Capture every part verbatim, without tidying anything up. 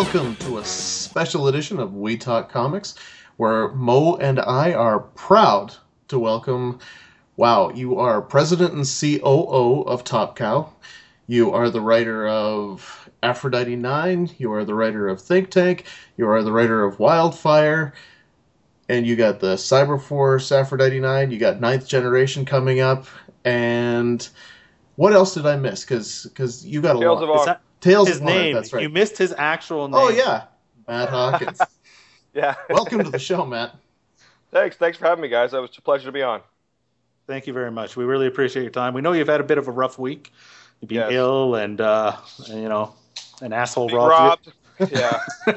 welcome to a special edition of We Talk Comics, where Mo and I are proud to welcome, wow, you are president and C O O of Top Cow. You are the writer of Aphrodite nine, you are the writer of Think Tank, you are the writer of Wildfire, and you got the Cyberforce Aphrodite nine, you got Ninth Generation coming up, and what else did I miss? Because because you got a Tales lot. Of Honor. Tales his of Honor, name. that's right. You missed his actual name. Oh, yeah. Matt Hawkins. Yeah. Welcome to the show, Matt. Thanks. Thanks for having me, guys. It was a pleasure to be on. Thank you very much. We really appreciate your time. We know you've had a bit of a rough week. You've been Yes. ill and, uh, you know, an asshole Being robbed robbed. Yeah.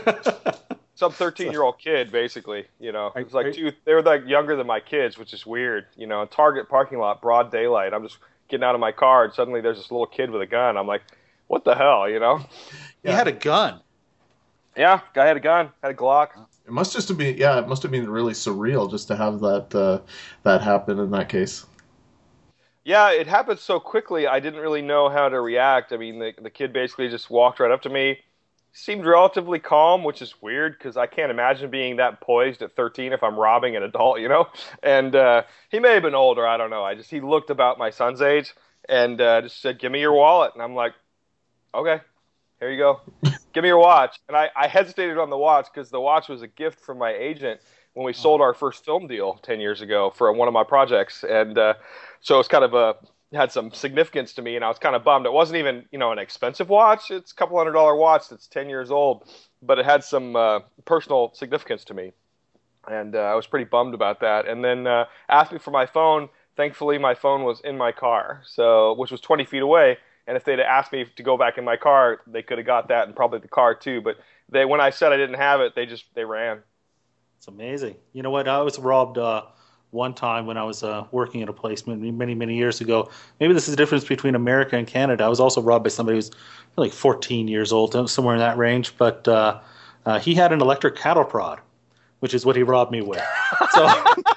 Some thirteen-year-old kid, basically. You know, it was like two. They were like younger than my kids, which is weird. You know, Target parking lot, broad daylight. I'm just getting out of my car, and suddenly there's this little kid with a gun. I'm like, what the hell, you know? He had a gun. Yeah, guy had a gun, had a Glock. It must just have been, yeah, it must have been really surreal just to have that uh, that happen in that case. Yeah, it happened so quickly, I didn't really know how to react. I mean, the, the kid basically just walked right up to me, seemed relatively calm, which is weird because I can't imagine being that poised at thirteen if I'm robbing an adult, you know? And uh, he may have been older, I don't know. I just He looked about my son's age and uh, just said, give me your wallet. And I'm like, okay, here you go. Give me your watch. And I, I hesitated on the watch because the watch was a gift from my agent when we sold our first film deal ten years ago for one of my projects. And uh, so it's kind of a, had some significance to me, and I was kind of bummed. It wasn't even, you know, an expensive watch. It's a couple hundred dollar watch that's ten years old, but it had some uh, personal significance to me. And uh, I was pretty bummed about that. And then uh, asked me for my phone. Thankfully, my phone was in my car, so which was twenty feet away. And if they'd asked me to go back in my car, they could have got that and probably the car too. But they, when I said I didn't have it, they just they ran. It's amazing. You know what? I was robbed uh, one time when I was uh, working at a placement many, many years ago. Maybe this is the difference between America and Canada. I was also robbed by somebody who's like fourteen years old, somewhere in that range. But uh, uh, he had an electric cattle prod, which is what he robbed me with. So.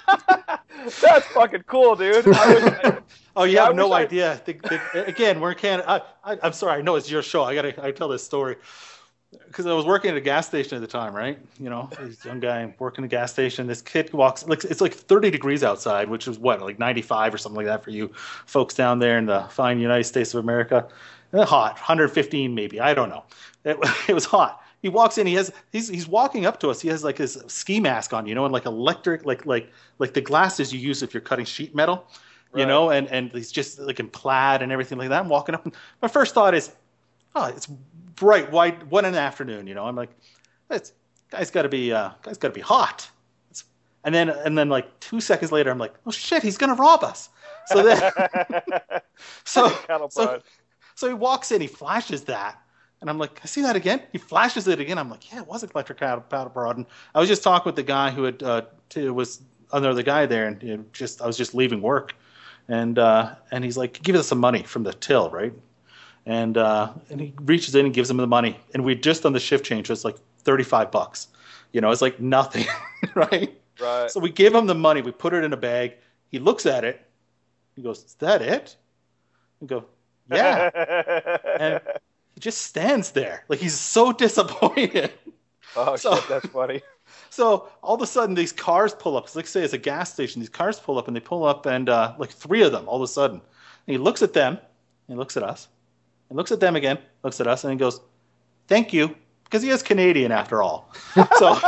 That's fucking cool, dude. I was, I, oh, you yeah, have no I... idea. The, the, again, we're in Canada. I, I, I'm sorry. I know it's your show. I gotta. I tell this story because I was working at a gas station at the time, right? You know, this young guy working at a gas station. This kid walks. Like it's like thirty degrees outside, which is what, like ninety-five or something like that for you folks down there in the fine United States of America. Eh, hot, one hundred fifteen maybe. I don't know. It, it was hot. He walks in. He has. He's he's walking up to us. He has like his ski mask on, you know, and like electric, like like like the glasses you use if you're cutting sheet metal, you right. know, and and he's just like in plaid and everything like that. I'm walking up, and my first thought is, oh, it's bright white, one in the afternoon, you know. I'm like, this guy's got to be, uh, guy's got to be hot. It's, and then and then like two seconds later, I'm like, oh shit, he's gonna rob us. So then, so so so he walks in, he flashes that. And I'm like, I see that again. He flashes it again. I'm like, yeah, it was an electric cattle prod. And I was just talking with the guy who had uh, t- was another guy there, and you know, just I was just leaving work, and uh, and he's like, give us some money from the till, right? And uh, and he reaches in and gives him the money, and we just on the shift change, so it's like thirty-five bucks. You know, it's like nothing, right? Right. So we give him the money. We put it in a bag. He looks at it. He goes, is that it? We go, yeah. And he just stands there like he's so disappointed. Oh, so, shit, that's funny. So all of a sudden these cars pull up. Let's say it's a gas station. These cars pull up and they pull up and uh, like three of them all of a sudden. And he looks at them. And he looks at us. And looks at them again. Looks at us and he goes, thank you. Because he is Canadian after all. So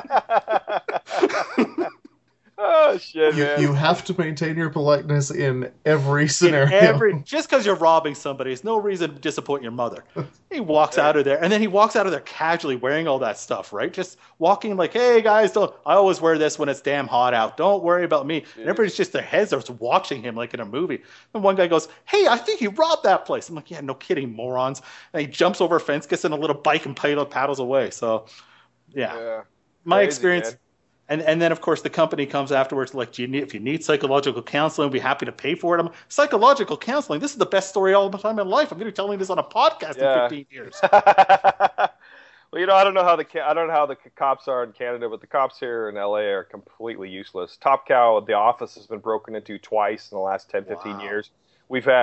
Oh, shit, you, man. You have to maintain your politeness in every scenario. In every, just because you're robbing somebody is no reason to disappoint your mother. He walks out of there, and then he walks out of there casually wearing all that stuff, right? Just walking like, hey, guys, don't. I always wear this when it's damn hot out. Don't worry about me. And everybody's just, their heads are watching him like in a movie. And one guy goes, hey, I think he robbed that place. I'm like, yeah, no kidding, morons. And he jumps over a fence, gets in a little bike, and paddles away. So, yeah. yeah. My Crazy, experience... man. And and then, of course, the company comes afterwards like, do you need, if you need psychological counseling, we'll be happy to pay for it. I'm like, psychological counseling? This is the best story all the time in life. I'm going to be telling this on a podcast Yeah. in fifteen years. Well, you know, I don't know how the I don't know how the cops are in Canada, but the cops here in L A are completely useless. Top Cow, the office has been broken into twice in the last ten, fifteen Wow. years. We've had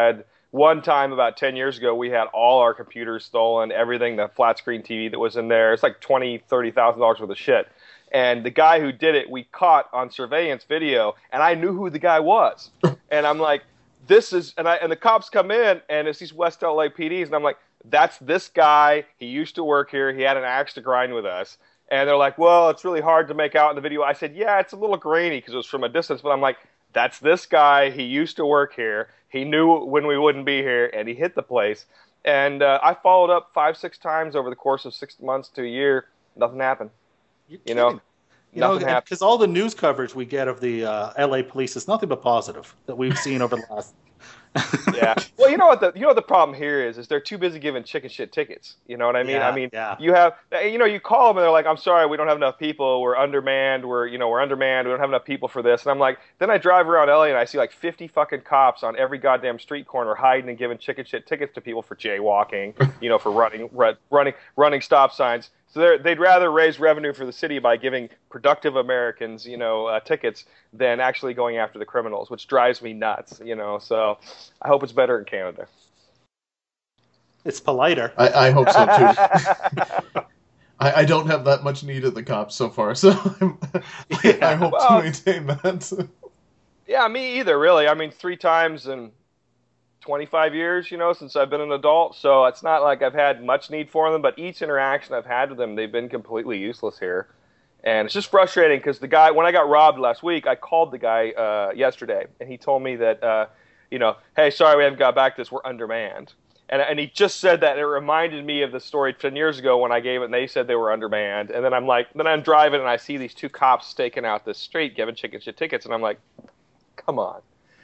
one time about ten years ago, we had all our computers stolen, everything, the flat screen T V that was in there. It's like twenty, thirty thousand dollars worth of shit. And the guy who did it, we caught on surveillance video, and I knew who the guy was. And I'm like, this is, and I and the cops come in, and it's these West L A P Ds, and I'm like, that's this guy. He used to work here. He had an axe to grind with us. And they're like, well, it's really hard to make out in the video. I said, yeah, it's a little grainy because it was from a distance, but I'm like, that's this guy. He used to work here. He knew when we wouldn't be here, and he hit the place. And uh, I followed up five, six times over the course of six months to a year. Nothing happened. You're you know, you know, nothing happened. Because all the news coverage we get of the uh, L A police is nothing but positive that we've seen over the last. Yeah. Well, you know what the you know what the problem here is is they're too busy giving chicken shit tickets. You know what I mean? Yeah, I mean, yeah. you have you know you call them and they're like, I'm sorry, we don't have enough people. We're undermanned. We're you know we're undermanned. We don't have enough people for this. And I'm like, then I drive around L A and I see like fifty fucking cops on every goddamn street corner hiding and giving chicken shit tickets to people for jaywalking. You know, for running running running stop signs. So they'd rather raise revenue for the city by giving productive Americans, you know, uh, tickets than actually going after the criminals, which drives me nuts, you know. So I hope it's better in Canada. It's politer. I, I hope so, too. I, I don't have that much need of the cops so far, so I'm, Yeah. I hope Well, to maintain that. Yeah, me either, really. I mean, three times in twenty-five years, you know, since I've been an adult. So it's not like I've had much need for them, but each interaction I've had with them, they've been completely useless here. And it's just frustrating because the guy, when I got robbed last week, I called the guy uh, yesterday, and he told me that, uh, you know, hey, sorry we haven't got back to this, we're undermanned. And, and he just said that, and it reminded me of the story ten years ago when I gave it, and they said they were undermanned. And then I'm like, then I'm driving, and I see these two cops staking out this street giving chicken shit tickets, and I'm like, come on.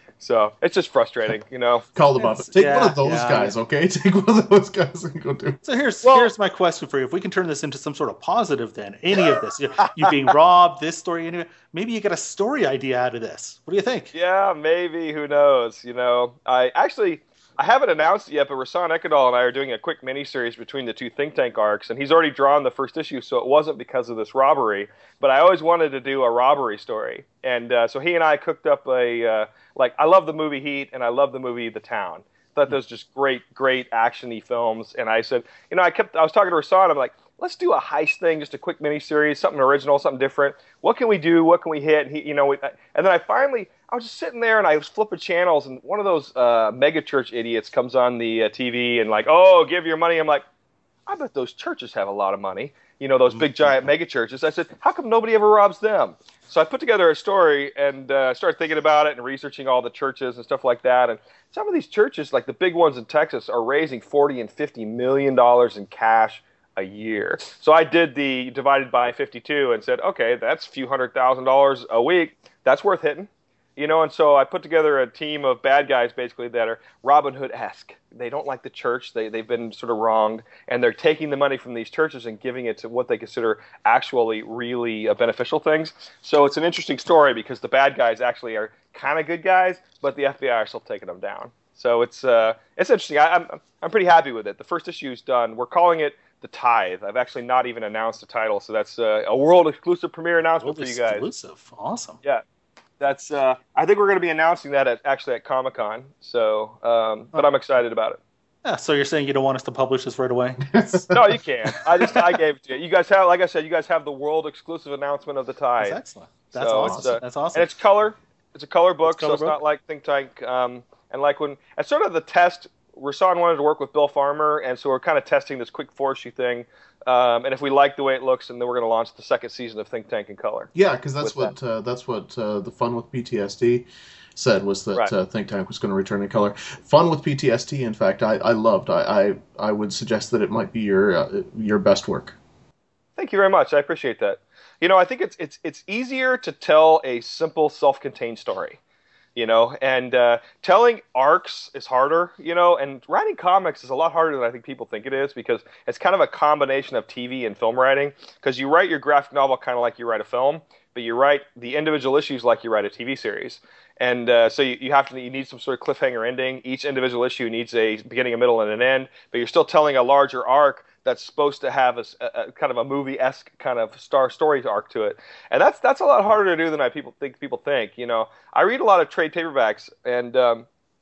So it's just frustrating, you know. Call them up. It's- Take yeah, one of those yeah. guys, okay? Take one of those guys and go do it. So here's Well- here's my question for you. If we can turn this into some sort of positive, then any of this, you, you being robbed, this story, any, maybe you get a story idea out of this. What do you think? Yeah, maybe. Who knows? You know, I actually I haven't announced it yet, but Rasan Ekadal and I are doing a quick mini-series between the two Think Tank arcs, and he's already drawn the first issue, so it wasn't because of this robbery. But I always wanted to do a robbery story, and uh, so he and I cooked up a uh, like I love the movie Heat, and I love the movie The Town. Thought those just great, great action-y films, and I said, you know, I kept I was talking to Rasan, I'm like, let's do a heist thing, just a quick mini-series, something original, something different. What can we do? What can we hit? And he, you know, we, and then I finally, I was just sitting there and I was flipping channels, and one of those uh, mega church idiots comes on the uh, T V and like, oh, give your money. I'm like, I bet those churches have a lot of money. You know, those big giant mega churches. I said, how come nobody ever robs them? So I put together a story and uh, started thinking about it and researching all the churches and stuff like that. And some of these churches, like the big ones in Texas, are raising forty and fifty million dollars in cash a year. So I did the divided by fifty-two and said, okay, that's a few hundred thousand dollars a week. That's worth hitting. You know, and so I put together a team of bad guys basically that are Robin Hood-esque. They don't like the church. They, they've been sort of wronged, and they're taking the money from these churches and giving it to what they consider actually really uh, beneficial things. So it's an interesting story because the bad guys actually are kind of good guys, but the F B I are still taking them down. So it's uh, it's interesting. I, I'm I'm pretty happy with it. The first issue is done. We're calling it The Tithe. I've actually not even announced the title, so that's uh, a world exclusive premiere announcement World for you guys. exclusive. Awesome. Yeah. That's. Uh, I think we're going to be announcing that at actually at Comic-Con. So, um, but I'm excited about it. Yeah, so you're saying you don't want us to publish this right away? No, you can. I just I gave it to you. You guys have, like I said, you guys have the world exclusive announcement of the Tithe. That's excellent. That's So awesome. it's, uh, That's awesome. And it's color. It's a color book, color so it's book? not like Think Tank. Um, and like when, it's sort of the test. Rasan wanted to work with Bill Farmer, and so we're kind of testing this quick four issue thing. Um, and if we like the way it looks, and then we're going to launch the second season of Think Tank in color. Yeah, because that's With what uh, that's what uh, the Fun with P T S D said was that Right. uh, Think Tank was going to return in color. Fun with P T S D, in fact, I, I loved. I, I I would suggest that it might be your uh, your best work. Thank you very much. I appreciate that. You know, I think it's it's it's easier to tell a simple, self-contained story. You know, and uh, telling arcs is harder, you know, and writing comics is a lot harder than I think people think it is because it's kind of a combination of T V and film writing because you write your graphic novel kind of like you write a film, but you write the individual issues like you write a T V series. And uh, so you, you have to you need some sort of cliffhanger ending. Each individual issue needs a beginning, a middle, and an end, but you're still telling a larger arc that's supposed to have a, a, a kind of a movie-esque kind of star story arc to it, and that's that's a lot harder to do than I people think. People think, you know, I read a lot of trade paperbacks, and um,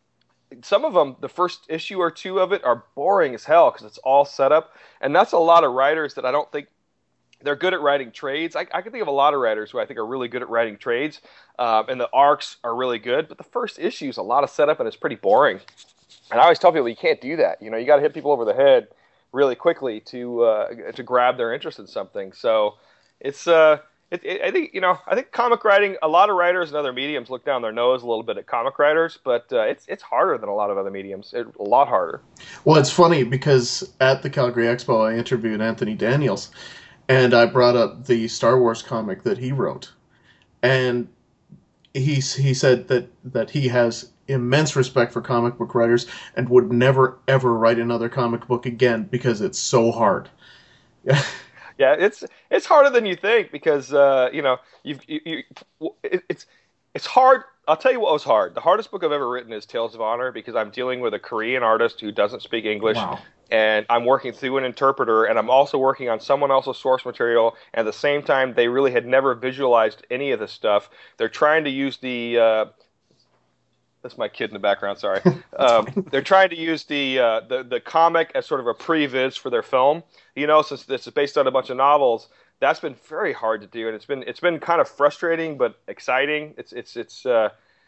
some of them, the first issue or two of it are boring as hell because it's all set up. And that's a lot of writers that I don't think they're good at writing trades. I, I can think of a lot of writers who I think are really good at writing trades, um, and the arcs are really good. But the first issue is a lot of setup, and it's pretty boring. And I always tell people you can't do that. You know, you got to hit people over the head really quickly to uh, to grab their interest in something. So it's uh, it, it, I think you know I think comic writing. A lot of writers and other mediums look down their nose a little bit at comic writers, but uh, it's it's harder than a lot of other mediums. It, a lot harder. Well, it's funny because at the Calgary Expo, I interviewed Anthony Daniels, and I brought up the Star Wars comic that he wrote, and he he said that that he has immense respect for comic book writers and would never ever write another comic book again because it's so hard. Yeah, yeah, it's it's harder than you think because uh, you know you've, you you it, it's it's hard. I'll tell you what was hard. The hardest book I've ever written is Tales of Honor because I'm dealing with a Korean artist who doesn't speak English. Wow. And I'm working through an interpreter, and I'm also working on someone else's source material. And at the same time, they really had never visualized any of this stuff. They're trying to use the uh, that's my kid in the background. Sorry. Um, they're trying to use the, uh, the the comic as sort of a previs for their film. You know, since this is based on a bunch of novels, that's been very hard to do, and it's been it's been kind of frustrating but exciting. It's it's it's. Uh,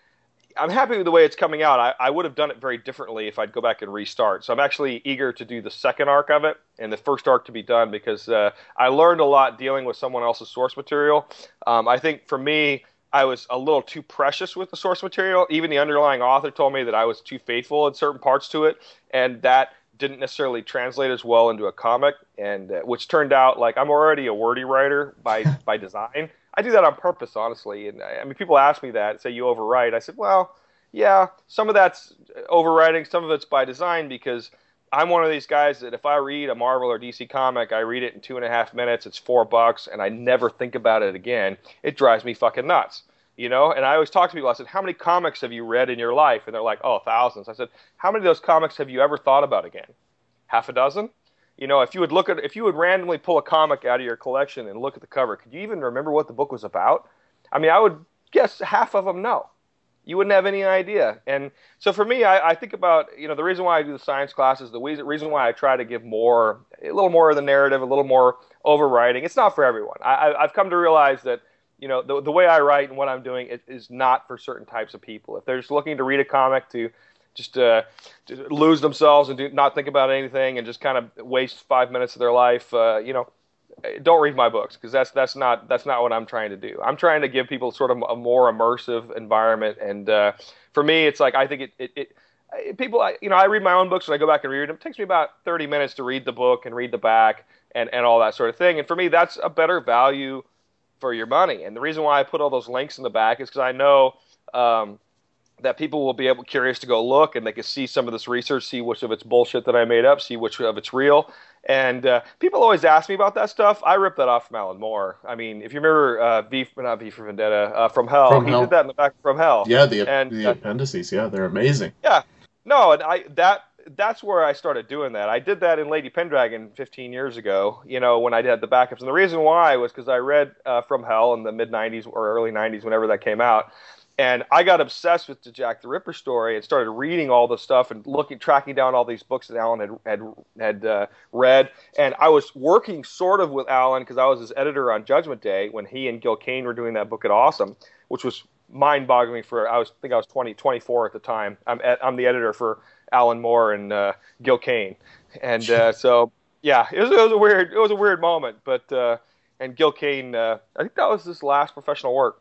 I'm happy with the way it's coming out. I, I would have done it very differently if I'd go back and restart. So I'm actually eager to do the second arc of it and the first arc to be done because uh, I learned a lot dealing with someone else's source material. Um, I think for me, I was a little too precious with the source material. Even the underlying author told me that I was too faithful in certain parts to it, and that didn't necessarily translate as well into a comic, and uh, which turned out like I'm already a wordy writer by by design. I do that on purpose, honestly. And I mean, people ask me that, say you overwrite. I said, well, yeah, some of that's overwriting, some of it's by design because I'm one of these guys that if I read a Marvel or D C comic, I read it in two and a half minutes. It's four bucks, and I never think about it again. It drives me fucking nuts, you know. And I always talk to people. I said, how many comics have you read in your life? And they're like, oh, thousands. I said, how many of those comics have you ever thought about again? Half a dozen? You know, if you would look at, if you would randomly pull a comic out of your collection and look at the cover, could you even remember what the book was about? I mean, I would guess half of them no. You wouldn't have any idea. And so for me, I, I think about, you know, the reason why I do the science classes, the reason why I try to give more, a little more of the narrative, a little more overwriting. It's not for everyone. I, I've come to realize that, you know, the, the way I write and what I'm doing is, is not for certain types of people. If they're just looking to read a comic to just uh, to lose themselves and do not think about anything and just kind of waste five minutes of their life, uh, you know, don't read my books because that's that's not that's not what I'm trying to do. I'm trying to give people sort of a more immersive environment, and uh, for me, it's like I think it, it, it, it people, I, you know, I read my own books and I go back and read them. It takes me about thirty minutes to read the book and read the back and and all that sort of thing. And for me, that's a better value for your money. And the reason why I put all those links in the back is because I know. Um, that people will be able curious to go look and they can see some of this research, see which of it's bullshit that I made up, see which of it's real. And uh, people always ask me about that stuff. I ripped that off from Alan Moore. I mean, if you remember uh, V, not V for Vendetta, uh, From Hell, From he Hell. did that in the back From Hell. Yeah, the and, the uh, appendices, yeah, they're amazing. Yeah. No, and I that that's where I started doing that. I did that in Lady Pendragon fifteen years ago, you know, when I did the backups. And the reason why was because I read uh, From Hell in the mid nineties or early nineties, whenever that came out. And I got obsessed with the Jack the Ripper story and started reading all the stuff and looking, tracking down all these books that Alan had had had uh, read. And I was working sort of with Alan because I was his editor on Judgment Day when he and Gil Kane were doing that book at Awesome, which was mind-boggling for. I was I think I was twenty, twenty-four at the time. I'm ed, I'm the editor for Alan Moore and uh, Gil Kane, and uh, so yeah, it was, it was a weird it was a weird moment. But uh, and Gil Kane, uh, I think that was his last professional work.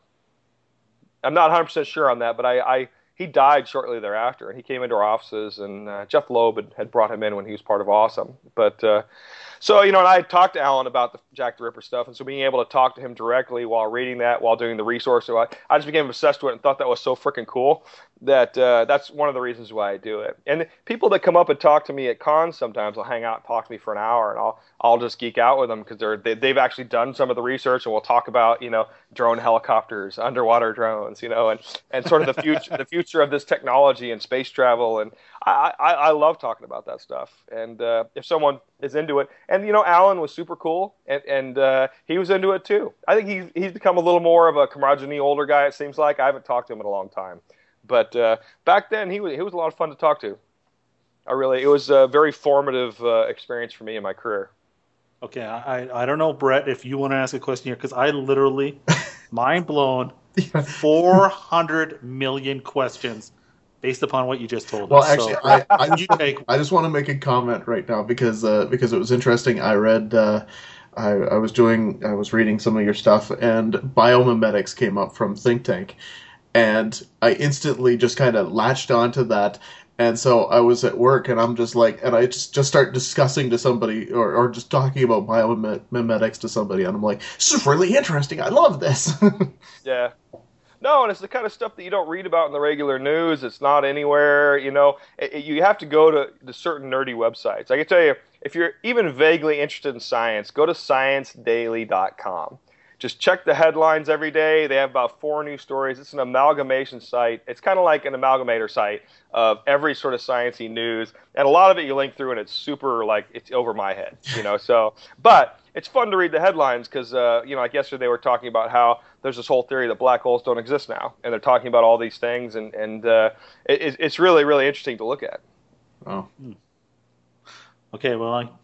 I'm not one hundred percent sure on that, but I, I he died shortly thereafter, and he came into our offices, and uh, Jeff Loeb had, had brought him in when he was part of Awesome. But uh, so, you know, and I had talked to Alan about the Jack the Ripper stuff, and so being able to talk to him directly while reading that, while doing the resource, so I, I just became obsessed with it and thought that was so freaking cool that uh, that's one of the reasons why I do it. And people that come up and talk to me at cons sometimes will hang out and talk to me for an hour, and I'll I'll just geek out with them because they're they, they've actually done some of the research, and we'll talk about, you know, drone helicopters, underwater drones, you know, and, and sort of the future the future of this technology and space travel, and I, I, I love talking about that stuff. And uh, if someone is into it, and you know, Alan was super cool, and and uh, he was into it too. I think he's he's become a little more of a curmudgeon-y older guy. It seems like I haven't talked to him in a long time. But uh, back then, he was he was a lot of fun to talk to. I really, it was a very formative uh, experience for me in my career. Okay, I I don't know, Brett, if you want to ask a question here, because I literally, mind blown, four hundred million questions based upon what you just told Well, us. actually, so, I, I, you take. I just want to make a comment right now because uh, because it was interesting. I read, uh, I, I was doing, I was reading some of your stuff, and biomimetics came up from Think Tank, and I instantly just kind of latched onto that. And so I was at work, and I'm just like, and I just just start discussing to somebody, or, or just talking about biomimetics to somebody, and I'm like, this is really interesting. I love this. Yeah. No, and it's the kind of stuff that you don't read about in the regular news. It's not anywhere, you know. It, it- you have to go to the certain nerdy websites. I can tell you, if you're even vaguely interested in science, go to science daily dot com. Just check the headlines every day. They have about four new stories. It's an amalgamation site. It's kind of like an amalgamator site of every sort of sciencey news, and a lot of it you link through, and it's super like it's over my head, you know. So, but it's fun to read the headlines because, uh, you know, like yesterday they were talking about how there's this whole theory that black holes don't exist now, and they're talking about all these things, and and uh, it, it's really really interesting to look at. Oh. Okay, well, I,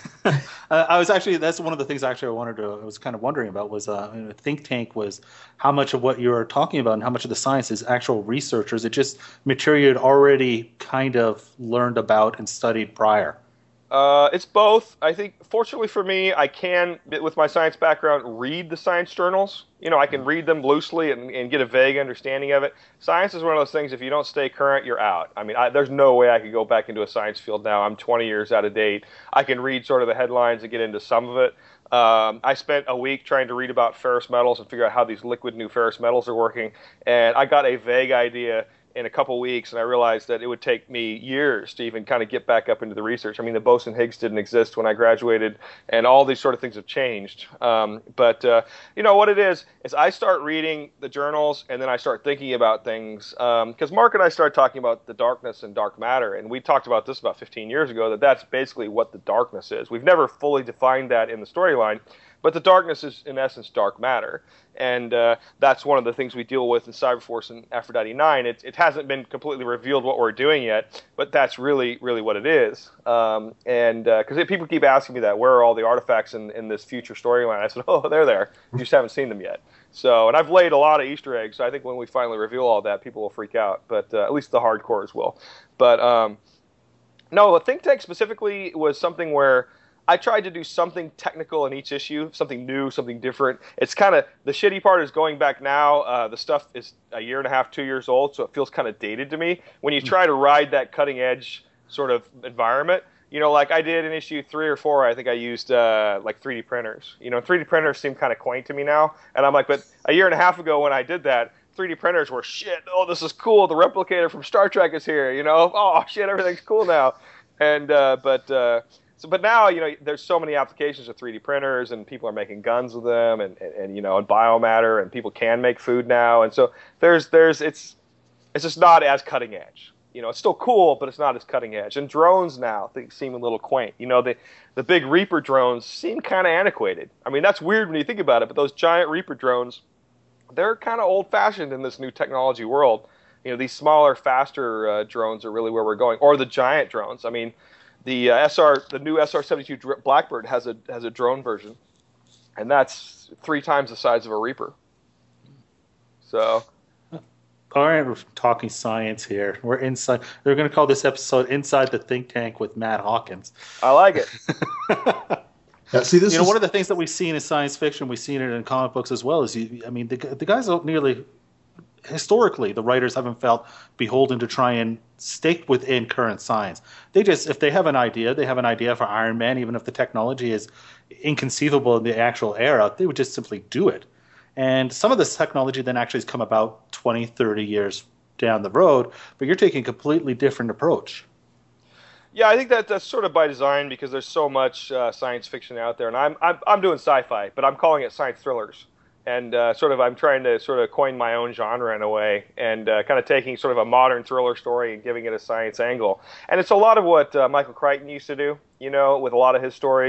I was actually that's one of the things actually I wanted to I was kind of wondering about was uh, a think tank was how much of what you're talking about and how much of the science is actual researchers. It just material you'd already kind of learned about and studied prior. Uh, it's both. I think, fortunately for me, I can, with my science background, read the science journals. You know, I can read them loosely and, and get a vague understanding of it. Science is one of those things, if you don't stay current, you're out. I mean, I, there's no way I could go back into a science field now. I'm twenty years out of date. I can read sort of the headlines and get into some of it. Um, I spent a week trying to read about ferrous metals and figure out how these liquid new ferrous metals are working, and I got a vague idea in a couple weeks, and I realized that it would take me years to even kind of get back up into the research. I mean, the Boson-Higgs didn't exist when I graduated, and all these sort of things have changed. Um, but, uh, you know, what it is, is I start reading the journals, and then I start thinking about things. Because um, Mark and I started talking about the darkness and dark matter, and we talked about this about fifteen years ago, that that's basically what the darkness is. We've never fully defined that in the storyline, but the darkness is, in essence, dark matter. And uh, that's one of the things we deal with in Cyberforce and Aphrodite nine. It, it hasn't been completely revealed what we're doing yet, but that's really, really what it is. Um, and because uh, people keep asking me that, where are all the artifacts in, in this future storyline? I said, oh, they're there. You just haven't seen them yet. So, and I've laid a lot of Easter eggs. So I think when we finally reveal all that, people will freak out. But uh, at least the hardcores will. But um, no, the think tank specifically was something where I tried to do something technical in each issue, something new, something different. It's kind of, the shitty part is going back now. Uh, the stuff is a year and a half, two years old, so it feels kind of dated to me. When you try to ride that cutting edge sort of environment, you know, like I did in issue three or four, I think I used uh, like three D printers. You know, three D printers seem kind of quaint to me now. And I'm like, but a year and a half ago when I did that, three D printers were shit. Oh, this is cool. The replicator from Star Trek is here, you know? Oh, shit, everything's cool now. And, uh, but, uh, So, but now, you know, there's so many applications of three D printers, and people are making guns with them, and, and, and you know, and biomatter, and people can make food now, and so there's there's it's it's just not as cutting edge. You know, it's still cool, but it's not as cutting edge. And drones now they seem a little quaint. You know, the the big Reaper drones seem kind of antiquated. I mean, that's weird when you think about it, but those giant Reaper drones, they're kind of old-fashioned in this new technology world. You know, these smaller, faster uh, drones are really where we're going, or the giant drones. I mean. The uh, S R, the new S R seventy-two Blackbird has a has a drone version, and that's three times the size of a Reaper. So, all right, we're talking science here. We're inside. They're going to call this episode "Inside the Think Tank" with Matt Hawkins. I like it. Yeah, see, this you know, is... one of the things that we've seen in science fiction, we've seen it in comic books as well. Is you, I mean, the the guys don't nearly. Historically, the writers haven't felt beholden to try and stick within current science. They just, if they have an idea, they have an idea for Iron Man, even if the technology is inconceivable in the actual era, they would just simply do it. And some of this technology then actually has come about twenty, thirty years down the road, but you're taking a completely different approach. Yeah, I think that that's sort of by design because there's so much uh, science fiction out there, and I'm I'm I'm doing sci-fi, but I'm calling it science thrillers. And uh, sort of, I'm trying to sort of coin my own genre in a way, and uh, kind of taking sort of a modern thriller story and giving it a science angle. And it's a lot of what uh, Michael Crichton used to do, you know, with a lot of his stories.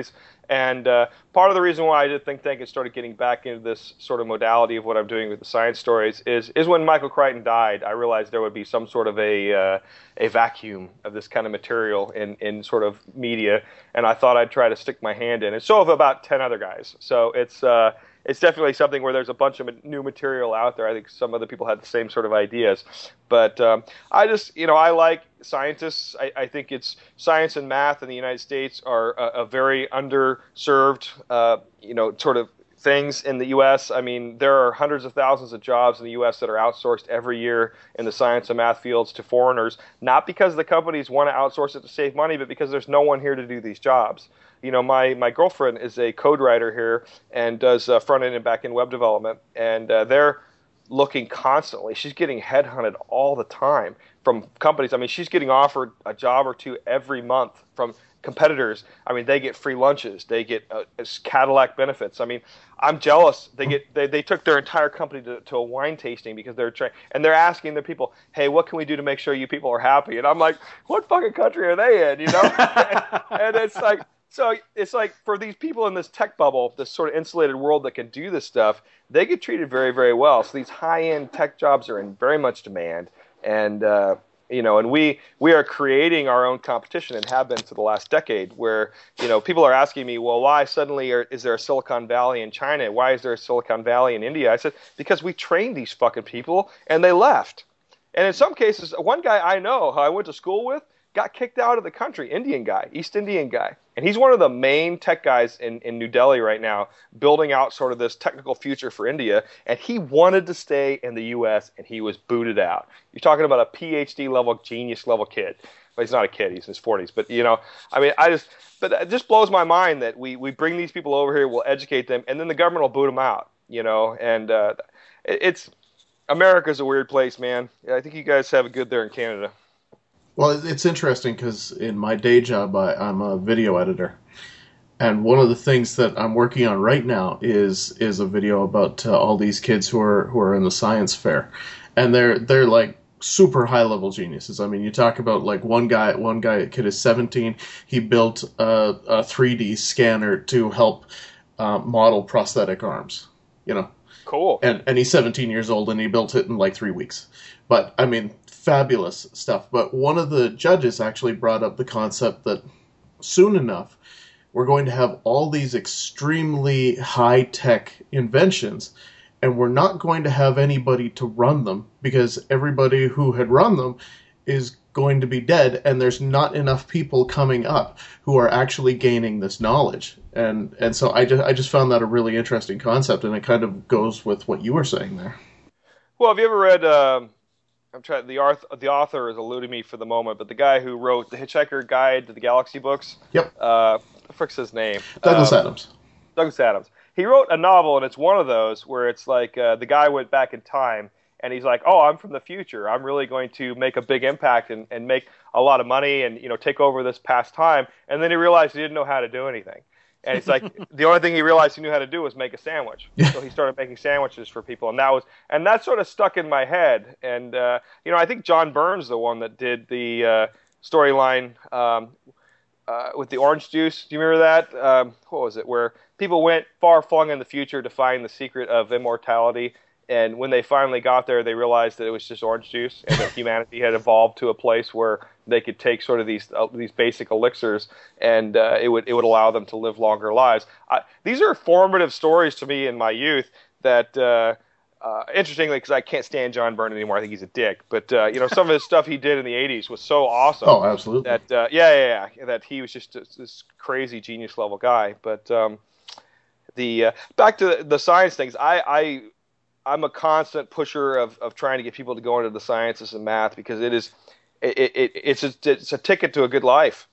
And uh, part of the reason why I did think tank and started getting back into this sort of modality of what I'm doing with the science stories is is when Michael Crichton died, I realized there would be some sort of a uh, a vacuum of this kind of material in, in sort of media, and I thought I'd try to stick my hand in. And so have about ten other guys. So it's uh, it's definitely something where there's a bunch of new material out there. I think some other people had the same sort of ideas. But um, I just, you know, I like scientists. I, I think it's science and math in the United States are a, a very underserved, uh, you know, sort of things in the U S. I mean, there are hundreds of thousands of jobs in the U S that are outsourced every year in the science and math fields to foreigners, not because the companies want to outsource it to save money, but because there's no one here to do these jobs. You know, my, my girlfriend is a code writer here and does uh, front-end and back-end web development, and uh, they're looking constantly. She's getting headhunted all the time from companies. I mean, she's getting offered a job or two every month from competitors. I mean, they get free lunches. They get uh, Cadillac benefits. I mean, I'm jealous. They get they, they took their entire company to, to a wine tasting because they're trying, and they're asking their people, hey, what can we do to make sure you people are happy? And I'm like, what fucking country are they in, you know? and, and it's like, so it's like for these people in this tech bubble, this sort of insulated world that can do this stuff, they get treated very, very well. So these high-end tech jobs are in very much demand. And, uh, you know, and we, we are creating our own competition and have been for the last decade where, you know, people are asking me, well, why suddenly are, is there a Silicon Valley in China? Why is there a Silicon Valley in India? I said, because we trained these fucking people and they left. And in some cases, one guy I know who I went to school with got kicked out of the country, Indian guy, East Indian guy. And he's one of the main tech guys in, in New Delhi right now, building out sort of this technical future for India. And he wanted to stay in the U S, and he was booted out. You're talking about a P H D level, genius level kid. Well, he's not a kid, he's in his forties. But, you know, I mean, I just, but it just blows my mind that we, we bring these people over here, we'll educate them, and then the government will boot them out, you know. And uh, it, it's, America's a weird place, man. I think you guys have it good there in Canada. Well, it's interesting because in my day job, I, I'm a video editor, and one of the things that I'm working on right now is is a video about uh, all these kids who are who are in the science fair, and they're they're like super high level geniuses. I mean, you talk about like one guy, one guy kid is seventeen. He built a, a three D scanner to help uh, model prosthetic arms. You know, cool. And and he's seventeen years old, and he built it in like three weeks. But I mean, fabulous stuff. But one of the judges actually brought up the concept that soon enough we're going to have all these extremely high-tech inventions, and we're not going to have anybody to run them because everybody who had run them is going to be dead, and there's not enough people coming up who are actually gaining this knowledge. And and so I just I just found that a really interesting concept, and it kind of goes with what you were saying there. Well, have you ever read? Um... I'm trying. The author, the author is eluding me for the moment, but the guy who wrote the Hitchhiker Guide to the Galaxy books. Yep. Uh, what the frick's his name? Douglas um, Adams. Douglas Adams. He wrote a novel, and it's one of those where it's like uh, the guy went back in time, and he's like, "Oh, I'm from the future. I'm really going to make a big impact and, and make a lot of money, and you know, take over this past time." And then he realized he didn't know how to do anything. And it's like the only thing he realized he knew how to do was make a sandwich. Yeah. So he started making sandwiches for people, and that was and that sort of stuck in my head. And uh, you know, I think John Byrne's the one that did the uh, storyline um, uh, with the orange juice. Do you remember that? Um, what was it? Where people went far flung in the future to find the secret of immortality. And when they finally got there, they realized that it was just orange juice, and that humanity had evolved to a place where they could take sort of these uh, these basic elixirs, and uh, it would it would allow them to live longer lives. I, these are formative stories to me in my youth. That uh, uh, interestingly, because I can't stand John Byrne anymore, I think he's a dick. But uh, you know, some of his stuff he did in the eighties was so awesome. Oh, absolutely. That uh, yeah, yeah, yeah, that he was just a, this crazy genius level guy. But um, the uh, back to the, the science things, I. I I'm a constant pusher of, of trying to get people to go into the sciences and math because it is, it, it it's a, it's a ticket to a good life.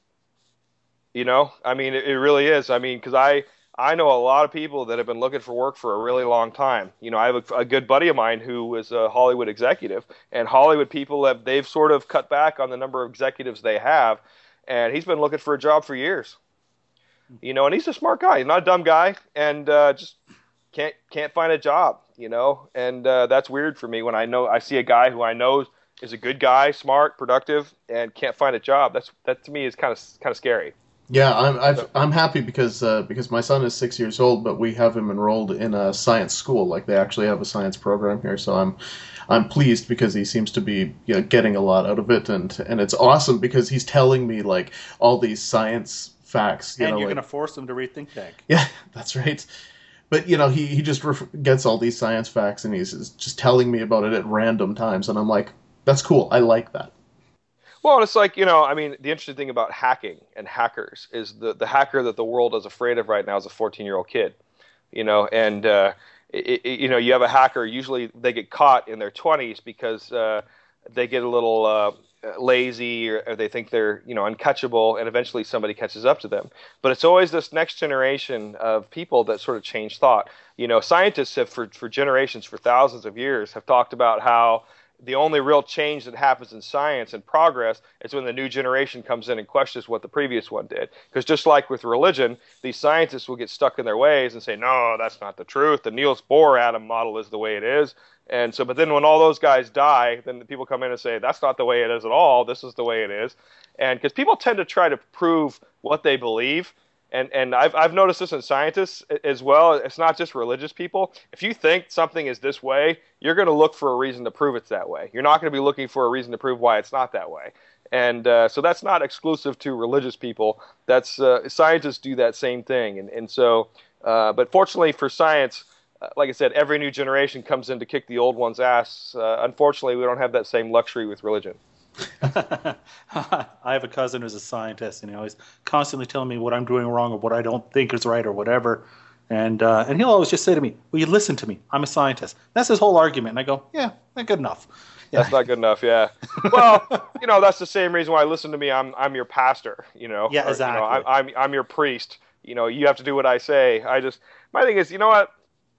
You know, I mean, it, it really is. I mean, because I I know a lot of people that have been looking for work for a really long time. You know, I have a, a good buddy of mine who was a Hollywood executive, and Hollywood people have they've sort of cut back on the number of executives they have, and he's been looking for a job for years. You know, and he's a smart guy. He's not a dumb guy, and uh, just can't can't find a job. You know, and uh, that's weird for me when I know I see a guy who I know is a good guy, smart, productive, and can't find a job. That's that to me is kind of kind of scary. Yeah, I'm I've, So, I'm happy because uh, because my son is six years old, but we have him enrolled in a science school. Like they actually have a science program here, so I'm I'm pleased because he seems to be, you know, getting a lot out of it, and and it's awesome because he's telling me like all these science facts. You And know, you're like going to force them to read Think Tank. yeah, that's right. But you know, he he just ref- gets all these science facts, and he's just telling me about it at random times, and I'm like, that's cool. I like that. well, it's like, you know, I mean, the interesting thing about hacking and hackers is the the hacker that the world is afraid of right now is a fourteen year old kid. You know, and uh, it, it, you know, you have a hacker. Usually, they get caught in their twenties because uh, they get a little uh, lazy, or, or they think they're, you know, uncatchable, and eventually somebody catches up to them. But it's always this next generation of people that sort of change thought. You know, scientists have for for generations, for thousands of years, have talked about how the only real change that happens in science and progress is when the new generation comes in and questions what the previous one did. Because just like with religion, these scientists will get stuck in their ways and say, no, that's not the truth. The Niels Bohr atom model is the way it is. And so, but then when all those guys die, then the people come in and say, that's not the way it is at all. This is the way it is. And because people tend to try to prove what they believe. And and I've I've noticed this in scientists as well. It's not just religious people. If you think something is this way, you're going to look for a reason to prove it's that way. You're not going to be looking for a reason to prove why it's not that way. And uh, so that's not exclusive to religious people. That's uh, scientists do that same thing. And and so, uh, but fortunately for science, uh, like I said, every new generation comes in to kick the old one's ass. Uh, unfortunately, we don't have that same luxury with religion. I have a cousin who's a scientist, and you know, he's constantly telling me what I'm doing wrong or what I don't think is right or whatever. And uh, and he'll always just say to me, "Will you listen to me? I'm a scientist." That's his whole argument. And I go, "Yeah, not good enough." Yeah. That's not good enough. Yeah. Well, you know, that's the same reason why listen to me. I'm I'm your pastor. You know. Yeah, or, exactly. You know, I, I'm I'm your priest. You know, you have to do what I say. I just my thing is, you know what?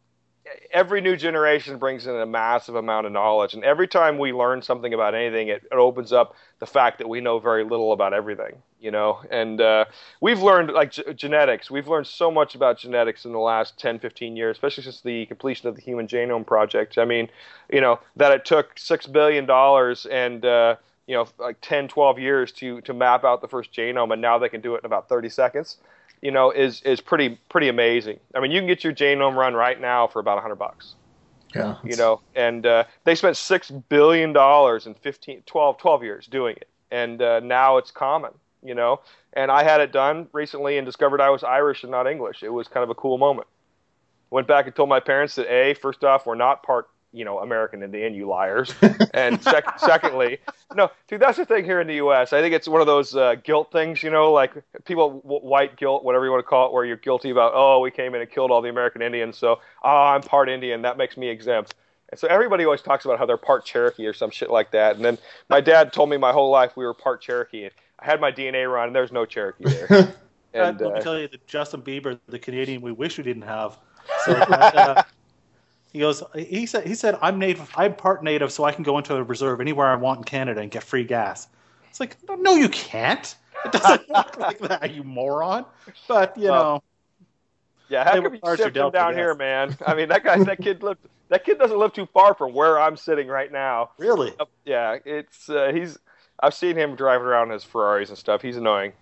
Every new generation brings in a massive amount of knowledge, and every time we learn something about anything, it, it opens up the fact that we know very little about everything, you know. And uh, we've learned, like g- genetics, we've learned so much about genetics in the last ten, fifteen years, especially since the completion of the Human Genome Project. I mean, you know, that it took six billion dollars and, uh, you know, like ten, twelve years to, to map out the first genome, and now they can do it in about thirty seconds. You know, is is pretty pretty amazing. I mean, you can get your genome run right now for about a hundred bucks. Yeah, You know, and uh, they spent six billion dollars in fifteen, twelve, twelve years doing it, and uh, now it's common. You know, and I had it done recently and discovered I was Irish and not English. It was kind of a cool moment. Went back and told my parents that a first off, we're not part, you know, American Indian, you liars. And sec- secondly, no, dude, that's the thing here in the U S. I think it's one of those uh, guilt things, you know, like people, w- white guilt, whatever you want to call it, where you're guilty about, oh, we came in and killed all the American Indians, so, oh, I'm part Indian, that makes me exempt. And so everybody always talks about how they're part Cherokee or some shit like that. And then my dad told me my whole life we were part Cherokee. I had my D N A run, and there's no Cherokee there. And uh, let me uh, tell you that Justin Bieber, the Canadian we wish we didn't have, said that, uh, he goes, he said, he said, I'm native, I'm part native, so I can go into a reserve anywhere I want in Canada and get free gas. It's like, no, you can't. It doesn't work like that, you moron. But you Well, know, yeah, how they come were you cards are shipped him dealt, I down guess. here, man? I mean, that guy, that kid lived, that kid doesn't live too far from where I'm sitting right now. Really? Uh, Yeah, it's uh, he's. I've seen him driving around in his Ferraris and stuff. He's annoying.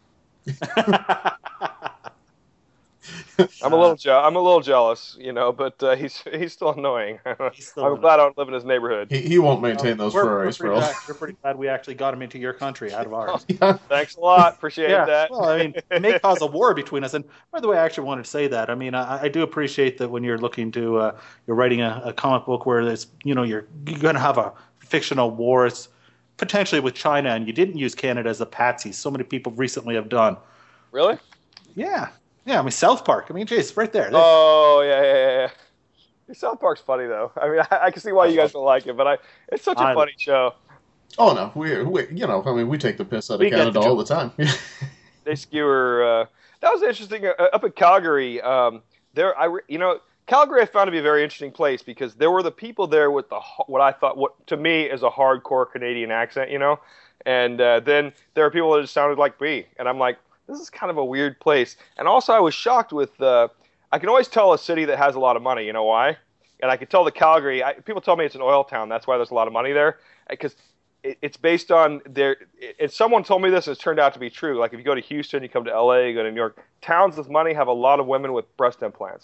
I'm a little je- I'm a little jealous, you know, but uh, he's he's still annoying. He's still I'm annoying. glad I don't live in his neyborhood. he, he won't maintain those we're, we're, Ferraris for pretty all. glad, we're pretty glad we actually got him into your country out of ours. Yeah. Thanks a lot. Appreciate Yeah, that. well, I mean, it may cause a war between us. And by the way, I actually wanted to say that. I mean, I, I do appreciate that when you're looking to, uh, you're writing a, a comic book where it's, you know, you're, you're going to have a fictional war, it's potentially with China, and you didn't use Canada as a patsy. So many people recently have done. Really? Yeah, yeah. I mean, South Park. I mean, geez, right there. Oh yeah, yeah, yeah. yeah. South Park's funny though. I mean, I, I can see why you guys don't like it, but I it's such a I- funny show. Oh no, we we you know, I mean, we take the piss out of We get Canada the all the time. They skewer. Uh, that was interesting. Uh, up in Calgary, um, there, I, re- you know, Calgary I found to be a very interesting place because there were the people there with the h- what I thought, what to me is a hardcore Canadian accent, you know, and uh, then there are people that just sounded like me, and I'm like, this is kind of a weird place. And also, I was shocked with. Uh, I can always tell a city that has a lot of money. You know why? And I could tell the Calgary. I, people tell me it's an oil town. That's why there's a lot of money there. Because it, it's based on their. And someone told me this, and it's turned out to be true. Like if you go to Houston, you come to L A, you go to New York. Towns with money have a lot of women with breast implants.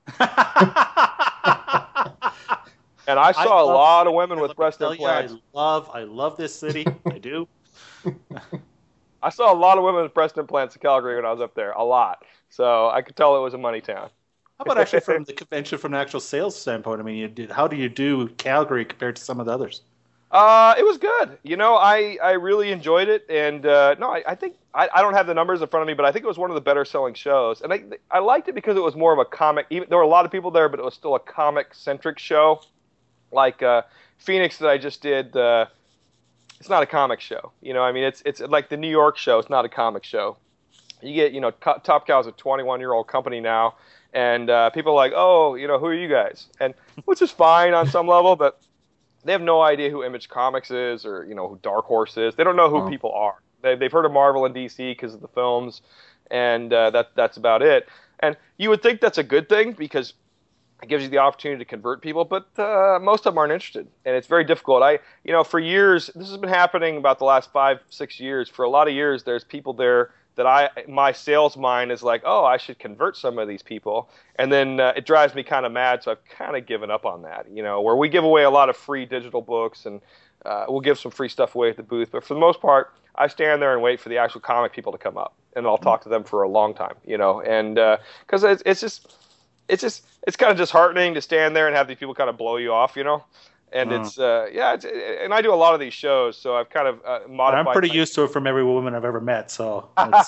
And I saw I a lot of women with breast implants. You, I love, I love this city. I do. I saw a lot of women with breast implants in Calgary when I was up there. A lot. So I could tell it was a money town. How about actually from the convention, from an actual sales standpoint? I mean, you did, how do you do Calgary compared to some of the others? Uh, it was good. You know, I, I really enjoyed it. And uh, no, I, I think I, I don't have the numbers in front of me, but I think it was one of the better selling shows. And I I liked it because it was more of a comic. Even there were a lot of people there, but it was still a comic centric show. Like uh, Phoenix that I just did, uh, it's not a comic show. You know, I mean, it's it's like the New York show. It's not a comic show. You get, you know, Top Cow is a twenty-one-year-old company now, and uh, people are like, oh, you know, who are you guys? And which is fine on some level, but they have no idea who Image Comics is or, you know, who Dark Horse is. They don't know who oh. people are. They, they've heard of Marvel and D C because of the films, and uh, that that's about it. And you would think that's a good thing because it gives you the opportunity to convert people, but uh, most of them aren't interested, and it's very difficult. I, you know, for years, this has been happening about the last five, six years. For a lot of years, there's people there that I, my sales mind is like, oh, I should convert some of these people, and then uh, it drives me kind of mad. So I've kind of given up on that. You know, where we give away a lot of free digital books, and uh, we'll give some free stuff away at the booth, but for the most part, I stand there and wait for the actual comic people to come up, and I'll talk to them for a long time. You know, and because uh, it's, it's just. It's just, it's kind of disheartening to stand there and have these people kind of blow you off, you know? And mm. it's, uh, yeah, it's, and I do a lot of these shows, so I've kind of uh, modified. I'm pretty my... used to it from every woman I've ever met, so. It's...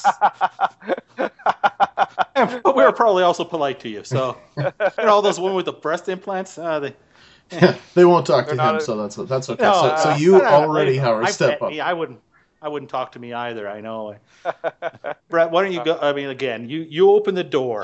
But we were probably also polite to you, so. You know, all those women with the breast implants, uh, they. Yeah, they won't talk to him, so that's that's okay. No, so, uh, so you already, Howard, step up. I wouldn't. I wouldn't talk to me either. I know. Brett, why don't you go? I mean, again, you, you open the door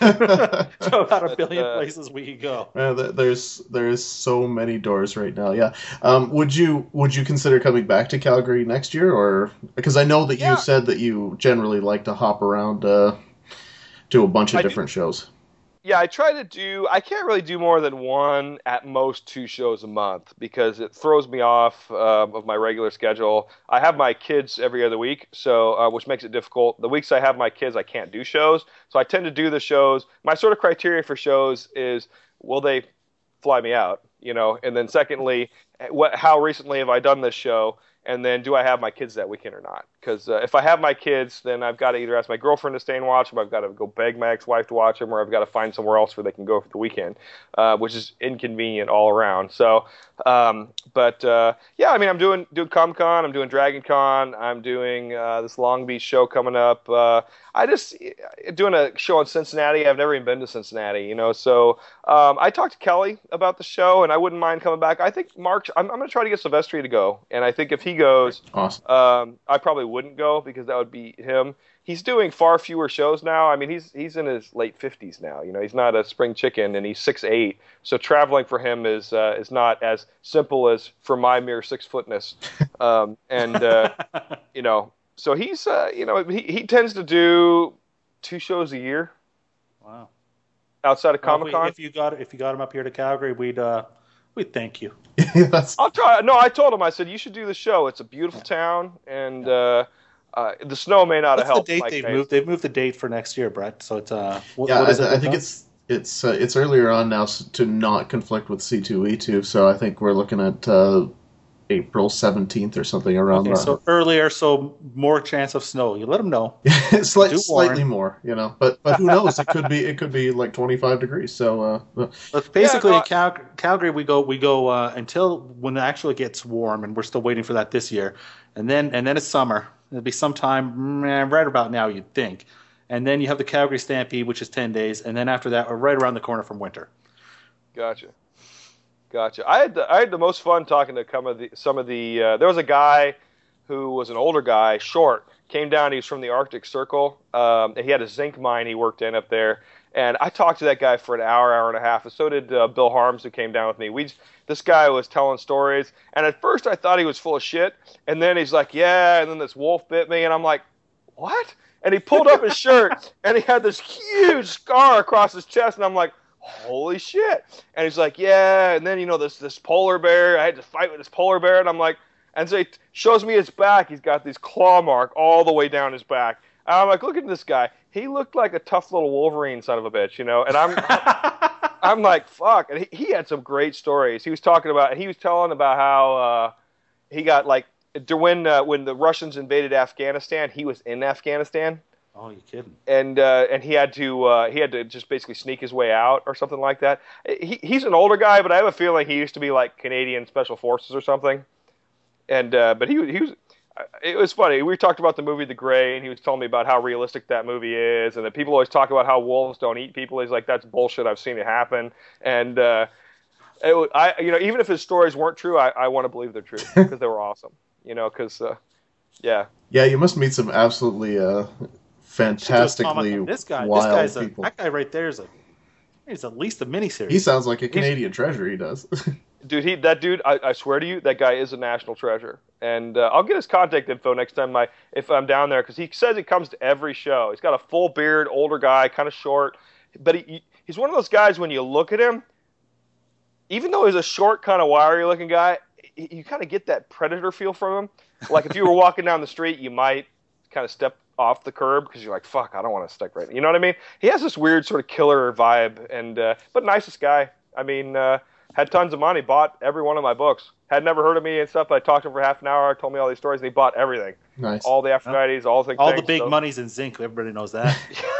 to about a billion places we could go. Uh, there's there's so many doors right now. Yeah. Um, would you would you consider coming back to Calgary next year, or because I know that you yeah. said that you generally like to hop around uh, to a bunch of I different do. shows. Yeah, I try to do, I can't really do more than one, at most two shows a month because it throws me off uh, of my regular schedule. I have my kids every other week, so uh, which makes it difficult. The weeks I have my kids, I can't do shows, so I tend to do the shows. My sort of criteria for shows is, will they fly me out, you know? And then secondly, what, how recently have I done this show? And then do I have my kids that weekend or not? Because uh, if I have my kids, then I've got to either ask my girlfriend to stay and watch them, I've got to go beg my ex-wife to watch them, or I've got to find somewhere else where they can go for the weekend, uh, which is inconvenient all around. So, um, but uh, yeah, I mean, I'm doing doing Comic-Con, I'm doing Dragon Con, I'm doing uh, this Long Beach show coming up. Uh, I just doing a show in Cincinnati. I've never even been to Cincinnati, you know. So um, I talked to Kelly about the show, and I wouldn't mind coming back. I think Mark, I'm, I'm going to try to get Silvestri to go, and I think if he goes, awesome. um, I probably wouldn't go because that would be him. He's doing far fewer shows now. I mean, he's he's in his late fifties now. You know, he's not a spring chicken, and he's six eight. So traveling for him is uh, is not as simple as for my mere six footness. Um, and uh, you know. So he's, uh, you know, he, he tends to do two shows a year. Wow. Outside of Comic Con. Well, if, if you got if you got him up here to Calgary, we'd uh, we'd thank you. Yes. I'll try. No, I told him. I said you should do the show. It's a beautiful yeah. town, and yeah. uh, uh, the snow may not What's have helped. The date they've moved? They've moved the date for next year, Brett. So it's uh. What, yeah, what is I, it I think it's it's uh, it's earlier on now to not conflict with C two E two. So I think we're looking at. Uh, April seventeenth or something around okay, that. So earlier, so more chance of snow. You let them know. Slight, slightly more, you know. But but who knows? It could be it could be like twenty-five degrees. So uh, but basically, yeah, no, in Cal- Calgary, we go we go uh, until when it actually gets warm, and we're still waiting for that this year. And then and then it's summer. It'll be sometime right about now, you'd think. And then you have the Calgary Stampede, which is ten days, and then after that, we're right around the corner from winter. Gotcha. Gotcha. I had the, I had the most fun talking to some of the, some of the uh, there was a guy who was an older guy, short, came down. He was from the Arctic Circle. Um, he had a zinc mine he worked in up there. And I talked to that guy for an hour, hour and a half. And so did uh, Bill Harms, who came down with me. We This guy was telling stories. And at first I thought he was full of shit. And then he's like, yeah, and then this wolf bit me. And I'm like, what? And he pulled up his shirt, and he had this huge scar across his chest. And I'm like, holy shit. And he's like, yeah, and then, you know, this this polar bear, I had to fight with this polar bear, and I'm like, And so he t- shows me his back. He's got this claw mark all the way down his back. And I'm like, look at this guy. He looked like a tough little Wolverine son of a bitch, you know. And I'm, I'm like, fuck. And he, he had some great stories. He was talking about, he was telling about how uh, he got like, when uh, when the Russians invaded Afghanistan, he was in Afghanistan. Oh, you kidding? And uh, and he had to uh, he had to just basically sneak his way out or something like that. He he's an older guy, but I have a feeling he used to be like Canadian Special Forces or something. And uh, but he he was it was funny. We talked about the movie The Grey, and he was telling me about how realistic that movie is, and that people always talk about how wolves don't eat people. He's like, that's bullshit. I've seen it happen. And uh, it, I you know even if his stories weren't true, I, I want to believe they're true because they were awesome. You know, because uh, yeah, yeah, you must meet some absolutely uh, fantastically this guy, wild this guy's people. A, that guy right there is a he's at least a miniseries. He sounds like a Canadian He's, treasure. He does, dude. He that dude. I, I swear to you, that guy is a national treasure. And uh, I'll get his contact info next time I if I'm down there because he says he comes to every show. He's got a full beard, older guy, kind of short, but he he's one of those guys when you look at him, even though he's a short, kind of wiry looking guy. You kind of get that predator feel from him. Like if you were walking down the street, you might kind of step off the curb because you're like, fuck, I don't want to stick right now. You know what I mean? He has this weird sort of killer vibe, and uh, but nicest guy. I mean, uh, had tons of money, bought every one of my books. Had never heard of me and stuff. I talked to him for half an hour, told me all these stories, and he bought everything. Nice. All the Aphrodites, all the all things, the big so. monies in zinc. Everybody knows that.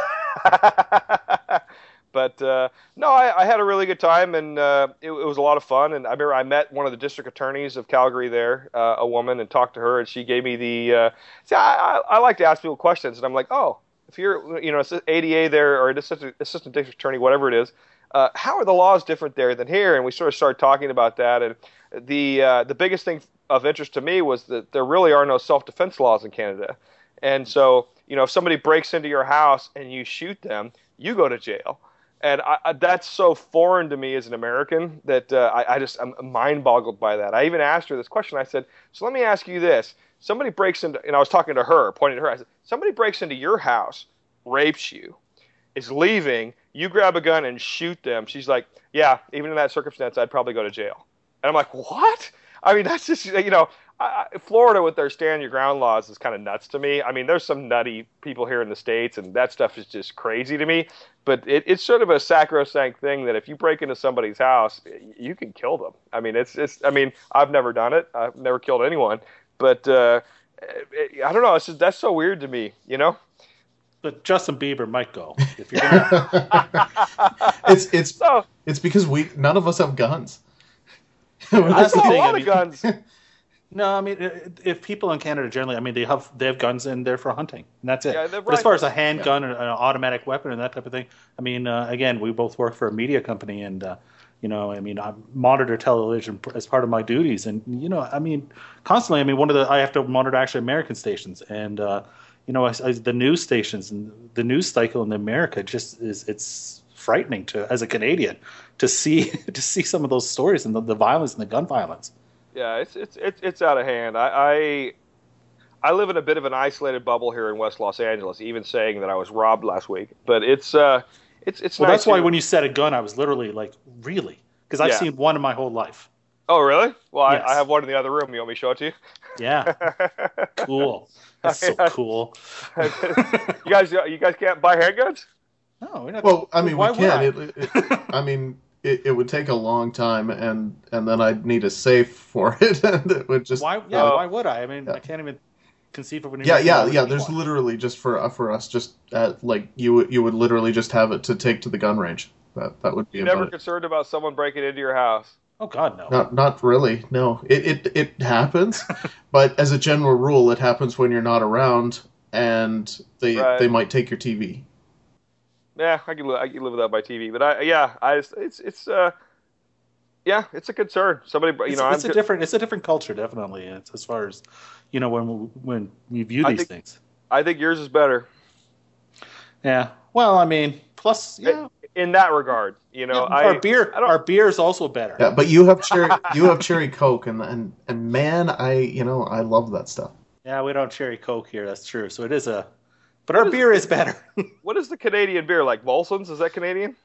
But uh, no, I, I had a really good time, and uh, it, it was a lot of fun. And I remember I met one of the district attorneys of Calgary there, uh, a woman, and talked to her, and she gave me the. Uh, see, I, I, I like to ask people questions, and I'm like, oh, if you're, you know, A D A there or an assistant, assistant district attorney, whatever it is, uh, how are the laws different there than here? And we sort of started talking about that, and the uh, the biggest thing of interest to me was that there really are no self-defense laws in Canada, and so you know, if somebody breaks into your house and you shoot them, you go to jail. And I, I, that's so foreign to me as an American that uh, I, I just I'm mind boggled by that. I even asked her this question. I said, "So let me ask you this: somebody breaks into," and I was talking to her, pointing to her. I said, "Somebody breaks into your house, rapes you, is leaving. You grab a gun and shoot them." She's like, "Yeah, even in that circumstance, I'd probably go to jail." And I'm like, "What?" I mean, that's just you know. I, Florida with their stand your ground laws is kind of nuts to me. I mean, there's some nutty people here in the States, and that stuff is just crazy to me. But it, it's sort of a sacrosanct thing that if you break into somebody's house, you can kill them. I mean, it's just. I mean, I've never done it. I've never killed anyone. But uh, it, I don't know. It's just, that's so weird to me, you know. But Justin Bieber might go if you're gonna. it's it's so, it's because we none of us have guns. That's the a thing. lot I mean, of guns. No, I mean, if people in Canada generally, I mean, they have they have guns in there for hunting, and that's it. Yeah, but right. as far as a handgun yeah. and an automatic weapon and that type of thing, I mean, uh, again, we both work for a media company, and uh, you know, I mean, I monitor television as part of my duties, and you know, I mean, constantly, I mean, one of the I have to monitor actually American stations, and uh, you know, I, I, the news stations and the news cycle in America just is it's frightening to as a Canadian to see to see some of those stories and the, the violence and the gun violence. Yeah, it's it's it's it's out of hand. I, I I live in a bit of an isolated bubble here in West Los Angeles. Even saying that I was robbed last week, but it's uh, it's it's. Well, nice that's why to... when you said a gun, I was literally like, really, because I've yeah. seen one in my whole life. Oh, really? Well, yes. I, I have one in the other room. You want me to show it to you? Yeah. Cool. That's so cool. you guys, you guys can't buy handguns? No, we're not. Well, I mean, why we can. I? It, it, I mean. It, it would take a long time, and, and then I'd need a safe for it, and it would just. Why? Yeah. Uh, why would I? I mean, yeah. I can't even conceive of when. Yeah, yeah, yeah. There's one. literally just for uh, for us, just at, like you would you would literally just have it to take to the gun range. That that would be. You're about never it. concerned about someone breaking into your house. Oh God, no. Not not really. No, it it it happens, but as a general rule, it happens when you're not around, and they right. they might take your T V. Yeah, I can I can live without my T V, but I yeah, I just, it's it's uh. Yeah, it's a concern. Somebody, you it's, know, it's I'm a different, it's a different culture, definitely. It's, as far as you know, when we, when we view I these think, things. I think yours is better. Yeah. Well, I mean, plus, yeah. In that regard, you know, yeah, I, our beer, I don't, our beer is also better. Yeah, but you have cherry, you have cherry Coke, and and and man, I you know I love that stuff. Yeah, we don't cherry Coke here. That's true. So it is a, but our is, beer is better. What is the Canadian beer like? Molson's? Is that Canadian?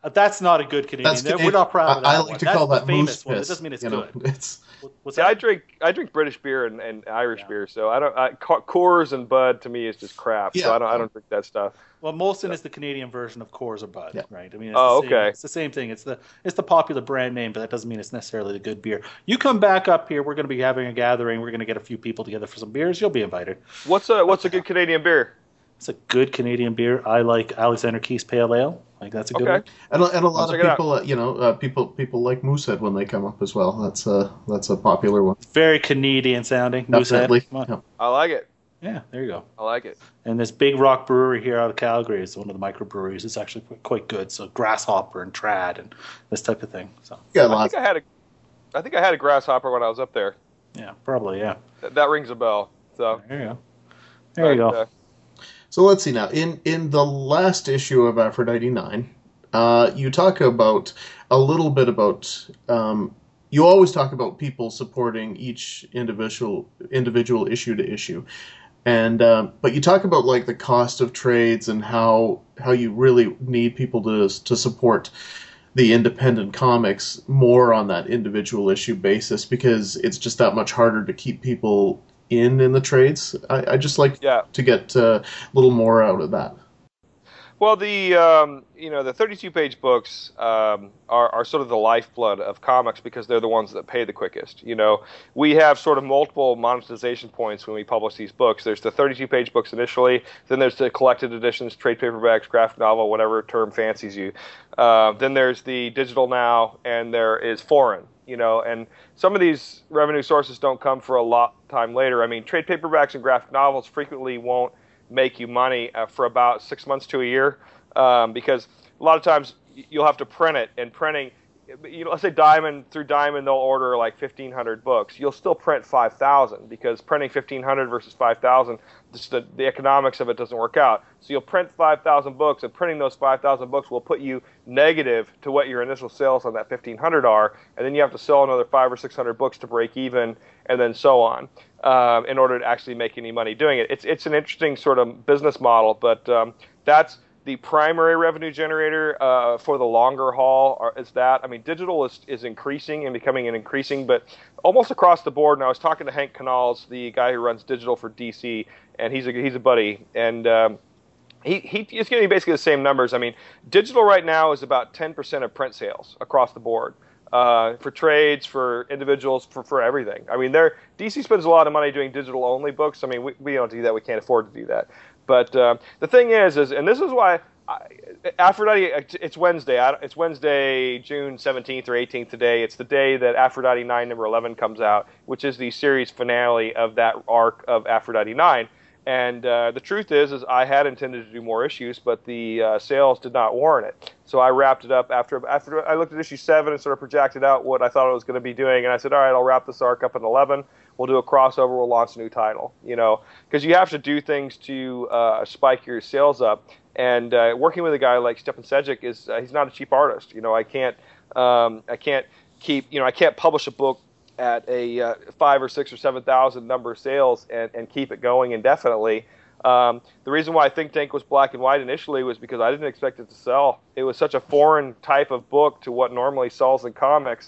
Uh, That's not a good Canadian. That's We're Canadian. not proud of that I, I like one. to That's call the that famous moose one. That piss. doesn't mean it's you know, good. it's What's Yeah, I that? drink I drink British beer and, and Irish Yeah. beer, so I don't. I, Coors and Bud to me is just crap. So Yeah. I don't I don't drink that stuff. Well, Molson is the Canadian version of Coors or Bud, Yeah. right? I mean, it's Oh, the same. okay. It's the same thing. It's the it's the popular brand name, but that doesn't mean it's necessarily the good beer. You come back up here. We're going to be having a gathering. We're going to get a few people together for some beers. You'll be invited. What's a what's a good Canadian beer? It's a good Canadian beer. I like Alexander Keith's Pale Ale. Like that's a good Okay. one. and, a- and a lot check of it out. people, uh, you know, uh, people people like Moosehead when they come up as well. That's a that's a popular one. Very Canadian sounding. Moosehead. Definitely. Come on. Yeah. I like it. Yeah, there you go. I like it. And this Big Rock Brewery here out of Calgary is one of the microbreweries. It's actually quite- quite good. So Grasshopper and Trad and this type of thing. So Yeah, I lots. think I had a I think I had a grasshopper when I was up there. yeah, probably yeah. That, that rings a bell. So There you go. There you but, go. uh, So let's see now. In in the last issue of Aphrodite nine, uh, you talk about a little bit about. Um, you always talk about people supporting each individual individual issue to issue, and um, but you talk about like the cost of trades and how how you really need people to to support the independent comics more on that individual issue basis because it's just that much harder to keep people in in the trades. I, I just like yeah. to get uh, a little more out of that. Well, the um, you know the thirty-two page books um, are, are sort of the lifeblood of comics because they're the ones that pay the quickest. You know, we have sort of multiple monetization points when we publish these books. There's the thirty-two page books initially, then there's the collected editions, trade paperbacks, graphic novel, whatever term fancies you. Uh, then there's the digital now, and there is foreign. You know, and some of these revenue sources don't come for a lot time later. I mean, trade paperbacks and graphic novels frequently won't make you money uh, for about six months to a year um, because a lot of times you'll have to print it, and printing, you know, let's say Diamond, through Diamond they'll order like fifteen hundred books. You'll still print five thousand because printing fifteen hundred versus five thousand, just the, the economics of it doesn't work out. So you'll print five thousand books, and printing those five thousand books will put you negative to what your initial sales on that fifteen hundred are, and then you have to sell another five or six hundred books to break even, and then so on, um, in order to actually make any money doing it. It's it's an interesting sort of business model, but um, that's the primary revenue generator uh, for the longer haul. Are, is that I mean, digital is is increasing and becoming an increasing, but almost across the board. And I was talking to Hank Canals, the guy who runs digital for D C, and he's a he's a buddy, and um, he he is getting basically the same numbers. I mean, digital right now is about ten percent of print sales across the board. Uh, for trades, for individuals, for, for everything. I mean, there D C spends a lot of money doing digital-only books. I mean, we, we don't do that. We can't afford to do that. But uh, the thing is, is, and this is why I, Aphrodite, it's Wednesday. It's Wednesday, June seventeenth or eighteenth today. It's the day that Aphrodite nine number eleven comes out, which is the series finale of that arc of Aphrodite nine. And uh, the truth is, is I had intended to do more issues, but the uh, sales did not warrant it. So I wrapped it up after after I looked at issue seven and sort of projected out what I thought I was going to be doing. And I said, all right, I'll wrap this arc up at eleven. We'll do a crossover. We'll launch a new title. You know, because you have to do things to uh, spike your sales up. And uh, working with a guy like Stefan Sejic is uh, he's not a cheap artist. You know, I can't um, I can't keep you know I can't publish a book at a uh, five or six or seven thousand number of sales and, and keep it going indefinitely. Um, the reason why Think Tank was black and white initially was because I didn't expect it to sell. It was such a foreign type of book to what normally sells in comics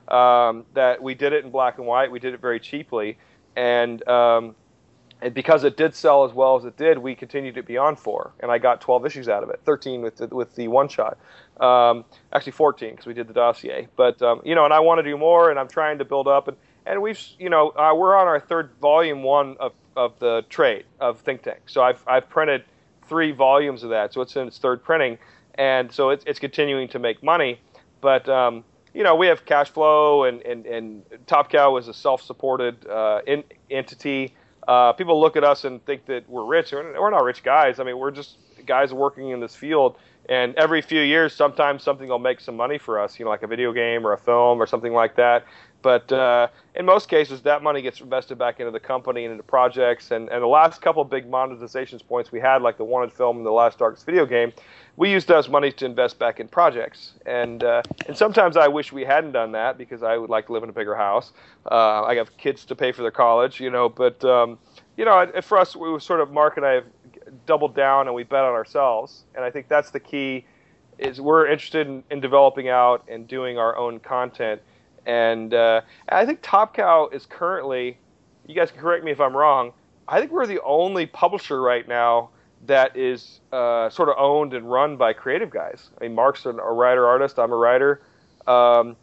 um, that we did it in black and white. We did it very cheaply, and um, and because it did sell as well as it did, we continued it beyond four, and I got twelve issues out of it, thirteen with the, with the one shot. Um, actually fourteen because we did the dossier. But um, you know, and I want to do more, and I'm trying to build up, and and we've you know uh, we're on our third volume one of, of the trade of Think Tank. So I've I've printed three volumes of that, so it's in its third printing, and so it's it's continuing to make money. But um, you know, we have cash flow, and and and Top Cow is a self-supported uh, in, entity. Uh, people look at us and think that we're rich. We're, we're not rich guys. I mean, we're just guys working in this field. And every few years, sometimes something will make some money for us, you know, like a video game or a film or something like that. But uh, in most cases, that money gets invested back into the company and into projects. And, and the last couple of big monetization points we had, like the Wanted film and the Last Darkest video game, we used those money to invest back in projects. And uh, and sometimes I wish we hadn't done that because I would like to live in a bigger house. Uh, I have kids to pay for their college, you know. But, um, you know, for us, we were sort of, Mark and I have doubled down and we bet on ourselves. And I think that's the key is we're interested in, in developing out and doing our own content. And uh, I think Top Cow is currently, you guys can correct me if I'm wrong, I think we're the only publisher right now that is uh, sort of owned and run by creative guys. I mean, Mark's a writer artist. I'm a writer. Um,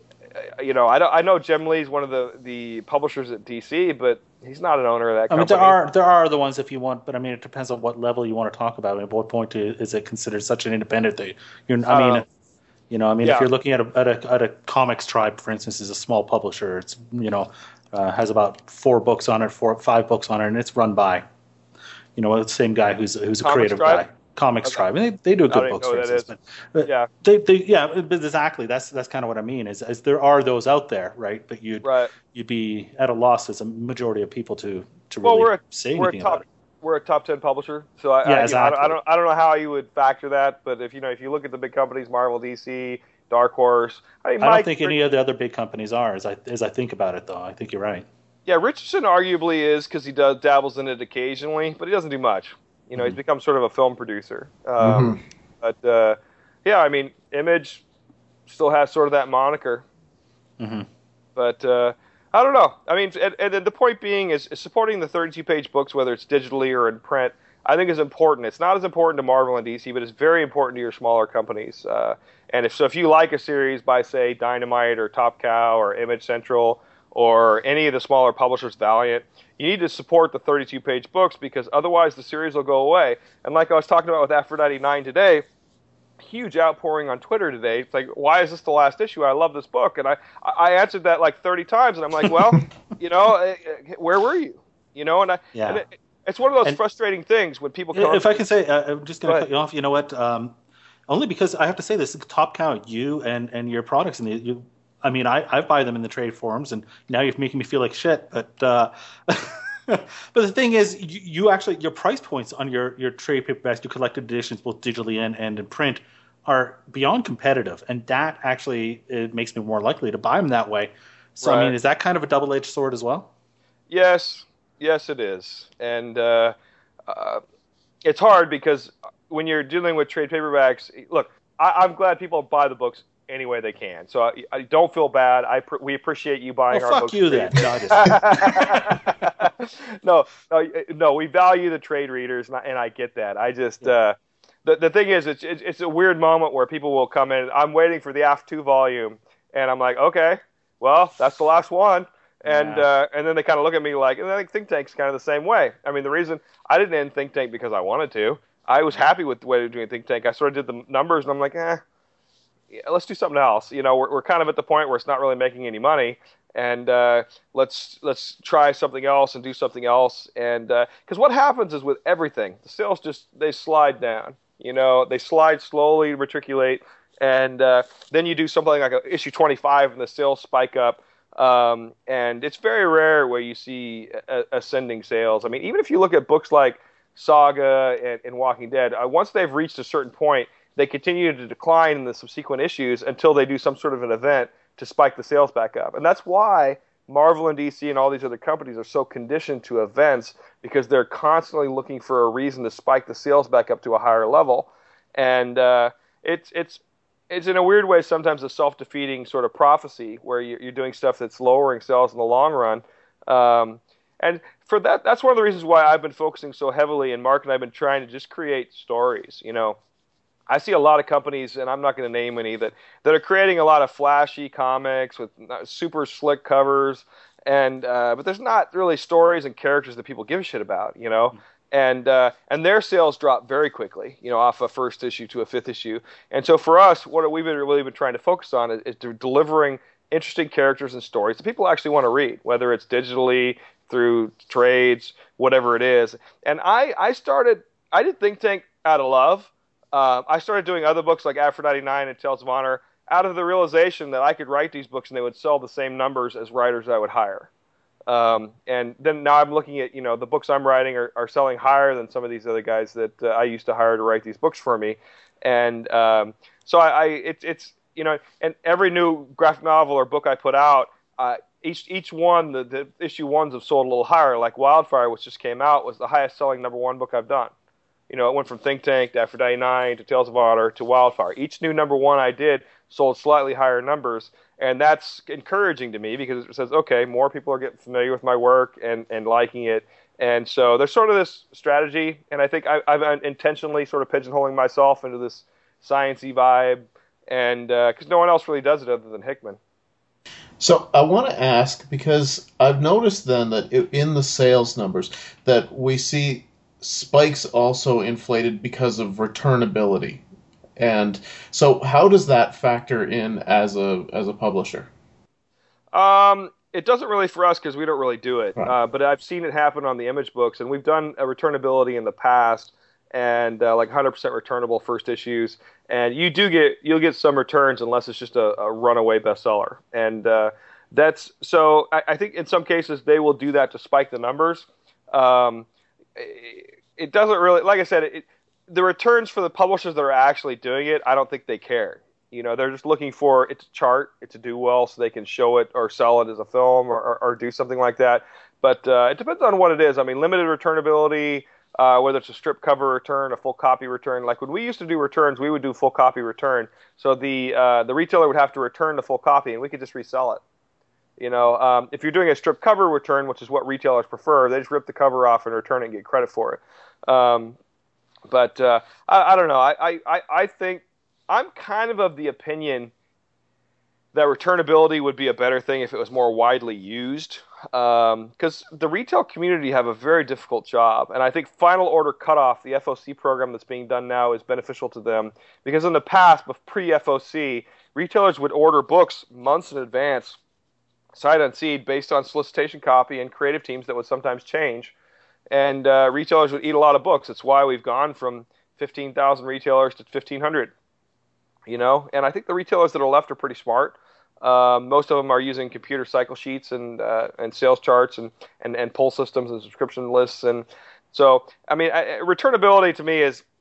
you know, I, don't, I know Jim Lee's one of the, the publishers at D C, but he's not an owner of that company. I mean, there are there are other ones if you want, but I mean, it depends on what level you want to talk about. At what point is it considered such an independent thing? You're, I mean, uh, you know, I mean, yeah. if you're looking at a, at a at a comics tribe, for instance, is a small publisher. It's you know uh, has about four books on it, four five books on it, and it's run by you know the same guy who's who's a Comics creative tribe? guy. Comics okay. Tribe. And they, they do good books, for instance. But, but yeah, they, they, yeah, but exactly. That's that's kind of what I mean. Is, is there are those out there, right? But you'd right. you'd be at a loss as a majority of people to to well, really we're a, say we're anything a top, about it. We're a top ten publisher, so I, yeah, I, exactly. you know, I, don't, I don't I don't know how you would factor that, but if you know if you look at the big companies, Marvel, D C, Dark Horse, I, mean, I Mike, don't think any of the other big companies are. As I as I think about it, though, I think you're right. Yeah, Richardson arguably is because he does dabbles in it occasionally, but he doesn't do much. You know, mm-hmm. he's become sort of a film producer. Um, mm-hmm. But uh, yeah, I mean, Image still has sort of that moniker. Mm-hmm. But uh, I don't know. I mean, and, and the point being is, is supporting the thirty-two page books, whether it's digitally or in print, I think is important. It's not as important to Marvel and D C, but it's very important to your smaller companies. Uh, and if so, if you like a series by, say, Dynamite or Top Cow or Image Central or any of the smaller publishers, Valiant, you need to support the thirty-two page books because otherwise the series will go away. And like I was talking about with Aphrodite nine today, huge outpouring on Twitter today. It's like, why is this the last issue? I love this book. And I, I answered that like thirty times, and I'm like, well, you know, where were you? You know, and, I, yeah. and it, it's one of those and frustrating things when people come... If I can say, uh, I'm just going to cut you off. You know what? Um, only because I have to say this, Top Cow, you and, and your products, and you... I mean, I, I buy them in the trade forums, and now you're making me feel like shit. But uh, but the thing is, you, you actually your price points on your, your trade paperbacks, your collected editions, both digitally and, and in print, are beyond competitive, and that actually it makes me more likely to buy them that way. So right. I mean, is that kind of a double-edged sword as well? Yes, yes, it is, and uh, uh, it's hard because when you're dealing with trade paperbacks, look, I, I'm glad people buy the books any way they can. So I, I don't feel bad. I pr- we appreciate you buying well, our fuck books. You then. No, no, no, no. We value the trade readers, and I, and I get that. I just yeah. uh, the the thing is, it's, it's it's a weird moment where people will come in. I'm waiting for the A F two volume, and I'm like, okay, well, that's the last one. And yeah. uh, and then they kind of look at me like, and I think Think Tank's kind of the same way. I mean, the reason I didn't end Think Tank because I wanted to. I was happy with the way they were doing Think Tank. I sort of did the numbers, and I'm like, eh. Yeah, let's do something else. You know, we're we're kind of at the point where it's not really making any money, and uh, let's let's try something else and do something else. And because uh, what happens is with everything, the sales just they slide down. You know, they slide slowly, matriculate, and uh, then you do something like a issue twenty-five, and the sales spike up. Um, and it's very rare where you see a- ascending sales. I mean, even if you look at books like Saga and, and Walking Dead, uh, once they've reached a certain point, they continue to decline in the subsequent issues until they do some sort of an event to spike the sales back up. And that's why Marvel and D C and all these other companies are so conditioned to events, because they're constantly looking for a reason to spike the sales back up to a higher level. And uh, it's it's it's in a weird way sometimes a self-defeating sort of prophecy where you're doing stuff that's lowering sales in the long run. Um, and for that, that's one of the reasons why I've been focusing so heavily, and Mark and I have been trying to just create stories, you know. I see a lot of companies, and I'm not going to name any, that, that are creating a lot of flashy comics with super slick covers, and uh, but there's not really stories and characters that people give a shit about, you know. And uh, and their sales drop very quickly, you know, off a first issue to a fifth issue. And so for us, what we've been really been trying to focus on is, is delivering interesting characters and stories that people actually want to read, whether it's digitally, through trades, whatever it is. And I, I started, I did Think Tank out of love. Uh, I started doing other books like Aphrodite nine and Tales of Honor out of the realization that I could write these books and they would sell the same numbers as writers I would hire. Um, and then now I'm looking at, you know, the books I'm writing are, are selling higher than some of these other guys that uh, I used to hire to write these books for me. And um, so I, I it, it's, you know, and every new graphic novel or book I put out, uh, each each one, the, the issue ones have sold a little higher. Like Wildfire, which just came out, was the highest selling number one book I've done. You know, it went from Think Tank to Aphrodite nine to Tales of Honor to Wildfire. Each new number one I did sold slightly higher numbers, and that's encouraging to me because it says, okay, more people are getting familiar with my work and, and liking it. And so there's sort of this strategy, and I think I, I've intentionally sort of pigeonholing myself into this science-y vibe, and because uh, no one else really does it other than Hickman. So I want to ask, because I've noticed then that in the sales numbers that we see spikes also inflated because of returnability. And so how does that factor in as a as a publisher? Um, it doesn't really for us because we don't really do it. Right. Uh, but I've seen it happen on the image books, and we've done a returnability in the past, and uh, like one hundred percent returnable first issues. And you do get you'll get some returns unless it's just a, a runaway bestseller. And uh, that's so I, I think in some cases they will do that to spike the numbers. Um, it, it doesn't really, like I said, it, the returns for the publishers that are actually doing it, I don't think they care. You know, they're just looking for it to chart, it to do well, so they can show it or sell it as a film or, or, or do something like that. But uh, it depends on what it is. I mean, limited returnability, uh, whether it's a strip cover return, a full copy return. Like when we used to do returns, we would do full copy return. So the uh, the retailer would have to return the full copy, and we could just resell it. You know, um, if you're doing a strip cover return, which is what retailers prefer, they just rip the cover off and return it and get credit for it. Um, but uh, I, I don't know. I, I, I think I'm kind of of the opinion that returnability would be a better thing if it was more widely used, because um, the retail community have a very difficult job, and I think final order cutoff, the F O C program that's being done now, is beneficial to them, because in the past, pre-F O C, retailers would order books months in advance, sight unseen, based on solicitation copy and creative teams that would sometimes change, and uh, retailers would eat a lot of books. It's why we've gone from fifteen thousand retailers to fifteen hundred. You know, and I think the retailers that are left are pretty smart. Um, most of them are using computer cycle sheets and uh, and sales charts and, and, and pull systems and subscription lists. And so, I mean, I, returnability to me is,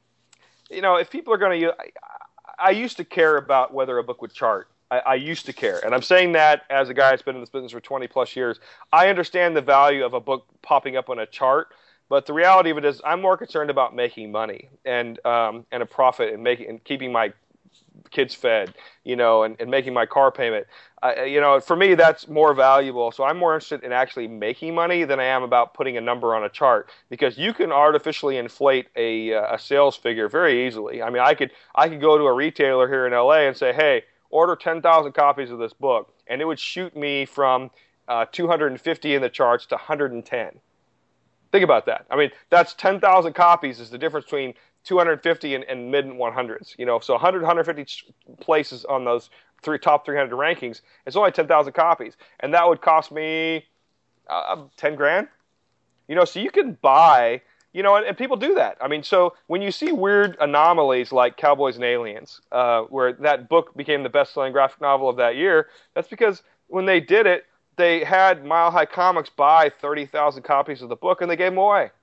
you know, if people are going to use, I, I used to care about whether a book would chart. I, I used to care. And I'm saying that as a guy that's been in this business for twenty plus years. I understand the value of a book popping up on a chart. But the reality of it is I'm more concerned about making money and um, and a profit and making and keeping my kids fed, you know, and, and making my car payment. Uh, you know, for me, that's more valuable. So I'm more interested in actually making money than I am about putting a number on a chart, because you can artificially inflate a, uh, a sales figure very easily. I mean, I could I could go to a retailer here in L A and say, hey, order ten thousand copies of this book, and it would shoot me from uh, two hundred fifty in the charts to one hundred ten. Think about that. I mean, that's ten thousand copies is the difference between two hundred fifty and, and mid one hundreds. You know, so one hundred, one hundred fifty places on those three top three hundred rankings. It's only ten thousand copies, and that would cost me uh, ten grand. You know, so you can buy. You know, and, and people do that. I mean, so when you see weird anomalies like Cowboys and Aliens, uh, where that book became the best-selling graphic novel of that year, that's because when they did it, they had Mile High Comics buy thirty thousand copies of the book, and they gave them away.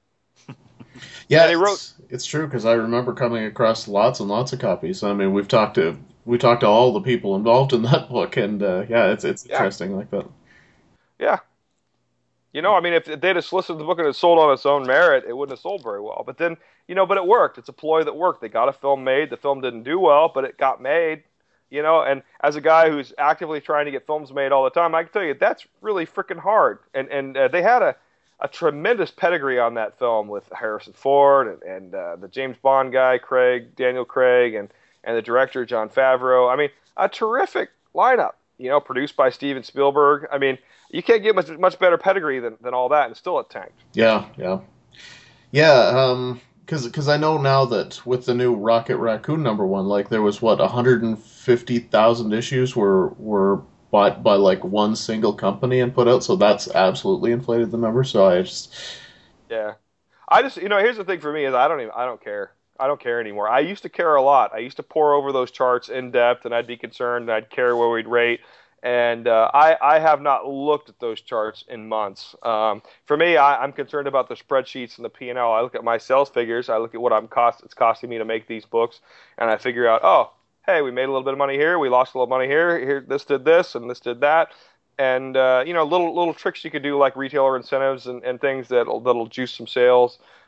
Yeah, and they wrote, it's, it's true, because I remember coming across lots and lots of copies. I mean, we've talked to we talked to all the people involved in that book, and uh, yeah, it's it's yeah. interesting like that. Yeah. You know, I mean, if they'd have solicited the book and it sold on its own merit, it wouldn't have sold very well. But then, you know, but it worked. It's a ploy that worked. They got a film made. The film didn't do well, but it got made. You know, and as a guy who's actively trying to get films made all the time, I can tell you that's really freaking hard. And and uh, they had a, a tremendous pedigree on that film with Harrison Ford and, and uh, the James Bond guy, Craig, Daniel Craig, and, and the director, Jon Favreau. I mean, a terrific lineup, you know, produced by Steven Spielberg. I mean, you can't get much much better pedigree than, than all that, and still it tanked. Yeah, yeah. Yeah, um... Because I know now that with the new Rocket Raccoon number one, like there was, what, one hundred fifty thousand issues were were bought by like one single company and put out, so that's absolutely inflated the number. So I just... Yeah. I just, you know, here's the thing for me is I don't even, I don't care. I don't care anymore. I used to care a lot. I used to pore over those charts in depth, and I'd be concerned, and I'd care where we'd rate. And uh, I, I have not looked at those charts in months. Um, for me, I, I'm concerned about the spreadsheets and the P and L. I look at my sales figures. I look at what I'm cost it's costing me to make these books, and I figure out, oh, hey, we made a little bit of money here, we lost a little money here. Here, this did this, and this did that, and uh, you know, little little tricks you could do like retailer incentives and, and things that'll that'll juice some sales.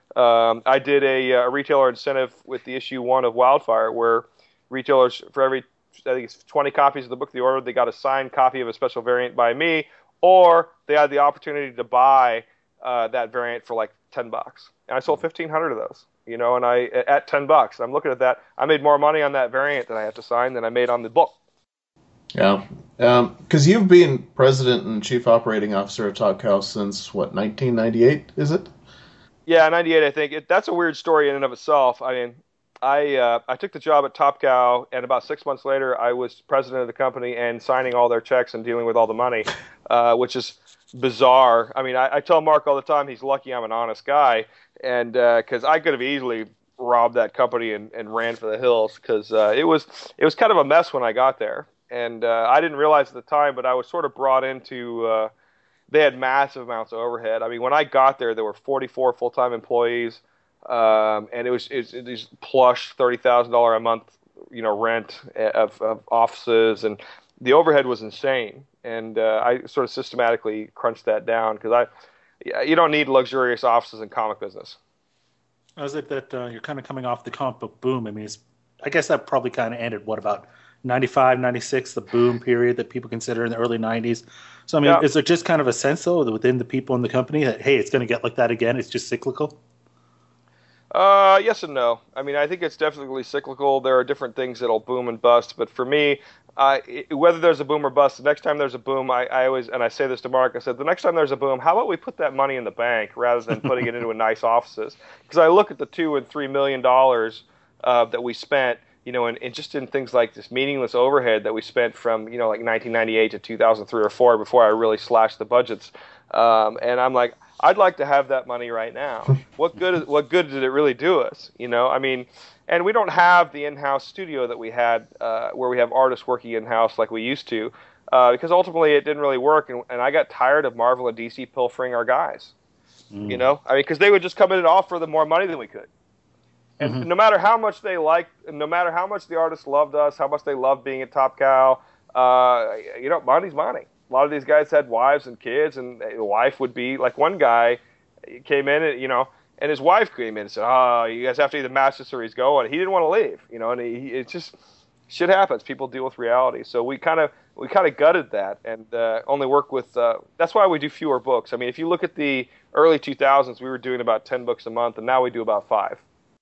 Um, I did a, a retailer incentive with the issue one of Wildfire, where retailers, for every, I think it's twenty copies of the book they ordered, they got a signed copy of a special variant by me, or they had the opportunity to buy uh, that variant for like ten bucks. And I sold fifteen hundred of those, you know, and I, at ten bucks, I'm looking at that, I made more money on that variant that I have to sign than I made on the book. Yeah, because um, you've been president and chief operating officer of Top Cow since, what, nineteen ninety-eight, is it? Yeah, ninety-eight, I think. It, that's a weird story in and of itself. I mean, I uh, I took the job at Top Cow, and about six months later, I was president of the company and signing all their checks and dealing with all the money, uh, which is bizarre. I mean, I, I tell Mark all the time he's lucky I'm an honest guy, and because uh, I could have easily robbed that company and, and ran for the hills, because uh, it was it was kind of a mess when I got there. And uh, I didn't realize at the time, but I was sort of brought into, uh, they had massive amounts of overhead. I mean, when I got there, there were forty-four full-time employees, um, and it was, it was, it was plush thirty thousand dollars a month, you know, rent of, of offices, and the overhead was insane. And uh, I sort of systematically crunched that down, because I, you don't need luxurious offices in comic business. I was like that uh, you're kind of coming off the comic book boom. I mean, it's, I guess that probably kind of ended, what, about ninety-five, ninety-six, the boom period that people consider in the early nineties. So, I mean, yeah. Is there just kind of a sense, though, that within the people in the company that, hey, it's going to get like that again? It's just cyclical? Uh, yes and no. I mean, I think it's definitely cyclical. There are different things that'll boom and bust. But for me, uh, it, whether there's a boom or bust, the next time there's a boom, I, I always, and I say this to Mark, I said, the next time there's a boom, how about we put that money in the bank rather than putting it into a nice offices? Because I look at the two and three million dollars uh, that we spent, you know, and, and just in things like this meaningless overhead that we spent from, you know, like nineteen ninety-eight to two thousand three or four before I really slashed the budgets. Um, and I'm like, I'd like to have that money right now. What good is, what good did it really do us? You know, I mean, and we don't have the in-house studio that we had uh, where we have artists working in-house like we used to, uh, because ultimately it didn't really work. And, and I got tired of Marvel and D C pilfering our guys, mm. you know, I mean, because they would just come in and offer them more money than we could. And mm-hmm. no matter how much they liked, no matter how much the artists loved us, how much they loved being at Top Cow, uh, you know, money's money. A lot of these guys had wives and kids, and the wife would be, like one guy came in, and, you know, and his wife came in and said, oh, you guys have to either match this or he's going. He didn't want to leave, you know, and he, it's just, shit happens. People deal with reality. So we kind of, we kind of gutted that and uh, only work with, uh, that's why we do fewer books. I mean, if you look at the early two thousands, we were doing about ten books a month, and now we do about five.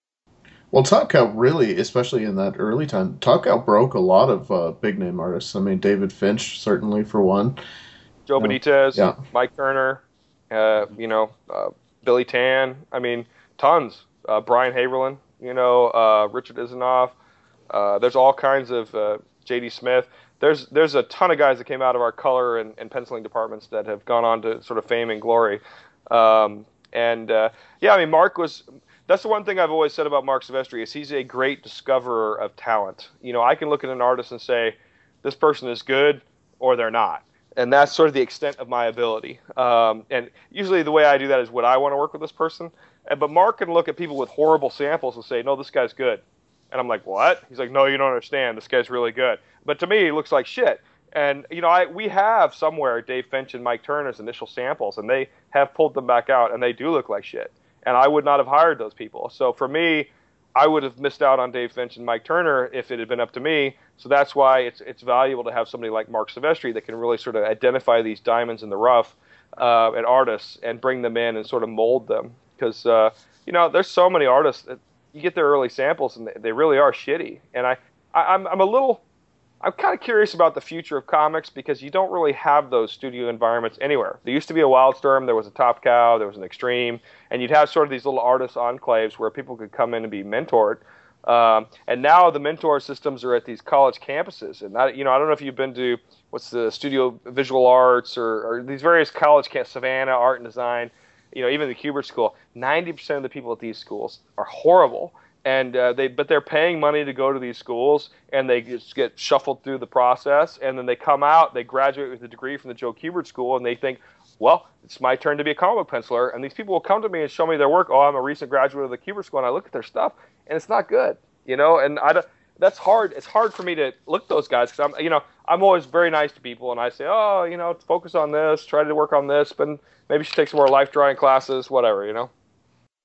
Well, Top Cow really, especially in that early time, Top Cow broke a lot of uh, big-name artists. I mean, David Finch, certainly, for one. Joe you know, Benitez, yeah. Mike Turner, uh, you know, uh, Billy Tan. I mean, tons. Uh, Brian Haberlin, you know, uh, Richard Isinoff. Uh, there's all kinds of uh, J D Smith. There's there's a ton of guys that came out of our color and, and penciling departments that have gone on to sort of fame and glory. Um, and, uh, yeah, I mean, Mark was... That's the one thing I've always said about Mark Silvestri is he's a great discoverer of talent. You know, I can look at an artist and say, this person is good or they're not. And that's sort of the extent of my ability. Um, and usually the way I do that is, would I want to work with this person? And, but Mark can look at people with horrible samples and say, no, this guy's good. And I'm like, what? He's like, no, you don't understand. This guy's really good. But to me, he looks like shit. And, you know, I we have somewhere Dave Finch and Mike Turner's initial samples, and they have pulled them back out, and they do look like shit. And I would not have hired those people. So for me, I would have missed out on Dave Finch and Mike Turner if it had been up to me. So that's why it's it's valuable to have somebody like Mark Silvestri that can really sort of identify these diamonds in the rough uh, and artists and bring them in and sort of mold them. Because, uh, you know, there's so many artists that you get their early samples and they really are shitty. And I, I I'm, I'm a little... I'm kind of curious about the future of comics because you don't really have those studio environments anywhere. There used to be a Wildstorm, there was a Top Cow, there was an Extreme, and you'd have sort of these little artist enclaves where people could come in and be mentored. Um, and now the mentor systems are at these college campuses. And I, you know, I don't know if you've been to what's the Studio Visual Arts or, or these various college camps, Savannah Art and Design, you know, even the Kubert School. ninety percent of the people at these schools are horrible. And uh, they, but they're paying money to go to these schools, and they just get shuffled through the process, and then they come out, they graduate with a degree from the Joe Kubert School, and they think, well, it's my turn to be a comic book penciler, and these people will come to me and show me their work. Oh, I'm a recent graduate of the Kubert School, and I look at their stuff, and it's not good, you know. And I don't, that's hard. It's hard for me to look at those guys because I'm, you know, I'm always very nice to people, and I say, oh, you know, focus on this, try to work on this, but maybe you should take some more life drawing classes, whatever, you know.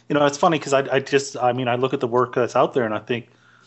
You know, it's funny because I, I just, I mean, I look at the work that's out there and I think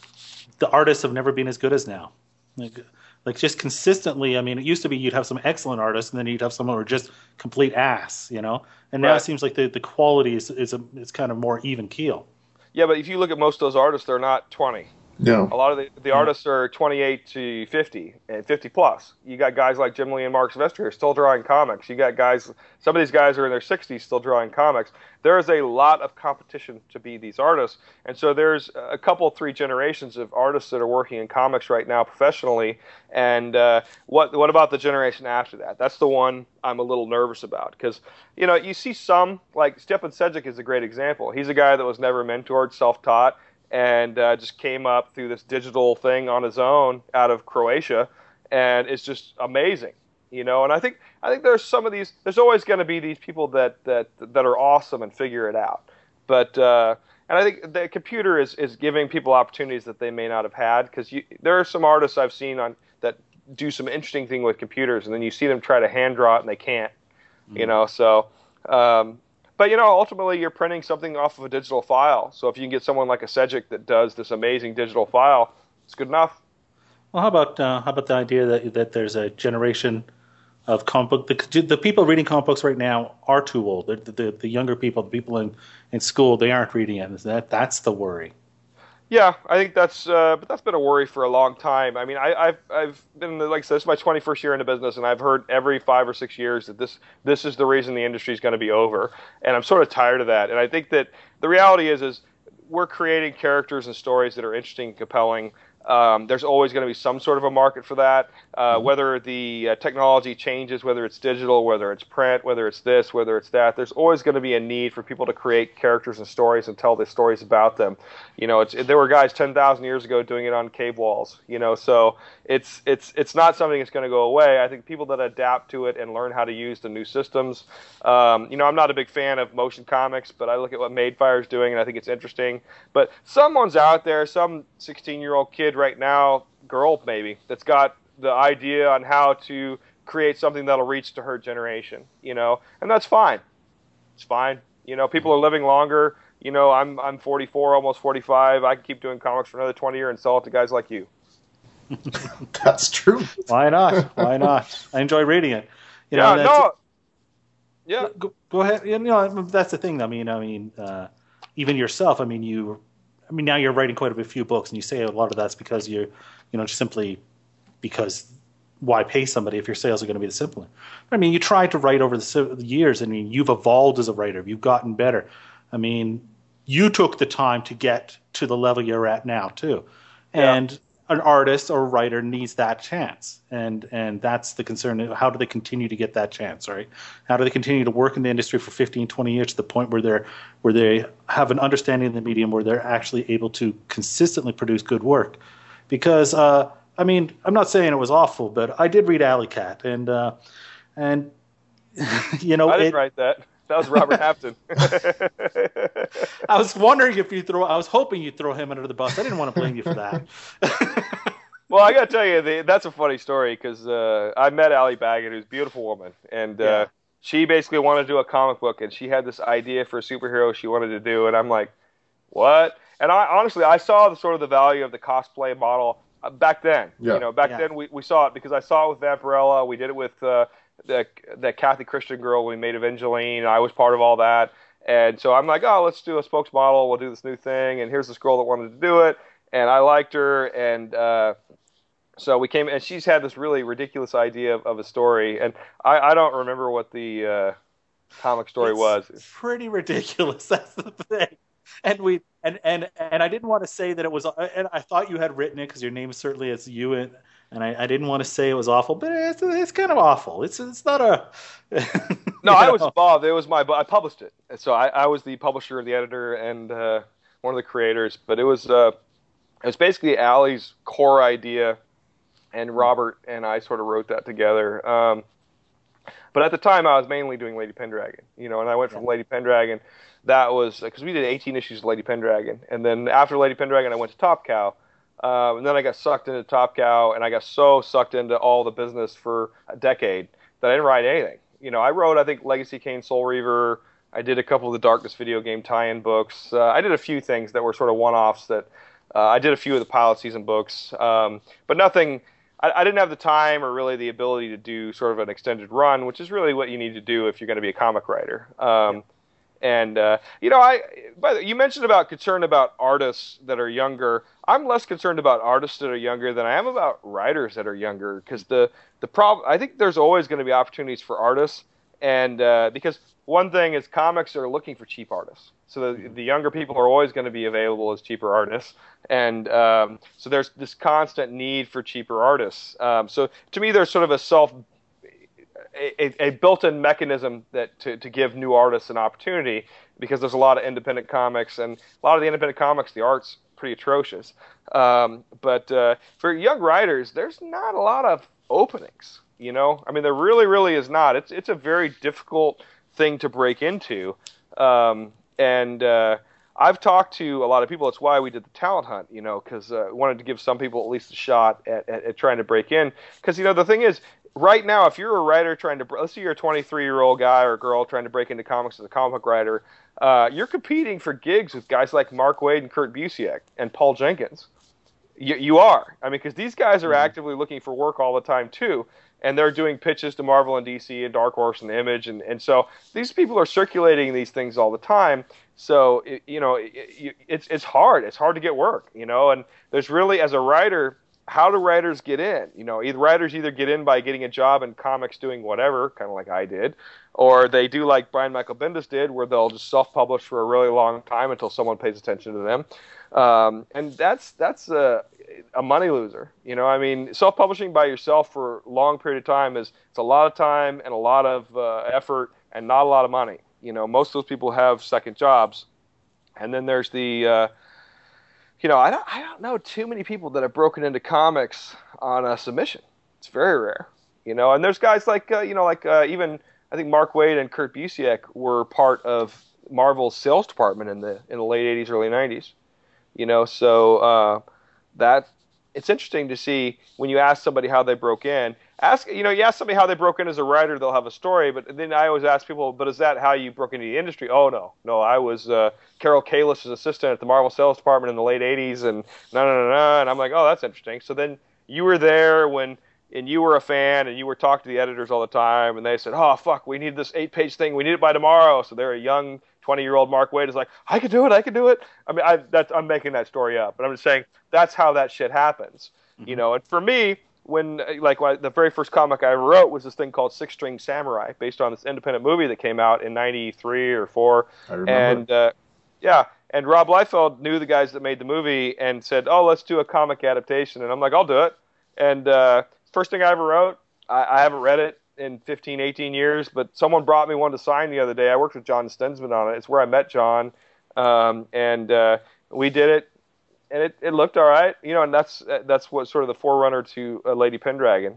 the artists have never been as good as now. Like, like just consistently. I mean, it used to be you'd have some excellent artists and then you'd have some who are just complete ass, you know. And now Right. it seems like the, the quality is is a, it's kind of more even keel. Yeah, but if you look at most of those artists, they're not twenty. Yeah. A lot of the, the artists are twenty-eight to fifty and fifty plus. You got guys like Jim Lee and Mark Silvestri who are still drawing comics. You got guys, some of these guys are in their sixties still drawing comics. There is a lot of competition to be these artists. And so there's a couple, three generations of artists that are working in comics right now professionally. And uh, what what about the generation after that? That's the one I'm a little nervous about. Because, you know, you see some, like Stjepan Sejic is a great example. He's a guy that was never mentored, self-taught, and uh, just came up through this digital thing on his own out of Croatia, and it's just amazing, you know. And I think I think there's some of these. There's always going to be these people that that that are awesome and figure it out. But uh, and I think the computer is is giving people opportunities that they may not have had, because there are some artists I've seen on that do some interesting thing with computers, and then you see them try to hand draw it and they can't, mm-hmm. you know. So. Um, But, you know, ultimately you're printing something off of a digital file. So if you can get someone like a Sejic that does this amazing digital file, it's good enough. Well, how about uh, how about the idea that that there's a generation of comic book, the, the people reading comic books right now are too old. The, the, the younger people, the people in, in school, they aren't reading it. That that's the worry. Yeah, I think that's uh, but that's been a worry for a long time. I mean, I, I've I've been, like I said, this is my twenty-first year in the business, and I've heard every five or six years that this this is the reason the industry is going to be over, and I'm sort of tired of that. And I think that the reality is is we're creating characters and stories that are interesting and compelling. Um, there's always going to be some sort of a market for that, uh, mm-hmm. whether the uh, technology changes, whether it's digital, whether it's print, whether it's this, whether it's that. There's always going to be a need for people to create characters and stories and tell the stories about them. You know, it's, there were guys ten thousand years ago doing it on cave walls. You know, so it's it's it's not something that's going to go away. I think people that adapt to it and learn how to use the new systems. Um, you know, I'm not a big fan of motion comics, but I look at what Madefire is doing and I think it's interesting. But someone's out there, some sixteen-year-old kid right now, girl maybe, that's got the idea on how to create something that'll reach to her generation, you know, and that's fine. It's fine. You know, people are living longer. You know, I'm I'm forty-four, almost forty-five. I can keep doing comics for another twenty years and sell it to guys like you. That's true. Why not? Why not? I enjoy reading it. You yeah, know, no. Yeah. Go, go ahead. You know, that's the thing. I mean, I mean, uh, even yourself. I mean, you. I mean, now you're writing quite a few books, and you say a lot of that's because you're, you know, just simply because why pay somebody if your sales are going to be the simpler? I mean, you tried to write over the years. I mean, you've evolved as a writer. You've gotten better. I mean, you took the time to get to the level you're at now too, and yeah. An artist or a writer needs that chance, and and that's the concern. How do they continue to get that chance, right? How do they continue to work in the industry for fifteen, twenty years to the point where they're where they have an understanding of the medium, where they're actually able to consistently produce good work? Because uh, I mean, I'm not saying it was awful, but I did read Alley Cat, and uh, and you know, I didn't it, write that. That was Robert Hampton. I was wondering if you throw. I was hoping you'd throw him under the bus. I didn't want to blame you for that. Well, I got to tell you, the, that's a funny story because uh, I met Allie Baggett, who's a beautiful woman, and uh, Yeah. she basically wanted to do a comic book, and she had this idea for a superhero she wanted to do, and I'm like, what? And I honestly, I saw the sort of the value of the cosplay model uh, back then. Yeah. You know, back Yeah. then we, we saw it because I saw it with Vampirella. We did it with uh, the the Kathy Christian girl we made Evangeline. I was part of all that. And so I'm like, oh, let's do a spokesmodel. We'll do this new thing. And here's this girl that wanted to do it. And I liked her. And uh, so we came, and she's had this really ridiculous idea of, of a story. And I, I don't remember what the uh, comic story It's was. pretty ridiculous. That's the thing. And we and and and I didn't want to say that it was. And I thought you had written it because your name certainly is you. And, and I, I didn't want to say it was awful, but it's it's kind of awful. It's it's not a. No, I know. was involved. It was my. I published it, so I, I was the publisher, the editor, and uh, one of the creators. But it was uh, it was basically Allie's core idea, and Robert and I sort of wrote that together. Um, but at the time, I was mainly doing Lady Pendragon, you know, and I went from Yeah. Lady Pendragon. That was because we did eighteen issues of Lady Pendragon, and then after Lady Pendragon, I went to Top Cow. Uh, and then I got sucked into Top Cow, and I got so sucked into all the business for a decade that I didn't write anything. You know, I wrote, I think, Legacy Kane, Soul Reaver, I did a couple of the Darkness video game tie-in books. Uh, I did a few things that were sort of one-offs. That uh, I did a few of the pilot season books, um, but nothing. I, I didn't have the time or really the ability to do sort of an extended run, which is really what you need to do if you're going to be a comic writer. Um, And, uh, you know, I, by the, you mentioned about concern about artists that are younger. I'm less concerned about artists that are younger than I am about writers that are younger. Because the, the problem, I think there's always going to be opportunities for artists. And, uh, because one thing is comics are looking for cheap artists. So the, the younger people are always going to be available as cheaper artists. And, um, so there's this constant need for cheaper artists. Um, so to me, there's sort of a self A, a built-in mechanism that to, to give new artists an opportunity, because there's a lot of independent comics, and a lot of the independent comics, the art's pretty atrocious. Um, but uh, for young writers, there's not a lot of openings. You know, I mean, there really, really is not. It's it's a very difficult thing to break into, um, and uh, I've talked to a lot of people. That's why we did the talent hunt. You know, because uh, we wanted to give some people at least a shot at, at, at trying to break in. Because you know, the thing is, right now, if you're a writer trying to, let's say you're a twenty-three-year-old guy or girl trying to break into comics as a comic book writer, uh, you're competing for gigs with guys like Mark Waid and Kurt Busiek and Paul Jenkins. You, you are. I mean, because these guys are mm-hmm. actively looking for work all the time, too. And they're doing pitches to Marvel and D C and Dark Horse and Image. And, and so these people are circulating these things all the time. So, it, you know, it, it's it's hard. It's hard to get work, you know. And there's really, as a writer, how do writers get in? You know, either writers either get in by getting a job in comics doing whatever, kind of like I did, or they do like Brian Michael Bendis did, where they'll just self-publish for a really long time until someone pays attention to them. Um, and that's that's a, a money loser. You know, I mean, self-publishing by yourself for a long period of time is it's a lot of time and a lot of uh, effort and not a lot of money. You know, most of those people have second jobs. And then there's the... Uh, You know, I don't, I don't know too many people that have broken into comics on a submission. It's very rare, you know. And there's guys like, uh, you know, like uh, even I think Mark Waid and Kurt Busiek were part of Marvel's sales department in the in the late eighties, early nineties. You know, so uh, that it's interesting to see when you ask somebody how they broke in. Ask, you know, you ask somebody how they broke in as a writer, they'll have a story. But then I always ask people, but is that how you broke into the industry? Oh, no. No, I was uh, Carol Kalis's assistant at the Marvel sales department in the late eighties, and no, no, no, no. And I'm like, oh, that's interesting. So then you were there when, and you were a fan, and you were talking to the editors all the time, and they said, oh, fuck, we need this eight-page thing. We need it by tomorrow. So they're a young twenty-year-old Mark Waid is like, I could do it, I could do it. I mean, I, that's, I'm making that story up. But I'm just saying that's how that shit happens. Mm-hmm. You know, and for me, when like when, the very first comic I ever wrote was this thing called Six String Samurai, based on this independent movie that came out in ninety-three or four. I remember. And uh, yeah, and Rob Liefeld knew the guys that made the movie and said, "Oh, let's do a comic adaptation." And I'm like, "I'll do it." And uh, first thing I ever wrote, I, I haven't read it in fifteen, eighteen years, but someone brought me one to sign the other day. I worked with John Stensman on it. It's where I met John, um, and uh, we did it. And it, it looked all right, you know, and that's that's what sort of the forerunner to uh, Lady Pendragon.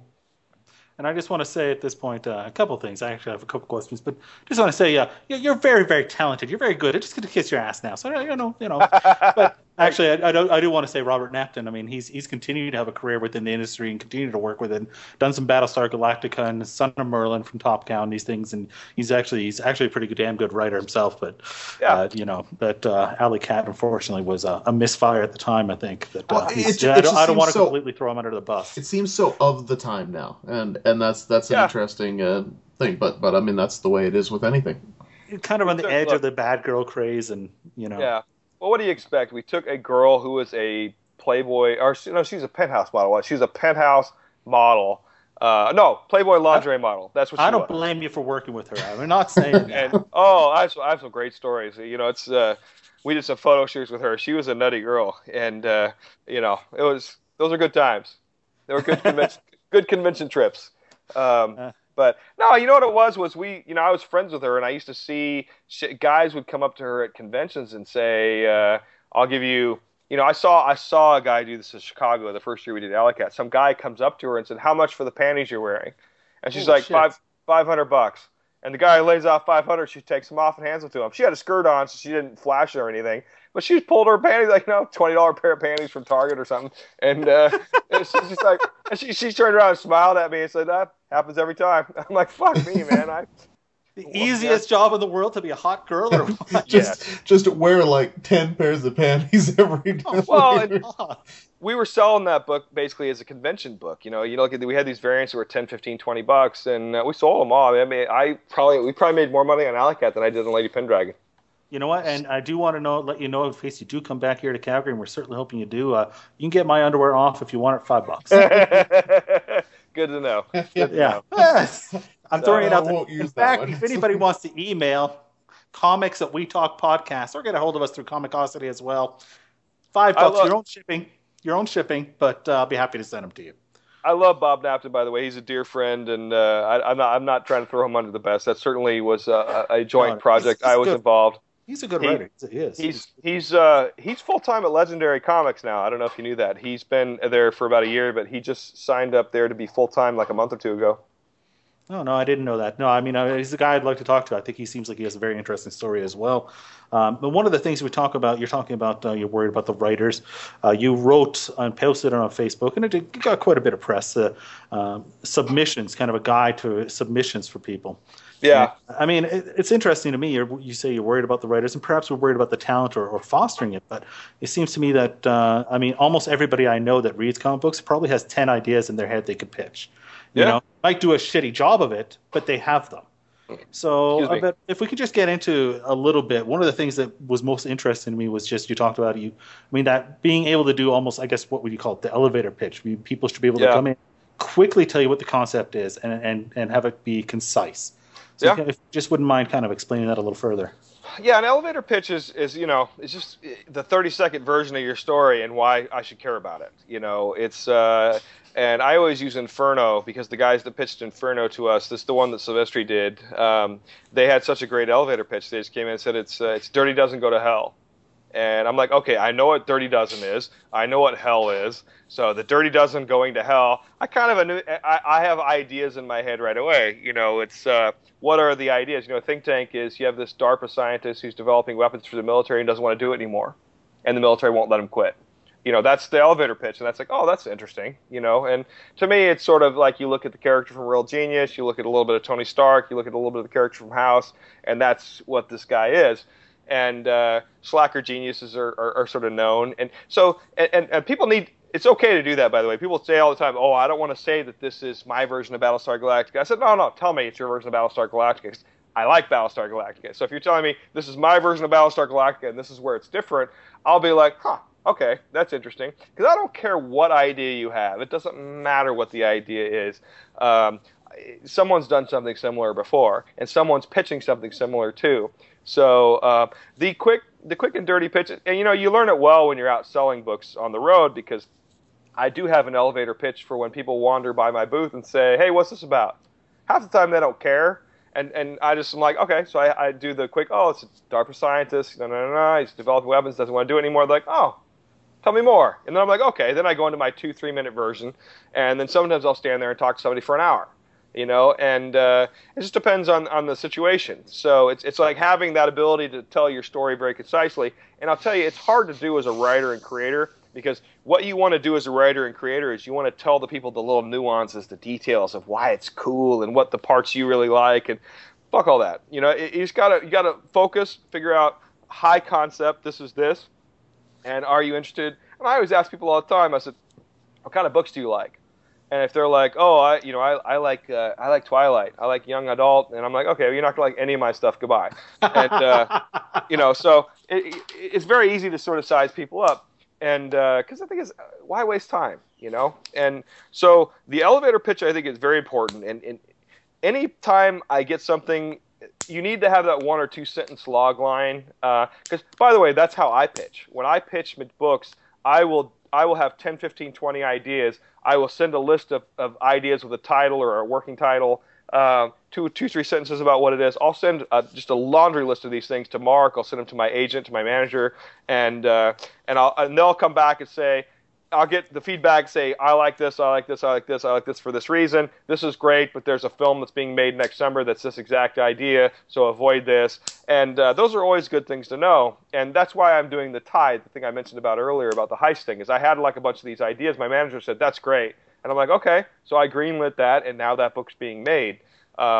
And I just want to say at this point uh, a couple things. I actually have a couple questions, but just want to say, uh, you're very, very talented. You're very good. I'm just going to kiss your ass now. So you know, you know. But actually, I, I, do, I do want to say Robert Napton. I mean, he's he's continued to have a career within the industry and continued to work with it. Done some Battlestar Galactica and Son of Merlin from Top Cow and these things, and he's actually he's actually a pretty good, damn good writer himself. But yeah. uh, you know, but uh, Alley Cat unfortunately was uh, a misfire at the time. I think that uh, well, it, yeah, it I don't, I don't want to so, completely throw him under the bus. It seems so of the time now, and and that's that's an yeah. interesting uh, thing. But but I mean that's the way it is with anything. Kind of on the Look, edge look. of the bad girl craze, and you know. Yeah. Well, what do you expect? We took a girl who was a Playboy, or no, she's a Penthouse model. She's a Penthouse model. Uh, no, Playboy lingerie I, model. That's what she I don't was. blame you for working with her. I'm not saying that. And oh, I have, I have some great stories. You know, it's uh, we did some photo shoots with her. She was a nutty girl, and uh, you know, it was those are good times. They were good convention, good convention trips. Um, uh. But no, you know what it was was we, you know, I was friends with her, and I used to see sh- guys would come up to her at conventions and say, uh, "I'll give you." You know, I saw I saw a guy do this in Chicago the first year we did Alley Cat. Some guy comes up to her and said, "How much for the panties you're wearing?" And she's Holy like, shit. five five hundred bucks. And the guy lays off five hundred. She takes them off and hands them to him. She had a skirt on, so she didn't flash it or anything. But she pulled her panties, like, you know, twenty dollar pair of panties from Target or something. And, uh, and she's just like, and she, she turned around and smiled at me and said, "That happens every time." I'm like, fuck me, man. I, the easiest job in the world to be a hot girl, or what? just yeah. just wear like ten pairs of panties every day. Oh, well, and, we were selling that book basically as a convention book. You know, you look at the, we had these variants that were ten, fifteen, twenty bucks, and uh, we sold them all. I mean, I probably we probably made more money on Alley Cat than I did on Lady Pendragon. You know what? And I do want to know, let you know, in case you do come back here to Calgary, and we're certainly hoping you do. Uh, you can get my underwear off if you want it, five bucks. Good to know. Good to yeah, know. I'm throwing it out there. In fact, if anybody wants to email comics at We Talk Podcast, or get a hold of us through Comicosity as well, five bucks, love, your own shipping, your own shipping, but uh, I'll be happy to send them to you. I love Bob Napton, by the way. He's a dear friend, and uh, I, I'm not. I'm not trying to throw him under the bus. That certainly was a, a joint no, project. He's, he's I was good. involved. He's a good he, writer. He is. He's he's uh, he's full time at Legendary Comics now. I don't know if you knew that. He's been there for about a year, but he just signed up there to be full time like a month or two ago. Oh no, I didn't know that. No, I mean uh, he's the guy I'd like to talk to. I think he seems like he has a very interesting story as well. Um, but one of the things we talk about, you're talking about, uh, you're worried about the writers. Uh, you wrote and posted it on Facebook, and it got quite a bit of press. Uh, uh, submissions, kind of a guide to submissions for people. Yeah. And, I mean, it, it's interesting to me. You're, you say you're worried about the writers, and perhaps we're worried about the talent or, or fostering it. But it seems to me that, uh, I mean, almost everybody I know that reads comic books probably has ten ideas in their head they could pitch. You yeah. know, might do a shitty job of it, but they have them. So, uh, but if we could just get into a little bit, one of the things that was most interesting to me was just you talked about you. I mean, that being able to do almost, I guess, what would you call it, the elevator pitch? We, people should be able yeah. to come in, quickly tell you what the concept is, and and, and have it be concise. So, yeah. if you just wouldn't mind kind of explaining that a little further. Yeah, an elevator pitch is, is you know, it's just the thirty second version of your story and why I should care about it. You know, it's. Uh, And I always use Inferno because the guys that pitched Inferno to us, this is the one that Silvestri did, um, they had such a great elevator pitch. They just came in and said, it's uh, it's Dirty Dozen Go to Hell. And I'm like, okay, I know what Dirty Dozen is. I know what hell is. So the Dirty Dozen going to hell, I kind of knew, I, I have ideas in my head right away. You know, it's uh, what are the ideas? You know, a think tank is you have this DARPA scientist who's developing weapons for the military and doesn't want to do it anymore. And the military won't let him quit. You know, that's the elevator pitch, and that's like, oh, that's interesting, you know. And to me, it's sort of like you look at the character from Real Genius, you look at a little bit of Tony Stark, you look at a little bit of the character from House, and that's what this guy is. And uh, slacker geniuses are, are, are sort of known. And so, and, and, and people need, it's okay to do that, by the way. People say all the time, oh, I don't want to say that this is my version of Battlestar Galactica. I said, no, no, tell me it's your version of Battlestar Galactica. I like Battlestar Galactica. So if you're telling me this is my version of Battlestar Galactica and this is where it's different, I'll be like, huh. Okay, that's interesting. Because I don't care what idea you have. It doesn't matter what the idea is. Um, someone's done something similar before, and someone's pitching something similar too. So uh, the quick, the quick and dirty pitch, and you know, you learn it well when you're out selling books on the road. Because I do have an elevator pitch for when people wander by my booth and say, "Hey, what's this about?" Half the time they don't care. And and I just am like, okay, so I, I do the quick, oh, it's a DARPA scientist, no, no, no, no, he's developing weapons, doesn't want to do it anymore. They're like, oh, tell me more. And then I'm like, okay. Then I go into my two, three minute version. And then sometimes I'll stand there and talk to somebody for an hour, you know, and uh, it just depends on, on the situation. So it's, it's like having that ability to tell your story very concisely. And I'll tell you, it's hard to do as a writer and creator because what you want to do as a writer and creator is you want to tell the people the little nuances, the details of why it's cool and what the parts you really like and fuck all that. You know, you just gotta, you gotta focus, figure out high concept, this is this. And are you interested? And I always ask people all the time. I said, "What kind of books do you like?" And if they're like, "Oh, I, you know, I, I like, uh, I like Twilight. I like young adult," and I'm like, "Okay, well, you're not gonna like any of my stuff. Goodbye." And uh, you know, so it, it, it's very easy to sort of size people up, and because uh, I think it's why waste time, you know? And so the elevator pitch, I think, is very important. And, and any time I get something. You need to have that one or two sentence log line because, uh, by the way, that's how I pitch. When I pitch books, I will I will have ten, fifteen, twenty ideas. I will send a list of, of ideas with a title or a working title, uh, two, two, three sentences about what it is. I'll send uh, just a laundry list of these things to Mark. I'll send them to my agent, to my manager, and uh, and I'll and they'll come back and say. I'll get the feedback, say, I like this, I like this, I like this, I like this for this reason. This is great, but there's a film that's being made next summer that's this exact idea, so avoid this. And uh, those are always good things to know. And that's why I'm doing the Tide, the thing I mentioned about earlier about the heist thing, is I had like a bunch of these ideas. My manager said, that's great. And I'm like, okay. So I greenlit that, and now that book's being made. Um,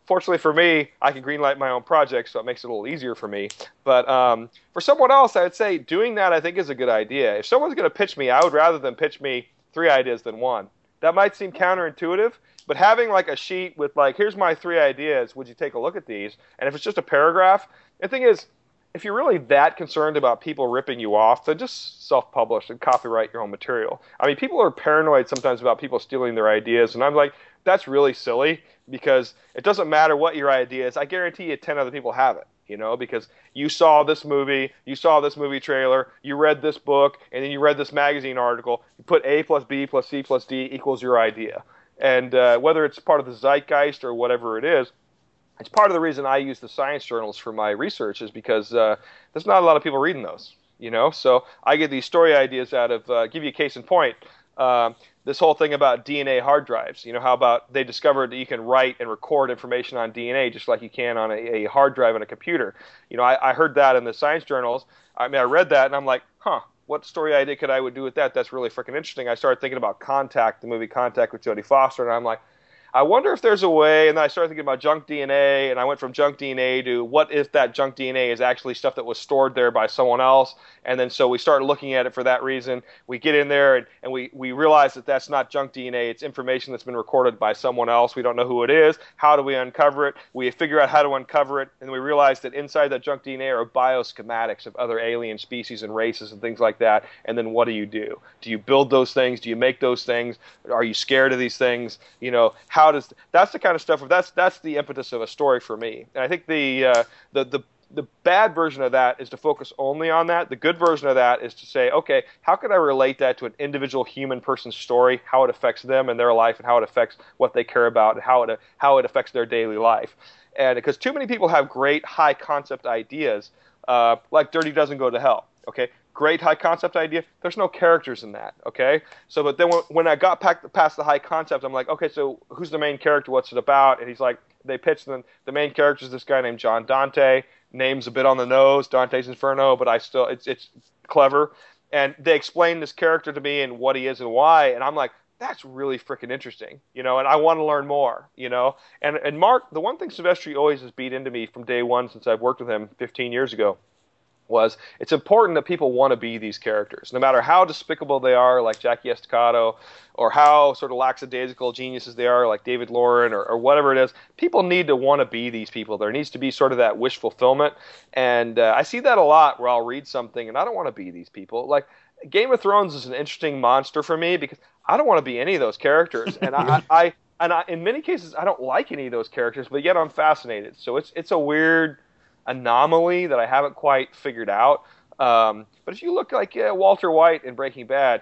fortunately for me, I can greenlight my own project, so it makes it a little easier for me. But um, for someone else, I would say doing that I think is a good idea. If someone's going to pitch me, I would rather them pitch me three ideas than one. That might seem counterintuitive, but having like a sheet with like, here's my three ideas, would you take a look at these? And if it's just a paragraph, the thing is, if you're really that concerned about people ripping you off, then just self-publish and copyright your own material. I mean, people are paranoid sometimes about people stealing their ideas, and I'm like, that's really silly, because it doesn't matter what your idea is. I guarantee you ten other people have it, you know, because you saw this movie, you saw this movie trailer, you read this book, and then you read this magazine article. You put A plus B plus C plus D equals your idea. And uh, whether it's part of the zeitgeist or whatever it is, it's part of the reason I use the science journals for my research, is because uh, there's not a lot of people reading those, you know. So I get these story ideas out of, uh, give you a case in point, uh, this whole thing about D N A hard drives. You know, how about they discovered that you can write and record information on D N A just like you can on a, a hard drive on a computer. You know, I, I heard that in the science journals. I mean, I read that and I'm like, huh, what story idea could I would do with that? That's really freaking interesting. I started thinking about Contact, the movie Contact with Jodie Foster, and I'm like, I wonder if there's a way, and then I started thinking about junk D N A, and I went from junk D N A to what if that junk D N A is actually stuff that was stored there by someone else, and then so we started looking at it for that reason. We get in there, and, and we, we realize that that's not junk D N A, it's information that's been recorded by someone else. We don't know who it is. How do we uncover it? We figure out how to uncover it, and then we realize that inside that junk D N A are bioschematics of other alien species and races and things like that, and then what do you do? Do you build those things? Do you make those things? Are you scared of these things? You know, how does that's the kind of stuff. That's that's the impetus of a story for me. And I think the uh, the the the bad version of that is to focus only on that. The good version of that is to say, okay, how can I relate that to an individual human person's story, how it affects them and their life, and how it affects what they care about, and how it how it affects their daily life. And because too many people have great high concept ideas, uh, like Dirty Dozen Go to Hell. Okay. Great high concept idea. There's no characters in that, okay? So, but then when, when I got past the high concept, I'm like, okay, so who's the main character? What's it about? And he's like, they pitched the, the main character is this guy named John Dante. Name's a bit on the nose, Dante's Inferno, but I still, it's it's clever. And they explain this character to me and what he is and why, and I'm like, that's really freaking interesting, you know, and I want to learn more, you know. And and Mark, the one thing Silvestri always has beat into me from day one since I've worked with him fifteen years ago, was it's important that people want to be these characters, no matter how despicable they are, like Jackie Estacado, or how sort of lackadaisical geniuses they are, like David Loren, or, or whatever it is. People need to want to be these people. There needs to be sort of that wish fulfillment, and uh, I see that a lot where I'll read something and I don't want to be these people. Like Game of Thrones is an interesting monster for me because I don't want to be any of those characters, and I, I, I and I, in many cases I don't like any of those characters, but yet I'm fascinated. So it's it's a weird anomaly that I haven't quite figured out. Um, but if you look like uh, Walter White in Breaking Bad,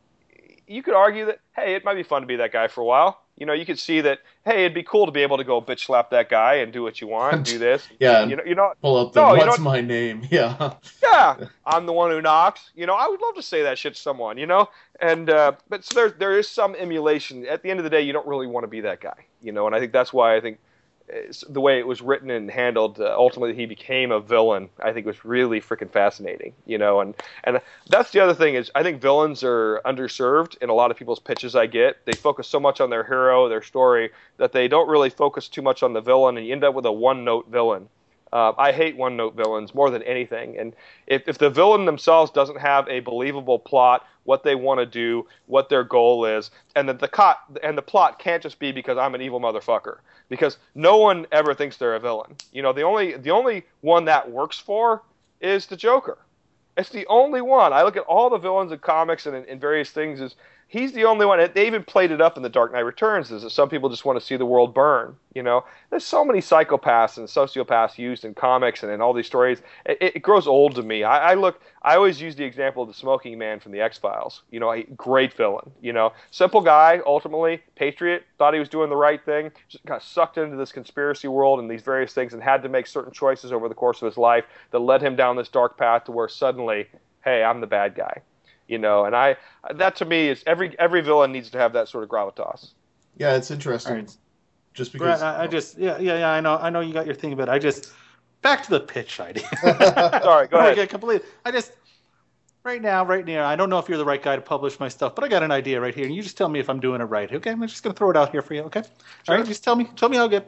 you could argue that, hey, it might be fun to be that guy for a while. You know, you could see that, hey, it'd be cool to be able to go bitch slap that guy and do what you want, do this. yeah. You know, you know, pull up the no, what's you know, my name? Yeah. Yeah. I'm the one who knocks. You know, I would love to say that shit to someone, you know? And, uh, but so there, there is some emulation. At the end of the day, you don't really want to be that guy, you know? And I think that's why I think the way it was written and handled, uh, ultimately he became a villain, I think was really freaking fascinating, you know, and, and that's the other thing is I think villains are underserved in a lot of people's pitches I get. They focus so much on their hero, their story, that they don't really focus too much on the villain, and you end up with a one-note villain. Uh, I hate one-note villains more than anything, and if, if the villain themselves doesn't have a believable plot, what they want to do, what their goal is, and that the cot and the plot can't just be because I'm an evil motherfucker, because no one ever thinks they're a villain. You know, the only the only one that works for is the Joker. It's the only one. I look at all the villains in comics and in, in various things is he's the only one. They even played it up in The Dark Knight Returns, is that some people just want to see the world burn. You know, there's so many psychopaths and sociopaths used in comics and in all these stories. It, it grows old to me. I, I look. I always use the example of the Smoking Man from the X-Files. You know, a great villain. You know, simple guy, ultimately patriot, thought he was doing the right thing, just got sucked into this conspiracy world and these various things, and had to make certain choices over the course of his life that led him down this dark path to where suddenly, hey, I'm the bad guy. You know, and I that to me is every every villain needs to have that sort of gravitas. Yeah, it's interesting. Right. Just because Brett, I, I just yeah yeah yeah I know I know you got your thing, but I just back to the pitch idea. Sorry, go ahead. I complete. I just right now, right now, I don't know if you're the right guy to publish my stuff, but I got an idea right here, and you just tell me if I'm doing it right. Okay, I'm just gonna throw it out here for you. Okay, Sure. all right, just tell me tell me how good. All right,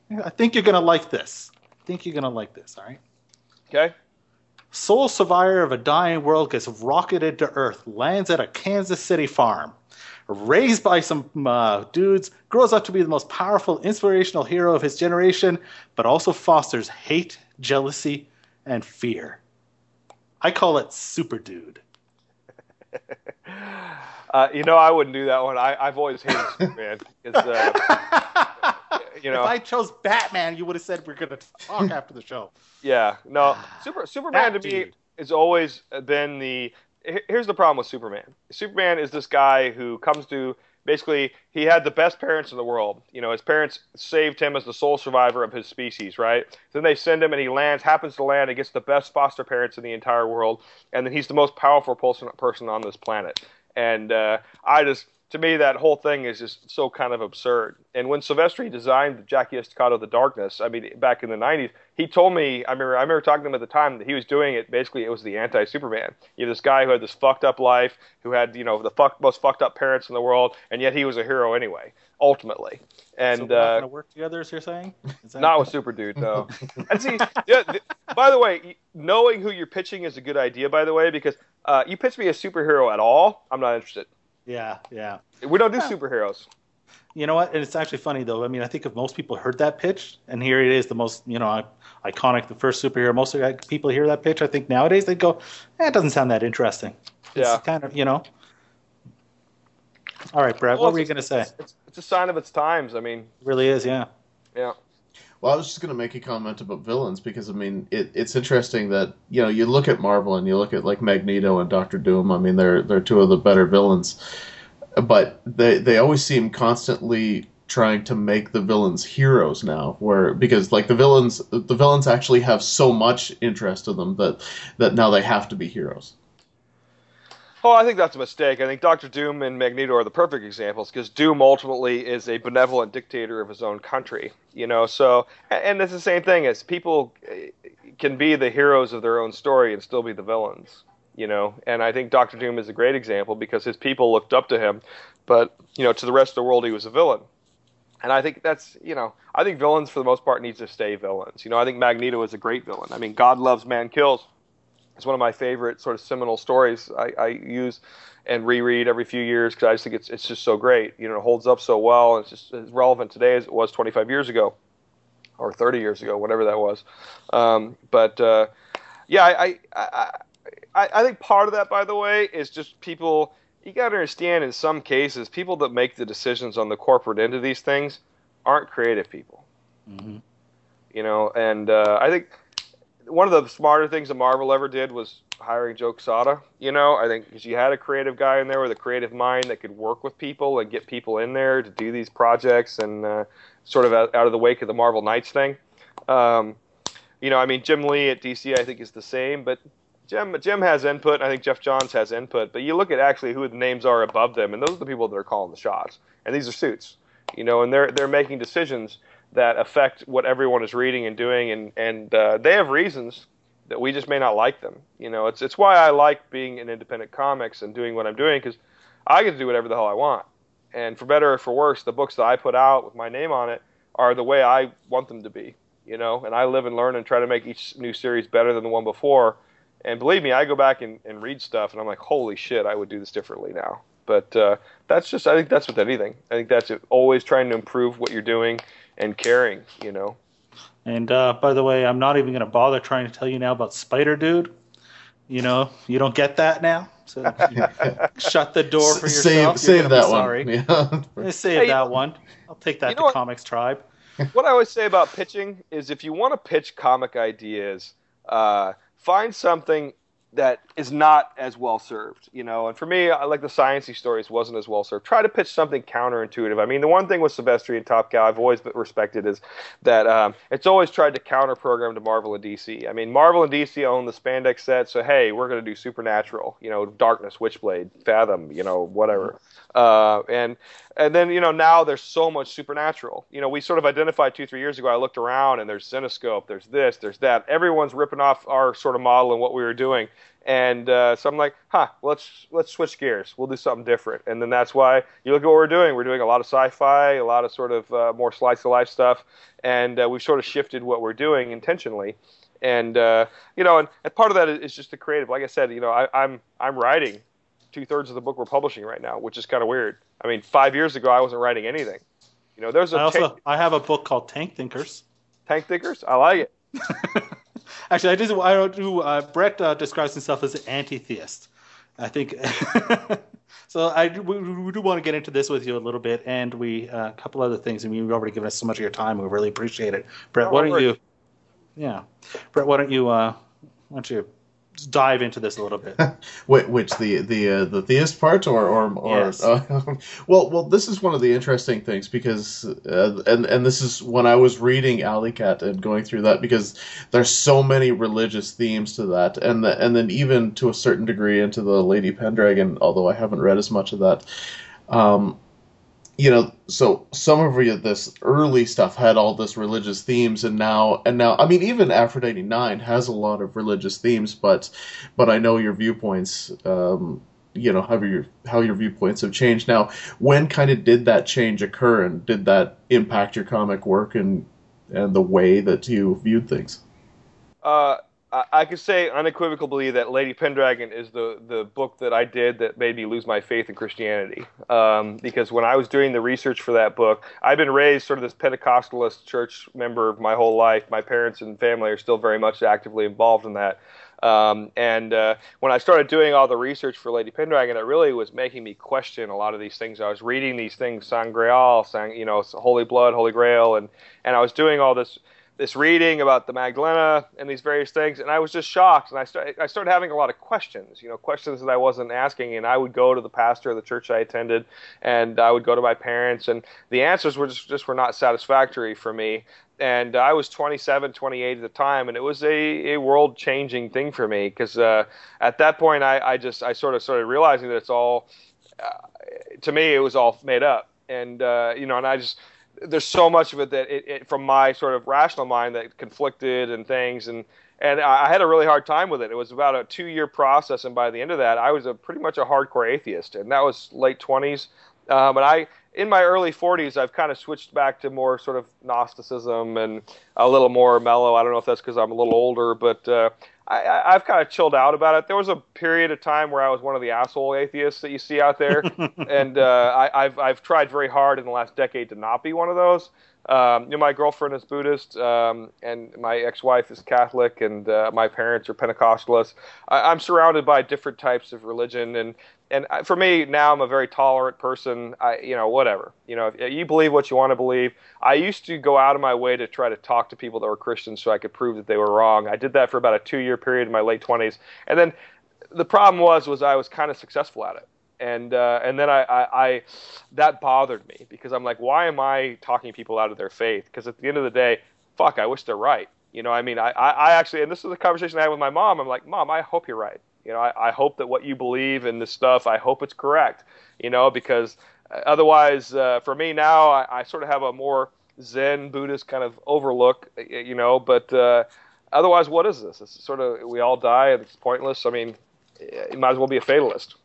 I think you're going to like this. I think you're going to like this, all right? Okay. Sole survivor of a dying world gets rocketed to Earth, lands at a Kansas City farm. Raised by some uh, dudes, grows up to be the most powerful, inspirational hero of his generation, but also fosters hate, jealousy, and fear. I call it Super Dude. uh, you know, I wouldn't do that one. I, I've always hated Superman. Uh, you know, if I chose Batman, you would have said we're going to talk after the show. Yeah, no, Super Superman to me has always been the. Here's the problem with Superman. Superman is this guy who comes to basically he had the best parents in the world. You know, his parents saved him as the sole survivor of his species, right? Then they send him and he lands, happens to land and gets the best foster parents in the entire world, and then he's the most powerful person person on this planet. And uh, I just. To me, that whole thing is just so kind of absurd. And when Silvestri designed Jackie Estacado The Darkness, I mean, back in the nineties, he told me, I remember, I remember talking to him at the time that he was doing it, basically it was the anti-Superman. You have this guy who had this fucked up life, who had, you know, the fuck, most fucked up parents in the world, and yet he was a hero anyway, ultimately. And, so we're not uh, going to work together, as you're saying? Is that not with Super Dude, no. And see, yeah, th- by the way, knowing who you're pitching is a good idea, by the way, because uh, you pitch me a superhero at all, I'm not interested. Yeah, yeah. We don't do yeah. superheroes. You know what? And it's actually funny, though. I mean, I think if most people heard that pitch, and here it is, the most, you know, iconic, the first superhero, most of the people hear that pitch, I think nowadays they'd go, eh, it doesn't sound that interesting. It's yeah. kind of, you know. All right, Brad, well, what were you going to say? It's, it's a sign of its times. I mean. It really is, yeah. Yeah. Well, I was just going to make a comment about villains because, I mean, it, it's interesting that, you know, you look at Marvel and you look at, like, Magneto and Doctor Doom. I mean, they're they're two of the better villains. But they they always seem constantly trying to make the villains heroes now, where because, like, the villains the villains actually have so much interest in them that, that now they have to be heroes. Oh, I think that's a mistake. I think Doctor Doom and Magneto are the perfect examples because Doom ultimately is a benevolent dictator of his own country, you know. So, and it's the same thing as people can be the heroes of their own story and still be the villains, you know. And I think Doctor Doom is a great example because his people looked up to him, but you know, to the rest of the world, he was a villain. And I think that's, you know, I think villains for the most part need to stay villains. You know, I think Magneto is a great villain. I mean, God loves, man kills. It's one of my favorite sort of seminal stories I, I use and reread every few years because I just think it's it's just so great. You know, it holds up so well. And it's just as relevant today as it was twenty-five years ago or thirty years ago, whatever that was. Um, but, uh, yeah, I, I, I, I think part of that, by the way, is just people – you got to understand in some cases, people that make the decisions on the corporate end of these things aren't creative people. Mm-hmm. You know, and uh, I think – one of the smarter things that Marvel ever did was hiring Joe Quesada, you know, I think because you had a creative guy in there with a creative mind that could work with people and get people in there to do these projects and uh, sort of out, out of the wake of the Marvel Knights thing. Um, you know, I mean, Jim Lee at D C, I think, is the same, but Jim Jim has input, and I think Jeff Johns has input, but you look at actually who the names are above them, and those are the people that are calling the shots. And these are suits, you know, and they're they're making decisions that affect what everyone is reading and doing, and and uh, they have reasons that we just may not like them. You know, it's it's why I like being in independent comics and doing what I'm doing because I get to do whatever the hell I want. And for better or for worse, the books that I put out with my name on it are the way I want them to be. You know, and I live and learn and try to make each new series better than the one before. And believe me, I go back and, and read stuff, and I'm like, holy shit, I would do this differently now. But uh, that's just, I think that's with anything. I think that's it, always trying to improve what you're doing and caring, you know. And uh, by the way, I'm not even going to bother trying to tell you now about Spider Dude. You know, you don't get that now. So shut the door for yourself. Save, save that one. Sorry. Yeah. Save hey, that one. I'll take that you know to what? Comics Tribe. What I always say about pitching is if you want to pitch comic ideas, uh, find something that is not as well served, you know. And for me, I like the sciencey stories wasn't as well served. Try to pitch something counterintuitive. I mean, the one thing with Silvestri and Top Cow I've always respected is that um, it's always tried to counter program to Marvel and D C. I mean, Marvel and D C own the spandex set, so hey, we're going to do Supernatural, you know, Darkness, Witchblade, Fathom, you know, whatever. Uh, and and then, you know, now there's so much Supernatural. You know, we sort of identified two, three years ago, I looked around and there's Zenoscope, there's this, there's that. Everyone's ripping off our sort of model and what we were doing. And uh, so I'm like, huh, let's let's switch gears. We'll do something different. And then that's why you look at what we're doing. We're doing a lot of sci-fi, a lot of sort of uh, more slice of life stuff, and uh, we've sort of shifted what we're doing intentionally. And uh, you know, and, and part of that is just the creative. Like I said, you know, I, I'm I'm writing two thirds of the book we're publishing right now, which is kind of weird. I mean, five years ago I wasn't writing anything. You know, there's a I also tank, I have a book called Tank Thinkers. Tank Thinkers. I like it. Actually, I just I don't do. Uh, Brett uh, describes himself as an anti-theist. I think. So I we, we do want to get into this with you a little bit, and we uh, a couple other things. I mean, you've already given us so much of your time. We really appreciate it, Brett. Oh, why don't worries. you? Yeah, Brett. Why don't you? Uh, why don't you dive into this a little bit? Wait, which the the uh, the theist part, or or, or Yes. uh, well, well, this is one of the interesting things because, uh, and and this is when I was reading Alley Cat and going through that, because there's so many religious themes to that, and the, and then even to a certain degree into the Lady Pendragon, although I haven't read as much of that. Um, you know, so some of you- this early stuff had all this religious themes, and now, and now, I mean, even Aphrodite nine has a lot of religious themes, but, but I know your viewpoints, um, you know, how your, how your viewpoints have changed. Now, when kind of did that change occur, and did that impact your comic work and, and the way that you viewed things? Uh, I, I could say unequivocally that Lady Pendragon is the, the book that I did that made me lose my faith in Christianity. Um, because when I was doing the research for that book, I've been raised sort of this Pentecostalist church member my whole life. My parents and family are still very much actively involved in that. Um, and uh, when I started doing all the research for Lady Pendragon, it really was making me question a lot of these things. I was reading these things, Sangreal, sang, you know, Holy Blood, Holy Grail, and, and I was doing all this this reading about the Magdalena and these various things, and I was just shocked, and I started, I started having a lot of questions, you know, questions that I wasn't asking, and I would go to the pastor of the church I attended, and I would go to my parents, and the answers were just, just were not satisfactory for me. And I was twenty-seven, twenty-eight at the time, and it was a, a world-changing thing for me, because uh, at that point, I, I just, I sort of started realizing that it's all, uh, to me, it was all made up, and, uh, you know, and I just, there's so much of it that it, it from my sort of rational mind that conflicted and things, and and I had a really hard time with it. It was about a two year process, and by the end of that, I was a pretty much a hardcore atheist, and that was late twenties. Um, and I, in my early forties, I've kind of switched back to more sort of Gnosticism and a little more mellow. I don't know if that's because I'm a little older, but uh, I, I've kind of chilled out about it. There was a period of time where I was one of the asshole atheists that you see out there, and uh, I, I've I've tried very hard in the last decade to not be one of those. Um, you know, my girlfriend is Buddhist, um, and my ex-wife is Catholic, and uh, my parents are Pentecostalists. I, I'm surrounded by different types of religion, and and I- for me now, I'm a very tolerant person. I, you know, whatever. You know, if you believe what you want to believe. I used to go out of my way to try to talk to people that were Christians so I could prove that they were wrong. I did that for about a two-year period in my late twenties, and then the problem was was I was kind of successful at it. And uh, and then I, I, I that bothered me, because I'm like, why am I talking people out of their faith? Because at the end of the day, fuck, I wish they're right. You know, I mean, I, I, I actually, and this is a conversation I had with my mom. I'm like, Mom, I hope you're right. You know, I, I hope that what you believe in this stuff, I hope it's correct. You know, because otherwise, uh, for me now, I, I sort of have a more Zen Buddhist kind of overlook. You know, but uh, otherwise, what is this? It's sort of, we all die, and it's pointless. I mean, you might as well be a fatalist.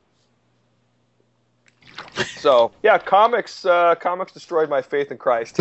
So yeah, comics. Uh, comics destroyed my faith in Christ.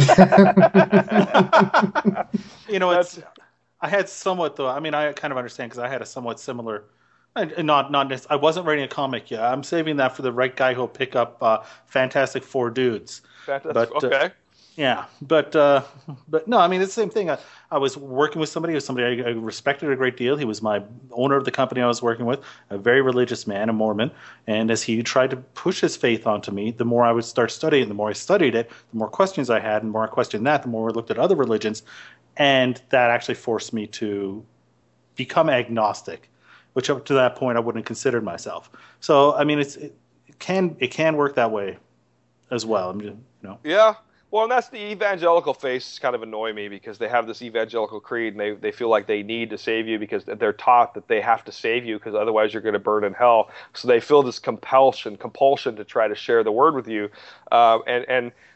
You know, it's. I had somewhat though. I mean, I kind of understand, because I had a somewhat similar. I, not not. necess- I wasn't writing a comic yet. I'm saving that for the right guy who'll pick up uh, Fantastic Four Dudes. Fantastic. But, uh, okay. Yeah, but uh, but no, I mean, it's the same thing. I, I was working with somebody, who somebody I, I respected a great deal. He was my owner of the company I was working with, a very religious man, a Mormon. And as he tried to push his faith onto me, the more I would start studying, the more I studied it, the more questions I had, and the more I questioned that, the more we looked at other religions, and that actually forced me to become agnostic, which up to that point I wouldn't have considered myself. So I mean, it's it, it can it can work that way as well. I'm just, you know. Yeah. Well, and that's the evangelical face kind of annoy me, because they have this evangelical creed, and they, they feel like they need to save you, because they're taught that they have to save you, because otherwise you're going to burn in hell. So they feel this compulsion compulsion to try to share the word with you. Uh, and, and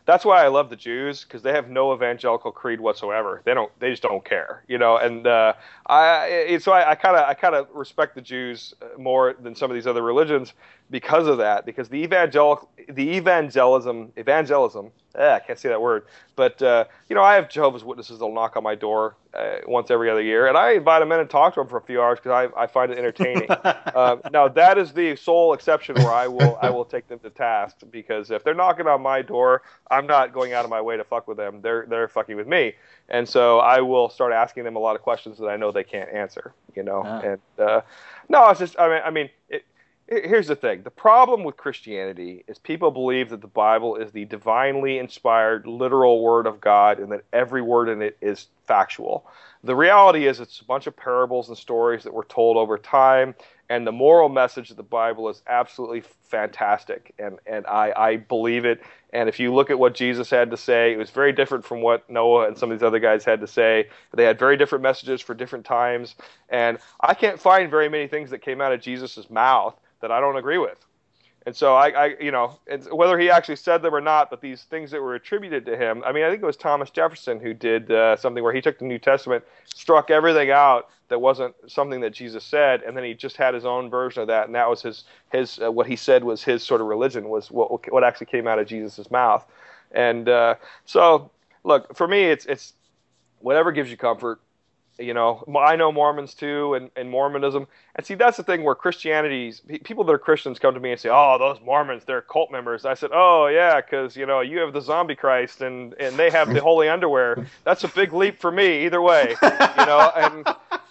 that's why I love the Jews, because they have no evangelical creed whatsoever. They don't. They just don't care, you know. And uh, I so I kind of I kind of respect the Jews more than some of these other religions because of that. Because the evangelical the evangelism evangelism eh, I can't say that word. But uh, you know, I have Jehovah's Witnesses that'll knock on my door uh, once every other year, and I invite them in and talk to them for a few hours because I, I find it entertaining. uh, now that is the sole exception where I will I will take them to task, because if they're knocking on my door, I'm not going out of my way to fuck with them. They're they're fucking with me, and so I will start asking them a lot of questions that I know they can't answer. You know, Ah. and uh, no, it's just I mean I mean. It, Here's the thing. The problem with Christianity is people believe that the Bible is the divinely inspired, literal word of God, and that every word in it is factual. The reality is it's a bunch of parables and stories that were told over time, and the moral message of the Bible is absolutely fantastic, and, and I, I believe it. And if you look at what Jesus had to say, it was very different from what Noah and some of these other guys had to say. They had very different messages for different times, and I can't find very many things that came out of Jesus' mouth that I don't agree with. And so I, I you know, it's, whether he actually said them or not, but these things that were attributed to him, I mean, I think it was Thomas Jefferson who did uh, something where he took the New Testament, struck everything out that wasn't something that Jesus said, and then he just had his own version of that, and that was his, his uh, what he said was his sort of religion, was what, what actually came out of Jesus' mouth. And uh, so, look, for me, it's it's whatever gives you comfort. You know, I know Mormons too, and, and Mormonism. And see, that's the thing where Christianity's, people that are Christians come to me and say, oh, those Mormons, they're cult members. I said, oh, yeah, because, you know, you have the zombie Christ and, and they have the holy underwear. That's a big leap for me either way, you know. And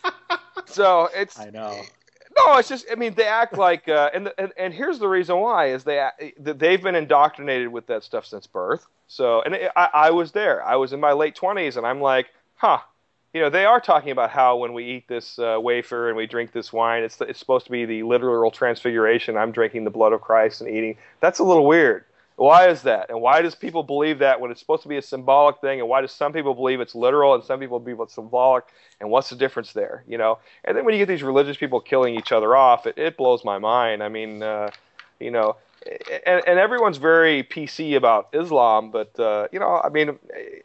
so it's, I know. No, it's just, I mean, they act like, uh, and, and and here's the reason why, is they, they've been indoctrinated with that stuff since birth. So, and it, I, I was there. I was in my late twenties, and I'm like, huh. You know, they are talking about how when we eat this uh, wafer and we drink this wine, it's it's supposed to be the literal transfiguration. I'm drinking the blood of Christ and eating. That's a little weird. Why is that? And why does people believe that when it's supposed to be a symbolic thing? And why do some people believe it's literal and some people believe it's symbolic? And what's the difference there? You know. And then when you get these religious people killing each other off, it, it blows my mind. I mean, uh, you know, and, and everyone's very P C about Islam, but uh, you know, I mean.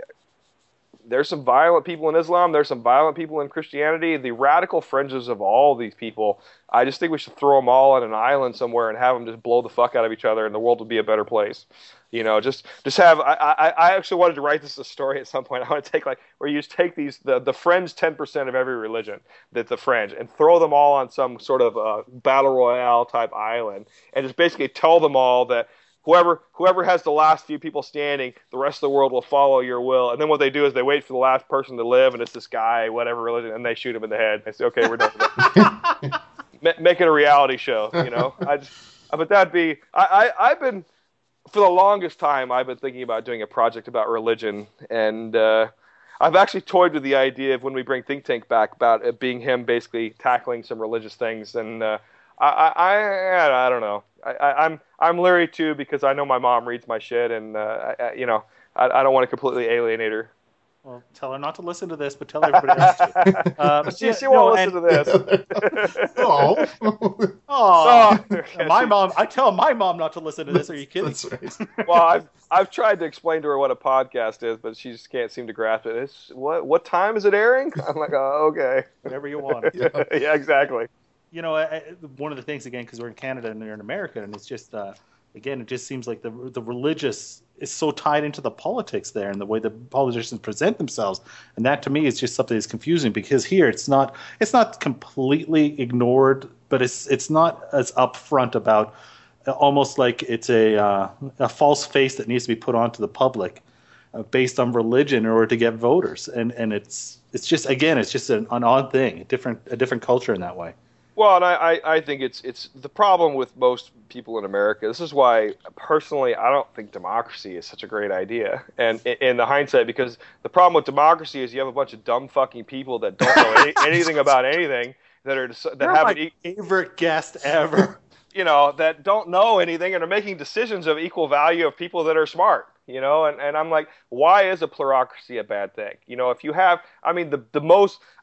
There's some violent people in Islam. There's some violent people in Christianity. The radical fringes of all these people, I just think we should throw them all on an island somewhere and have them just blow the fuck out of each other, and the world will be a better place. You know, just just have. I I, I actually wanted to write this as a story at some point. I want to take like where you just take these the the fringe ten percent of every religion that's the fringe and throw them all on some sort of uh, battle royale type island, and just basically tell them all that. Whoever whoever has the last few people standing, the rest of the world will follow your will. And then what they do is they wait for the last person to live, and it's this guy, whatever religion, and they shoot him in the head. They say, "Okay, we're done with it." Make it a reality show, you know. I just, but that'd be. I, I I've been for the longest time. I've been thinking about doing a project about religion, and uh, I've actually toyed with the idea of when we bring Think Tank back about it being him basically tackling some religious things. And uh, I, I I I don't know. I, I, I'm I'm leery too because I know my mom reads my shit, and uh, I, I, you know I, I don't want to completely alienate her. Well, tell her not to listen to this, but tell everybody else to. Uh, she she won't listen and, to this. Oh, Oh, Oh, my mom! I tell my mom not to listen to this. Are you kidding? that's right. Well, I've I've tried to explain to her what a podcast is, but she just can't seem to grasp it. It's what what time is it airing? I'm like, oh, okay. Whenever you want. Yeah. Yeah, exactly. You know, I, I- one of the things again, because we're in Canada and they're in America, and it's just uh, again, it just seems like the the religious is so tied into the politics there and the way the politicians present themselves, and that to me is just something that's confusing because here it's not it's not completely ignored, but it's it's not as upfront about almost like it's a uh, a false face that needs to be put onto the public uh, based on religion in order to get voters, and and it's it's just again it's just an, an odd thing, a different a different culture in that way. Well, and I, I, I think it's it's the problem with most people in America. This is why, personally, I don't think democracy is such a great idea. And in, in the hindsight, because the problem with democracy is you have a bunch of dumb fucking people that don't know any, anything about anything that are that You're have my an e- favorite guest ever. you know that don't know anything and are making decisions of equal value of people that are smart. You know, and, and I'm like, why is a plurocracy a bad thing? You know, if you have, I mean, the the most,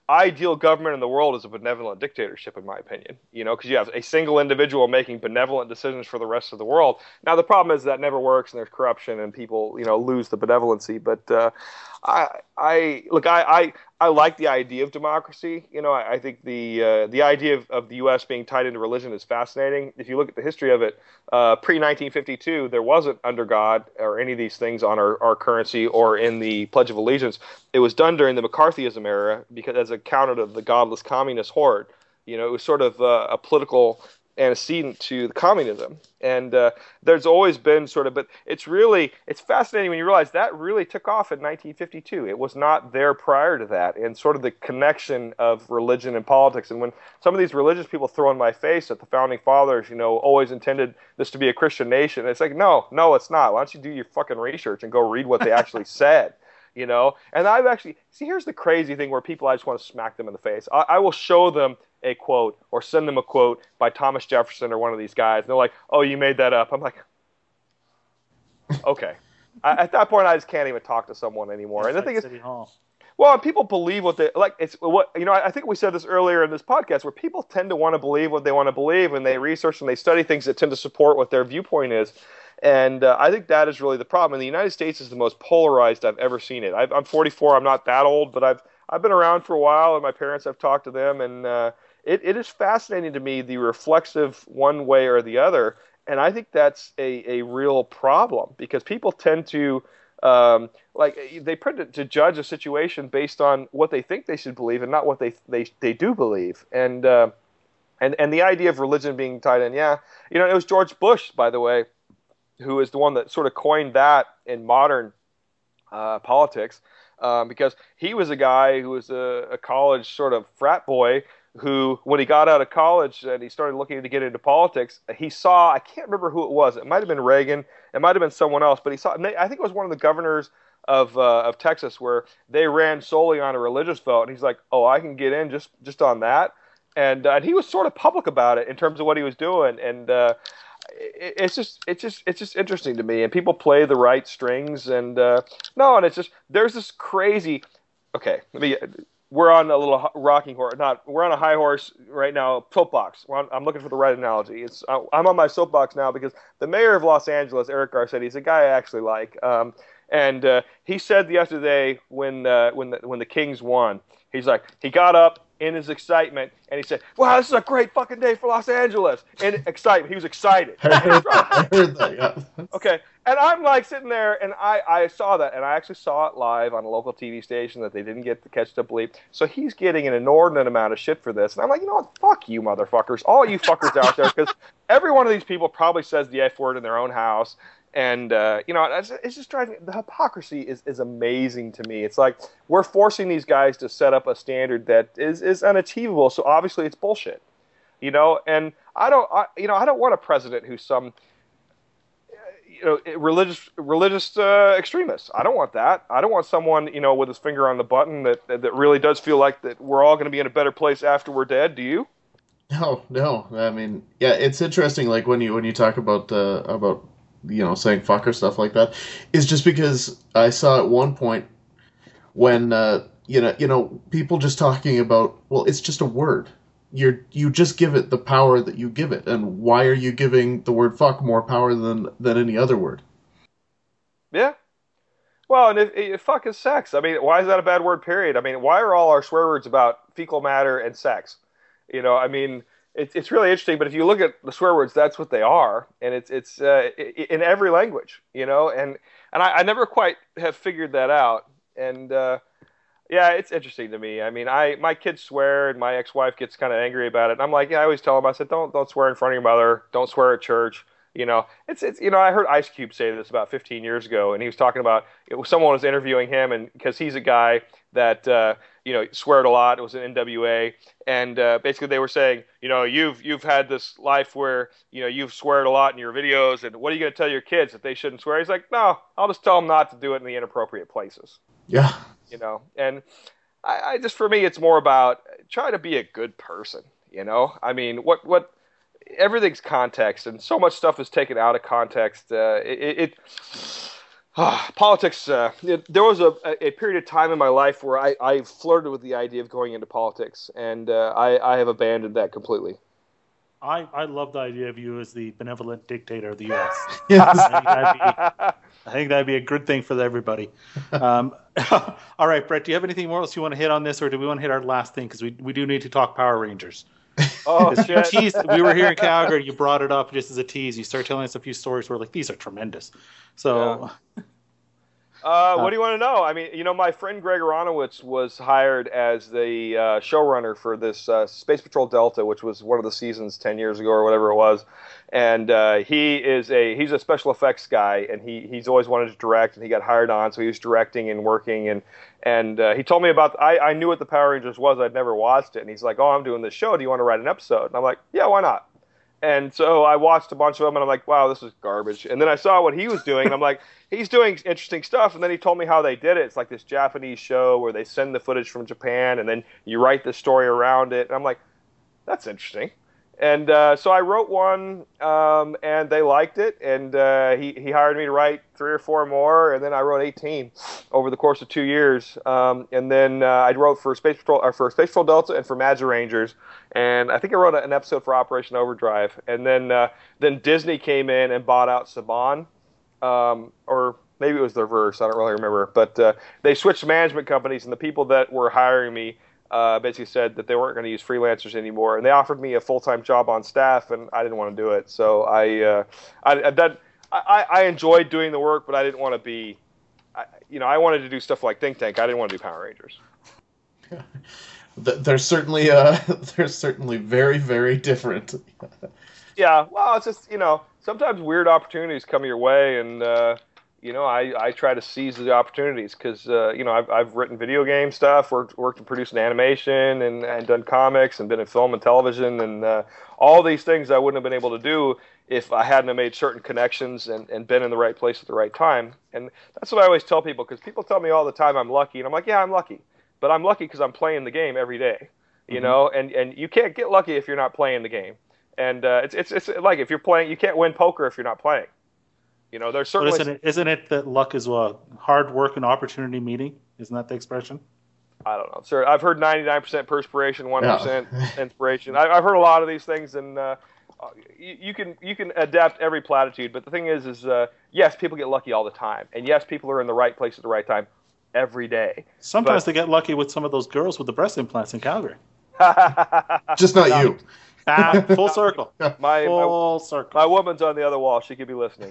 ideal government in the world is a benevolent dictatorship, in my opinion. You know, because you have a single individual making benevolent decisions for the rest of the world. Now, the problem is that never works, and there's corruption, and people, you know, lose the benevolency. But uh, I, I look, I, I, I like the idea of democracy. You know, I, I think the uh, the idea of, of the U S being tied into religion is fascinating. If you look at the history of it, uh, pre nineteen fifty-two, there wasn't under God or any of these things on our, our currency or in the Pledge of Allegiance. It was done during the McCarthyism era because as a counter to the godless communist horde. You know, it was sort of uh, a political antecedent to the communism. And uh, there's always been sort of, but it's really, it's fascinating when you realize that really took off in nineteen fifty-two. It was not there prior to that. And sort of the connection of religion and politics. And when some of these religious people throw in my face that the founding fathers, you know, always intended this to be a Christian nation, it's like, no, no, it's not. Why don't you do your fucking research and go read what they actually said? You know, and I've actually, see, here's the crazy thing where people, I just want to smack them in the face. I, I will show them a quote or send them a quote by Thomas Jefferson or one of these guys. And they're like, oh, you made that up. I'm like, okay. I, at that point, I just can't even talk to someone anymore. And the thing is, City Hall. well, people believe what they, like, it's what, you know, I think we said this earlier in this podcast where people tend to want to believe what they want to believe and they research and they study things that tend to support what their viewpoint is. And uh, I think that is really the problem. And the United States is the most polarized I've ever seen it. I've, I'm forty-four. I'm not that old, but I've I've been around for a while, and my parents, I've talked to them, and uh, it, it is fascinating to me, the reflexive one way or the other. And I think that's a, a real problem because people tend to, um, like, they tend to, to judge a situation based on what they think they should believe and not what they they, they do believe. And, uh, and, and the idea of religion being tied in, yeah. You know, it was George Bush, by the way, who is the one that sort of coined that in modern uh, politics, um, because he was a guy who was a, a college sort of frat boy who, when he got out of college and he started looking to get into politics, he saw, I can't remember who it was, it might have been Reagan, it might have been someone else, but he saw, I think it was one of the governors of uh, of Texas where they ran solely on a religious vote, and he's like, oh, I can get in just, just on that, and, uh, and he was sort of public about it in terms of what he was doing, and uh, it's just it's just it's just interesting to me, and people play the right strings, and uh, no, and it's just there's this crazy. Okay, let me. We're on a little rocking horse. Not we're on a high horse right now. Soapbox. On, I'm looking for the right analogy. It's I'm on my soapbox now because the mayor of Los Angeles, Eric Garcetti, he's a guy I actually like, um, and uh, he said the other day when uh, when the, when the Kings won, he's like he got up in his excitement, and he said, wow, this is a great fucking day for Los Angeles. In excitement. He was excited. I heard that, I heard that, yeah. Okay. And I'm like sitting there, and I, I saw that, and I actually saw it live on a local T V station that they didn't get to catch the bleep. So he's getting an inordinate amount of shit for this. And I'm like, you know what? Fuck you, motherfuckers. All you fuckers out there, because every one of these people probably says the F word in their own house. And, uh, you know, it's, it's just driving, the hypocrisy is, is amazing to me. It's like we're forcing these guys to set up a standard that is, is unachievable. So obviously it's bullshit, you know, and I don't, I, you know, I don't want a president who's some, you know, religious, religious uh, extremist. I don't want that. I don't want someone, you know, with his finger on the button that, that really does feel like that we're all going to be in a better place after we're dead. Do you? No, no. I mean, yeah, it's interesting. Like when you, when you talk about, uh, about, you know, saying fuck or stuff like that, is just because I saw at one point when, uh, you know, you know, people just talking about, well, it's just a word. You're, you just give it the power that you give it. And why are you giving the word fuck more power than, than any other word? Yeah. Well, and if, if fuck is sex, I mean, why is that a bad word, period? I mean, why are all our swear words about fecal matter and sex? You know, I mean, It's it's really interesting, but if you look at the swear words, that's what they are, and it's it's uh, in every language, you know. And and I, I never quite have figured that out. And uh, yeah, it's interesting to me. I mean, I my kids swear, and my ex-wife gets kind of angry about it. And I'm like, yeah, I always tell them, I said, don't don't swear in front of your mother, don't swear at church. You know, it's it's you know, I heard Ice Cube say this about fifteen years ago, and he was talking about it was, someone was interviewing him, and because he's a guy that uh, you know sweared a lot. It was an N W A, and uh, basically they were saying, you know, you've you've had this life where you know you've sweared a lot in your videos, and what are you going to tell your kids that they shouldn't swear? He's like, no, I'll just tell them not to do it in the inappropriate places. Yeah, you know, and I, I just for me, it's more about trying to be a good person. You know, I mean, what what. Everything's context, and so much stuff is taken out of context. Uh, it, it Politics. Uh, it, there was a, a period of time in my life where I, I flirted with the idea of going into politics, and uh, I, I have abandoned that completely. I, I love the idea of you as the benevolent dictator of the U S. Yes. I think that'd be, I think that'd be a good thing for everybody. Um, all right, Brett, do you have anything more else you want to hit on this, or do we want to hit our last thing? Because we, we do need to talk Power Rangers. Oh, You shit. teased, we were here in Calgary. You brought it up just as a tease. You started telling us a few stories where like these are tremendous. So, Uh, what do you want to know? I mean, you know, my friend Greg Aronowitz was hired as the uh, showrunner for this uh, Space Patrol Delta, which was one of the seasons ten years ago or whatever it was. And uh, he is a he's a special effects guy, and he he's always wanted to direct, and he got hired on, so he was directing and working. And and uh, he told me about I I knew what the Power Rangers was. I'd never watched it, and he's like, "Oh, I'm doing this show. Do you want to write an episode?" And I'm like, "Yeah, why not?" And so I watched a bunch of them, and I'm like, wow, this is garbage. And then I saw what he was doing, and I'm like, he's doing interesting stuff. And then he told me how they did it. It's like this Japanese show where they send the footage from Japan, and then you write the story around it. And I'm like, that's interesting. And uh, so I wrote one, um, and they liked it. And uh, he, he hired me to write three or four more, and then I wrote eighteen over the course of two years. Um, and then uh, I wrote for Space Patrol, or for Space Patrol Delta, and for Magic Rangers. And I think I wrote an episode for Operation Overdrive. And then uh, then Disney came in and bought out Saban, um, or maybe it was the reverse. I don't really remember. But uh, they switched management companies, and the people that were hiring me uh, basically said that they weren't going to use freelancers anymore. And they offered me a full-time job on staff, and I didn't want to do it. So I, uh, I, I, that, I, I enjoyed doing the work, but I didn't want to be, I, you know, I wanted to do stuff like Think Tank. I didn't want to do Power Rangers. There's certainly uh, they're certainly very, very different. Yeah, well, it's just, you know, sometimes weird opportunities come your way, and uh, you know, I, I try to seize the opportunities because uh, you know, I've I've written video game stuff, worked worked in producing animation, and, and done comics, and been in film and television, and uh, all these things I wouldn't have been able to do if I hadn't have made certain connections and, and been in the right place at the right time. And that's what I always tell people, because people tell me all the time I'm lucky, and I'm like, yeah, I'm lucky. But I'm lucky because I'm playing the game every day, you mm-hmm. know, and, and you can't get lucky if you're not playing the game. And uh, it's, it's it's like if you're playing, you can't win poker if you're not playing. You know, there's certainly... But isn't it, isn't it that luck is a hard work and opportunity meeting? Isn't that the expression? I don't know, sir. I've heard ninety-nine percent perspiration, one percent yeah. inspiration. I, I've heard a lot of these things, and uh, you, you can you can adapt every platitude. But the thing is, is uh, yes, people get lucky all the time. And yes, people are in the right place at the right time every day. Sometimes but, they get lucky with some of those girls with the breast implants in Calgary. Just not you. Ah, full circle. My, full my, circle. My woman's on the other wall. She could be listening.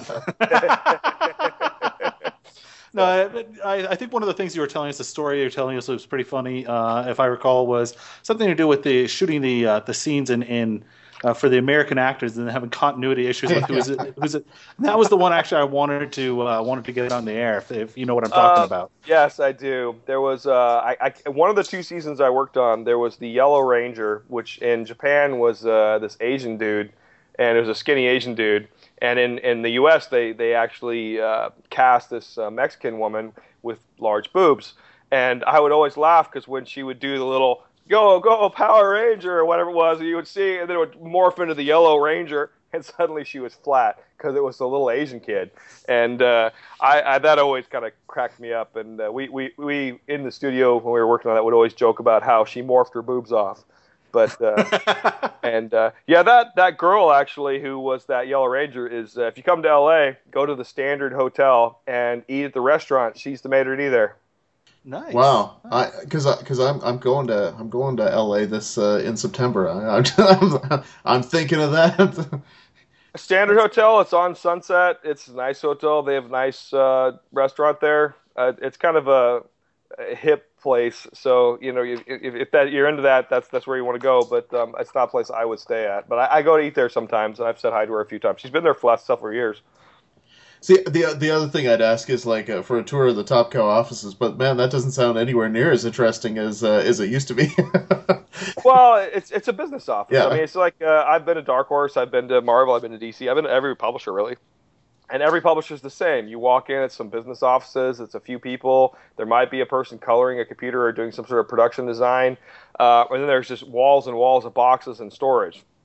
No, I, I think one of the things you were telling us, the story you were telling us, was pretty funny, uh, if I recall, was something to do with the shooting the uh, the scenes in, in uh, for the American actors and having continuity issues with who's it, who's it. That was the one actually I wanted to uh, wanted to get on the air, if, if you know what I'm talking uh, about. Yes, I do. There was uh, I, I one of the two seasons I worked on. There was the Yellow Ranger, which in Japan was uh, this Asian dude, and it was a skinny Asian dude. And in, in the U S, they, they actually uh, cast this uh, Mexican woman with large boobs. And I would always laugh because when she would do the little, go, go, Power Ranger, or whatever it was, you would see, and then it would morph into the Yellow Ranger, and suddenly she was flat because it was a little Asian kid. And uh, I, I that always kind of cracked me up. And uh, we, we, we, in the studio, when we were working on that, would always joke about how she morphed her boobs off. But uh, and uh, yeah, that, that girl actually who was that Yellow Ranger is uh, if you come to L A, go to the Standard Hotel and eat at the restaurant. She's the maitre d' there. Nice. Wow, because nice. because I'm I'm going to I'm going to L A this uh, in September. I, I'm I'm thinking of that. Standard Hotel. It's on Sunset. It's a nice hotel. They have a nice uh, restaurant there. Uh, it's kind of a, a hip place, so you know if, if that you're into that, that's that's where you want to go. But um, it's not a place I would stay at. But I, I go to eat there sometimes, and I've said hi to her a few times. She's been there for the last several years. See, the the other thing I'd ask is like uh, for a tour of the Top Cow offices, but man, that doesn't sound anywhere near as interesting as uh, as it used to be. Well, it's it's a business office. Yeah. I mean, it's like uh, I've been to Dark Horse, I've been to Marvel, I've been to D C, I've been to every publisher really. And every publisher is the same. You walk in, it's some business offices, it's a few people. There might be a person coloring a computer or doing some sort of production design. Uh, and then there's just walls and walls of boxes and storage.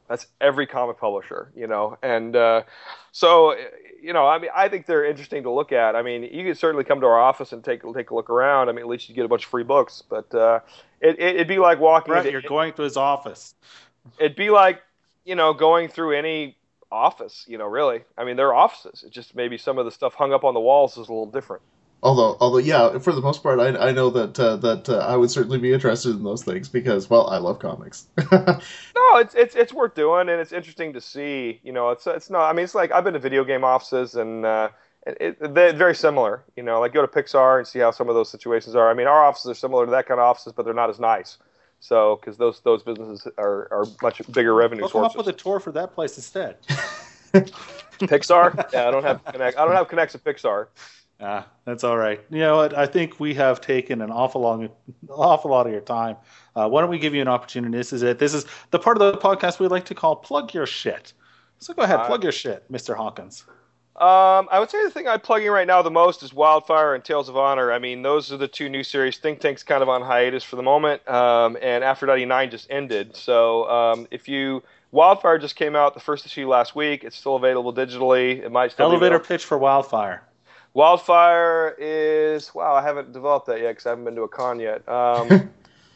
That's every comic publisher, you know, and uh, so you know, I mean, I think they're interesting to look at. I mean, you can certainly come to our office and take take a look around. I mean, at least you get a bunch of free books. But uh, it, it it'd be like walking Brett, into you're going to his office. it'd be like you know going through any office. You know, really. I mean, there are offices. It just maybe some of the stuff hung up on the walls is a little different. Although, although, yeah, for the most part, I, I know that uh, that uh, I would certainly be interested in those things because, well, I love comics. No, it's it's it's worth doing, and it's interesting to see. You know, it's it's not. I mean, it's like I've been to video game offices, and uh, it, it, they're very similar. You know, like go to Pixar and see how some of those situations are. I mean, our offices are similar to that kind of offices, but they're not as nice. So, because those those businesses are, are much bigger revenue We'll come sources. up with a tour for that place instead. Pixar? Yeah, I don't have connect. I don't have connects to Pixar. Ah, that's all right. You know what? I think we have taken an awful long, awful lot of your time. Uh, why don't we give you an opportunity? This is it. This is the part of the podcast we like to call "Plug Your Shit." So go ahead, Uh, plug your shit, Mister Hawkins. Um, I would say the thing I'm plugging right now the most is Wildfire and Tales of Honor. I mean, those are the two new series. Think Tank's kind of on hiatus for the moment, um, and Aphrodite nine just ended. So um, if you Wildfire just came out the first issue last week. It's still available digitally. It might still Elevator be pitch for Wildfire. Wildfire is wow. I haven't developed that yet because I haven't been to a con yet. Um,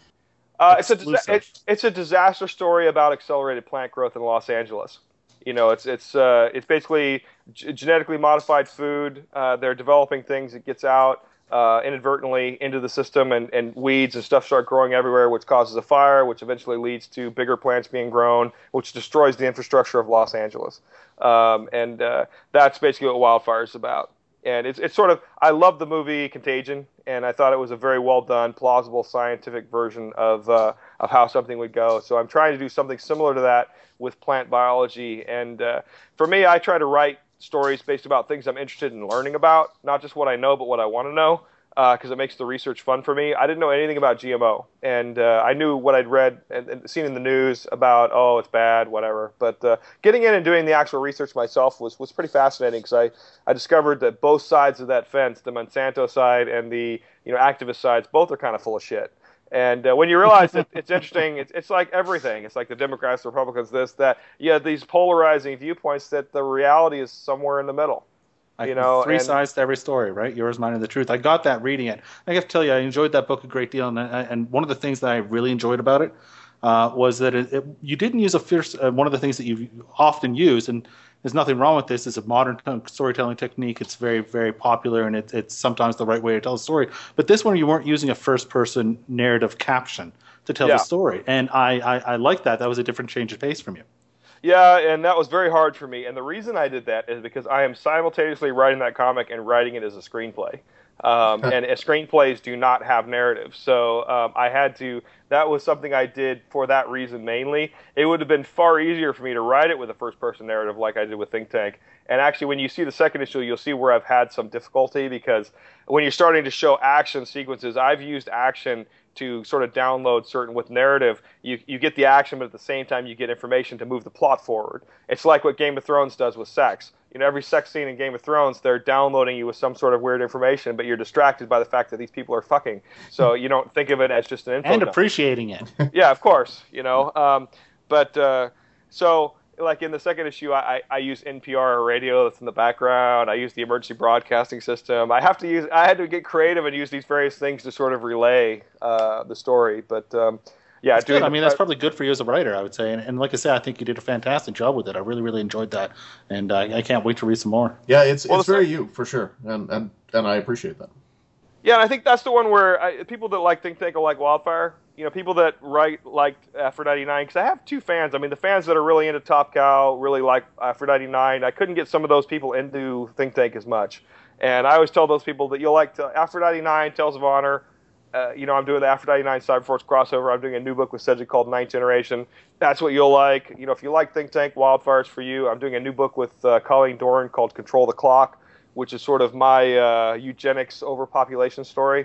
uh, it's a disa- it, it's a disaster story about accelerated plant growth in Los Angeles. You know, it's it's uh, it's basically g- genetically modified food. Uh, they're developing things. It gets out uh, inadvertently into the system, and, and weeds and stuff start growing everywhere, which causes a fire, which eventually leads to bigger plants being grown, which destroys the infrastructure of Los Angeles. Um, and uh, that's basically what Wildfire is about. And it's it's sort of I love the movie Contagion, and I thought it was a very well done, plausible, scientific version of uh, of how something would go. So I'm trying to do something similar to that with plant biology. And uh, for me, I try to write stories based about things I'm interested in learning about, not just what I know, but what I want to know, because uh, it makes the research fun for me. I didn't know anything about G M O, and uh, I knew what I'd read and, and seen in the news about, oh, it's bad, whatever. But uh, getting in and doing the actual research myself was, was pretty fascinating, because I, I discovered that both sides of that fence, the Monsanto side and the you know activist sides, both are kind of full of shit. And uh, when you realize that it's interesting, it's, it's like everything. It's like the Democrats, the Republicans, this, that. You have these polarizing viewpoints that the reality is somewhere in the middle. You know, three and, sides to every story, right? Yours, mine, and the truth. I got that reading it. I have to tell you, I enjoyed that book a great deal, and, and one of the things that I really enjoyed about it uh, was that it, it, you didn't use a fierce. Uh, one of the things that you often use, and there's nothing wrong with this, is a modern storytelling technique. It's very, very popular, and it, it's sometimes the right way to tell a story. But this one, you weren't using a first-person narrative caption to tell yeah. the story, and I, I, I like that. That was a different change of pace from you. Yeah, and that was very hard for me. And the reason I did that is because I am simultaneously writing that comic and writing it as a screenplay. Um, and uh, screenplays do not have narrative. So um, I had to, that was something I did for that reason mainly. It would have been far easier for me to write it with a first-person narrative like I did with Think Tank. And actually, when you see the second issue, you'll see where I've had some difficulty, because when you're starting to show action sequences, I've used action to sort of download certain with narrative. You you get the action, but at the same time you get information to move the plot forward. It's like what Game of Thrones does with sex. You know, every sex scene in Game of Thrones, they're downloading you with some sort of weird information, but you're distracted by the fact that these people are fucking. So you don't think of it as just an info and dump. appreciating it. Yeah, of course. You know, um, but uh, so. Like in the second issue, I, I use N P R radio that's in the background. I use the emergency broadcasting system. I have to use. I had to get creative and use these various things to sort of relay uh, the story. But um, yeah, that's good. I the, mean, that's probably good for you as a writer, I would say. And, and like I said, I think you did a fantastic job with it. I really, really enjoyed that, and uh, I can't wait to read some more. Yeah, it's well, it's very you for sure, and and and I appreciate that. Yeah, and I think that's the one where I, people that like Think Tank will like Wildfire. You know, people that write like Aphrodite nine, because I have two fans. I mean, the fans that are really into Top Cow really like Aphrodite nine. I couldn't get some of those people into Think Tank as much. And I always tell those people that you'll like to, Aphrodite nine, Tales of Honor. Uh, you know, I'm doing the Aphrodite nine Cyberforce crossover. I'm doing a new book with Cedric called Ninth Generation. That's what you'll like. You know, if you like Think Tank, Wildfire's for you. I'm doing a new book with uh, Colleen Doran called Control the Clock, which is sort of my uh, eugenics overpopulation story.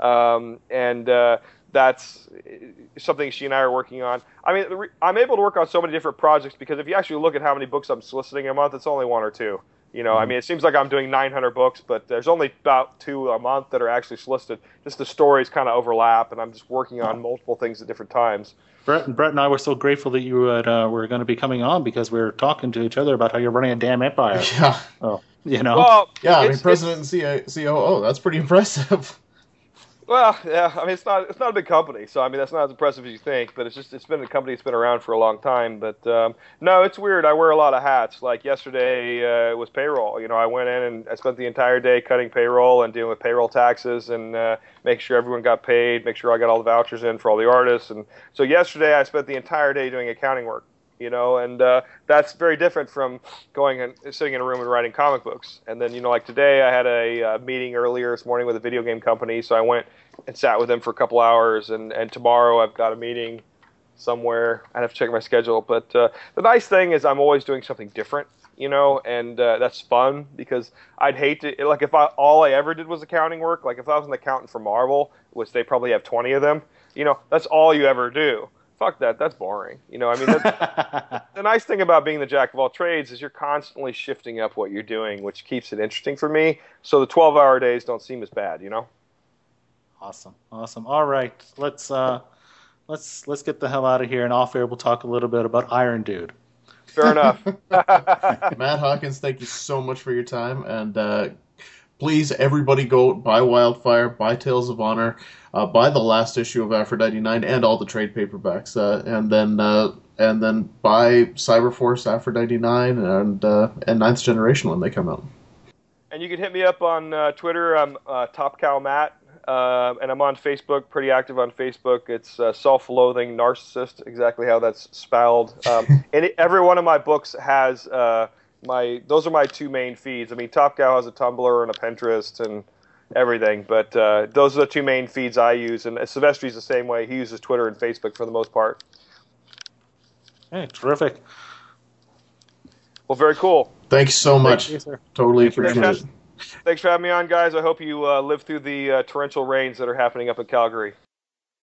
Um, and uh, that's something she and I are working on. I mean, I'm able to work on so many different projects because if you actually look at how many books I'm soliciting a month, it's only one or two. You know, I mean, it seems like I'm doing nine hundred books, but there's only about two a month that are actually solicited. Just the stories kind of overlap, and I'm just working on multiple things at different times. Brett and Brett and I were so grateful that you had, uh, were going to be coming on because we were talking to each other about how you're running a damn empire. Yeah. Oh, you know. Well, Yeah, I mean, it's- president and C O O, that's pretty impressive. Well, yeah, I mean, it's not it's not a big company, so I mean that's not as impressive as you think. But it's just it's been a company that's been around for a long time. But um, no, it's weird. I wear a lot of hats. Like yesterday uh, was payroll. You know, I went in and I spent the entire day cutting payroll and dealing with payroll taxes and uh, make sure everyone got paid, make sure I got all the vouchers in for all the artists. And so yesterday I spent the entire day doing accounting work. You know, and uh, that's very different from going and sitting in a room and writing comic books. And then, you know, like today I had a uh, meeting earlier this morning with a video game company, so I went and sat with them for a couple hours. And, and tomorrow I've got a meeting somewhere. I'd have to check my schedule. But uh, the nice thing is I'm always doing something different, you know, and uh, that's fun because I'd hate to, like if I, all I ever did was accounting work, like if I was an accountant for Marvel, which they probably have twenty of them, you know, that's all you ever do. Fuck that, that's boring. You know, I mean, that's, the nice thing about being the jack of all trades is you're constantly shifting up what you're doing, which keeps it interesting for me. So the twelve-hour days don't seem as bad, you know? Awesome, awesome. All right, let's uh, let's let's get the hell out of here, and off air we'll talk a little bit about Iron Dude. Fair enough. Matt Hawkins, thank you so much for your time, and uh, please, everybody go buy Wildfire, buy Tales of Honor, uh, buy the last issue of Aphrodite nine and all the trade paperbacks, uh, and then uh, and then buy Cyberforce, Aphrodite nine, and uh, and Ninth Generation when they come out. And you can hit me up on uh, Twitter. I'm uh, Top Cow Matt, uh, and I'm on Facebook, pretty active on Facebook. It's uh, Self-Loathing Narcissist, exactly how that's spelled. Um, and it, every one of my books has uh, my. Those are my two main feeds. I mean, Top Cow has a Tumblr and a Pinterest and everything, but uh, those are the two main feeds I use. And Silvestri's the same way. He uses Twitter and Facebook for the most part. Hey, terrific. Well, very cool. Thanks so much. Thank you, sir. Totally Thank you very appreciate much. it. Thanks for having me on, guys. I hope you uh, live through the uh, torrential rains that are happening up in Calgary.